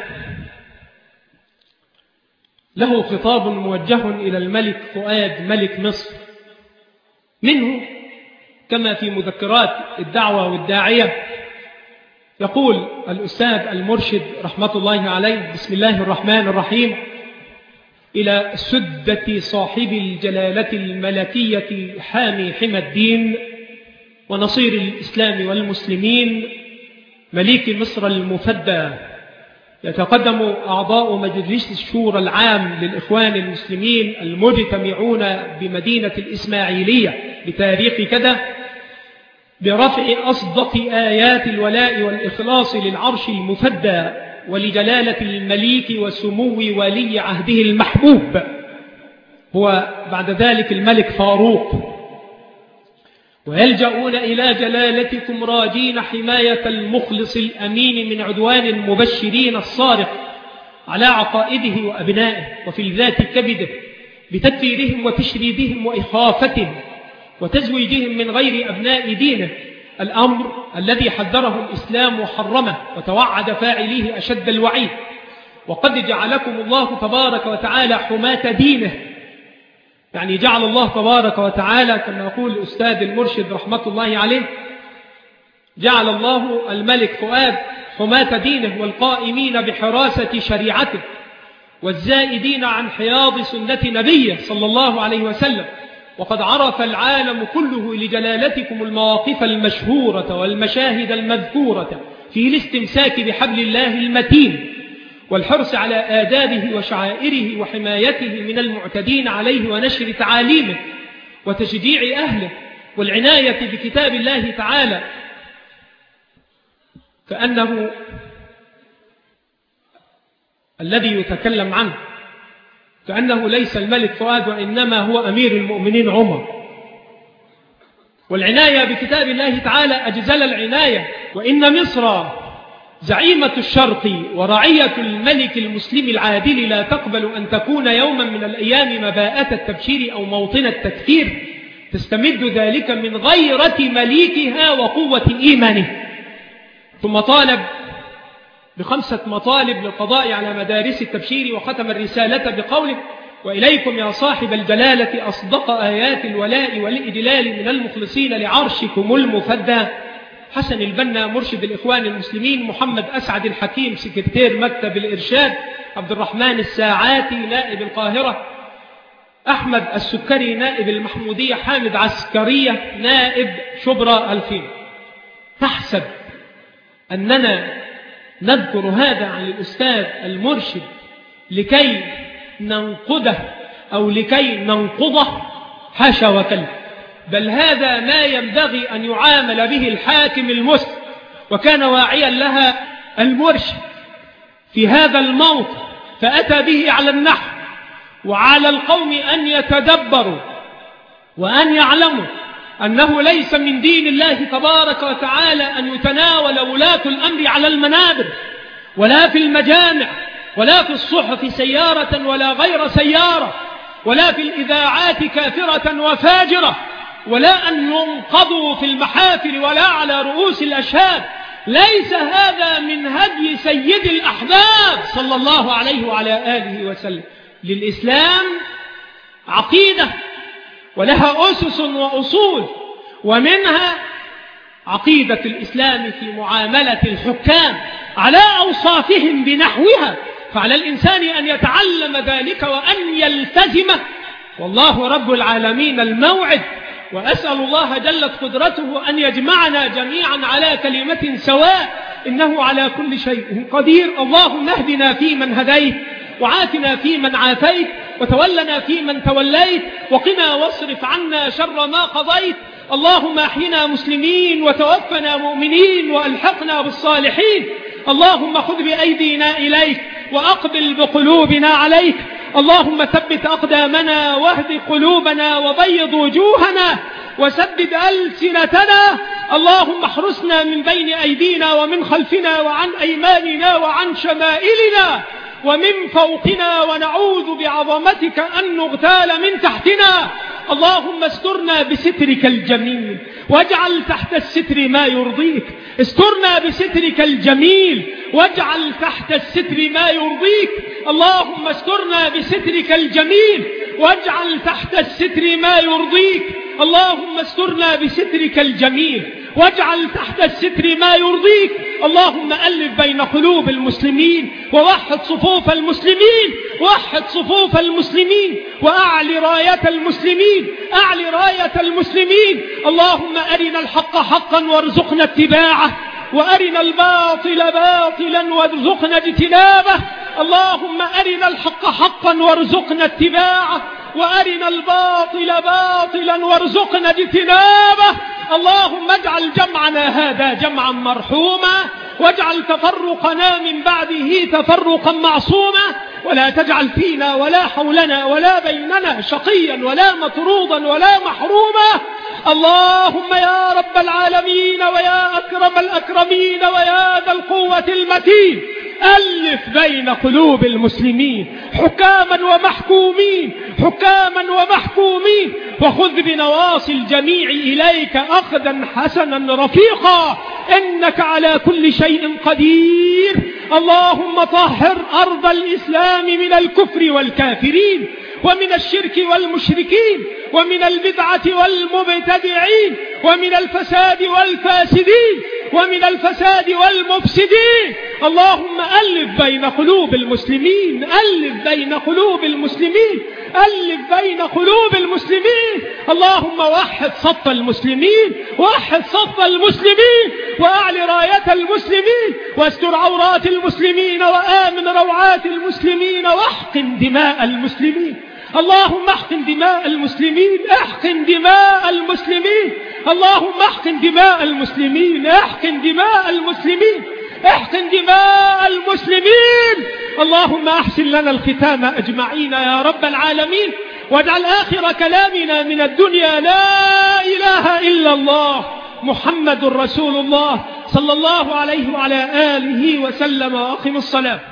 له خطاب موجه إلى الملك فؤاد ملك مصر، منه كما في مذكرات الدعوة والداعية يقول الأستاذ المرشد رحمة الله عليه بسم الله الرحمن الرحيم: إلى سدة صاحب الجلالة الملكية حامي حمى الدين ونصير الإسلام والمسلمين مليك مصر المفدى، يتقدم أعضاء مجلس الشورى العام للإخوان المسلمين المجتمعون بمدينة الإسماعيلية بتاريخ كذا برفع أصدق آيات الولاء والإخلاص للعرش المفدى ولجلالة المليك وسمو ولي عهده المحبوب، هو بعد ذلك الملك فاروق، ويلجؤون إلى جلالتكم راجين حماية المخلص الأمين من عدوان المبشرين الصارق على عقائده وأبنائه وفي الذات كبده بتدفيرهم وتشريدهم وإخافتهم وتزويجهم من غير أبناء دينه، الأمر الذي حذره الإسلام وحرمه وتوعد فاعليه أشد الوعيد. وقد جعلكم الله تبارك وتعالى حماة دينه، يعني جعل الله تبارك وتعالى كما يقول الأستاذ المرشد رحمة الله عليه جعل الله الملك فؤاد حماة دينه والقائمين بحراسة شريعته والزائدين عن حياض سنة نبيه صلى الله عليه وسلم. وقد عرف العالم كله لجلالتكم المواقف المشهورة والمشاهد المذكورة في الاستمساك بحبل الله المتين والحرص على آدابه وشعائره وحمايته من المعتدين عليه ونشر تعاليمه وتشجيع أهله والعناية بكتاب الله تعالى، كأنه الذي يتكلم عنه كأنه ليس الملك فؤاد وإنما هو أمير المؤمنين عمر. والعناية بكتاب الله تعالى أجزل العناية، وإن مصر زعيمة الشرق ورعية الملك المسلم العادل لا تقبل أن تكون يوما من الأيام مباءة التبشير أو موطن التكفير، تستمد ذلك من غيرة مليكها وقوة إيمانه. ثم طالب بخمسة مطالب للقضاء على مدارس التبشير، وختم الرسالة بقوله: وإليكم يا صاحب الجلالة أصدق آيات الولاء والإجلال من المخلصين لعرشكم المفدى حسن البنا مرشد الإخوان المسلمين، محمد أسعد الحكيم سكرتير مكتب الإرشاد، عبد الرحمن الساعاتي نائب القاهرة، أحمد السكري نائب المحمودية، حامد عسكرية نائب شبرا الخير. تحسب أننا نذكر هذا عن الأستاذ المرشد لكي ننقده أو لكي ننقضه؟ حاشا وكلا، بل هذا ما ينبغي أن يعامل به الحاكم المسلم. وكان واعيا لها المرشد في هذا الموطن، فأتى به على النحو، وعلى القوم أن يتدبروا وأن يعلموا أنه ليس من دين الله تبارك وتعالى أن يتناول ولاة الأمر على المنابر ولا في المجامع ولا في الصحف سيارة ولا غير سيارة ولا في الإذاعات كافرة وفاجرة، ولا أن ينقضوا في المحافل ولا على رؤوس الأشهاد. ليس هذا من هدي سيد الأحباب صلى الله عليه وعلى آله وسلم. للإسلام عقيدة ولها أسس وأصول، ومنها عقيدة الإسلام في معاملة الحكام على أوصافهم بنحوها، فعلى الإنسان أن يتعلم ذلك وأن يلتزمه. والله رب العالمين الموعد، وأسأل الله جلت قدرته أن يجمعنا جميعا على كلمة سواء، إنه على كل شيء قدير. اللهم اهدنا فيمن هديت، وعافنا فيمن عافيت، وتولنا فيمن توليت، وقنا واصرف عنا شر ما قضيت. اللهم احينا مسلمين وتوفنا مؤمنين وألحقنا بالصالحين. اللهم خذ بأيدينا إليك وأقبل بقلوبنا عليك. اللهم ثبت أقدامنا واهد قلوبنا وبيض وجوهنا وسدد ألسنتنا. اللهم احرسنا من بين أيدينا ومن خلفنا وعن أيماننا وعن شمائلنا ومن فوقنا، ونعوذ بعظمتك أن نغتال من تحتنا. اللهم استرنا بسترك الجميل واجعل تحت الستر ما يرضيك. استرنا بسترك الجميل واجعل تحت الستر ما يرضيك. اللهم استرنا بسترك الجميل واجعل تحت الستر ما يرضيك. اللهم استرنا بسترك الجميل واجعل تحت الستر ما يرضيك. اللهم ألف بين قلوب المسلمين ووحد صفوف المسلمين، وحد صفوف المسلمين، وأعلي راية المسلمين، أعلي راية المسلمين. اللهم أرنا الحق حقا وارزقنا اتباعه، وأرنا الباطل باطلا وارزقنا اجتنابه. اللهم أرنا الحق حقا وارزقنا اتباعه، وأرنا الباطل باطلا وارزقنا اجتنابه. اللهم اجعل جمعنا هذا جمعا مرحوما، واجعل تفرقنا من بعده تفرقا معصوما، ولا تجعل فينا ولا حولنا ولا بيننا شقيا ولا مطرودا ولا محروما. اللهم يا رب العالمين ويا أكرم الأكرمين ويا ذا القوة المتين، ألف بين قلوب المسلمين حكاما ومحكومين، حكاما ومحكومين، وخذ بنواصي الجميع إليك أخذا حسنا رفيقا، إنك على كل شيء قدير. اللهم طهر أرض الإسلام من الكفر والكافرين، ومن الشرك والمشركين، ومن البدعة والمبتدعين، ومن الفساد والفاسدين، ومن الفساد والمفسدين. اللهم ألف بين قلوب المسلمين، ألف بين قلوب المسلمين، ألف بين قلوب المسلمين. اللهم وحد صف المسلمين، وحد صف المسلمين، وأعلي راية المسلمين، واستر عورات المسلمين، وآمن روعات المسلمين، واحقن دماء المسلمين. اللهم احقن دماء المسلمين، احقن دماء المسلمين. اللهم احقن دماء المسلمين، احقن دماء المسلمين، احقن دماء المسلمين. اللهم احسن لنا الختام أجمعين يا رب العالمين، واجعل آخر كلامنا من الدنيا لا إله إلا الله محمد رسول الله صلى الله عليه وعلى آله وسلم وأقم الصلاة.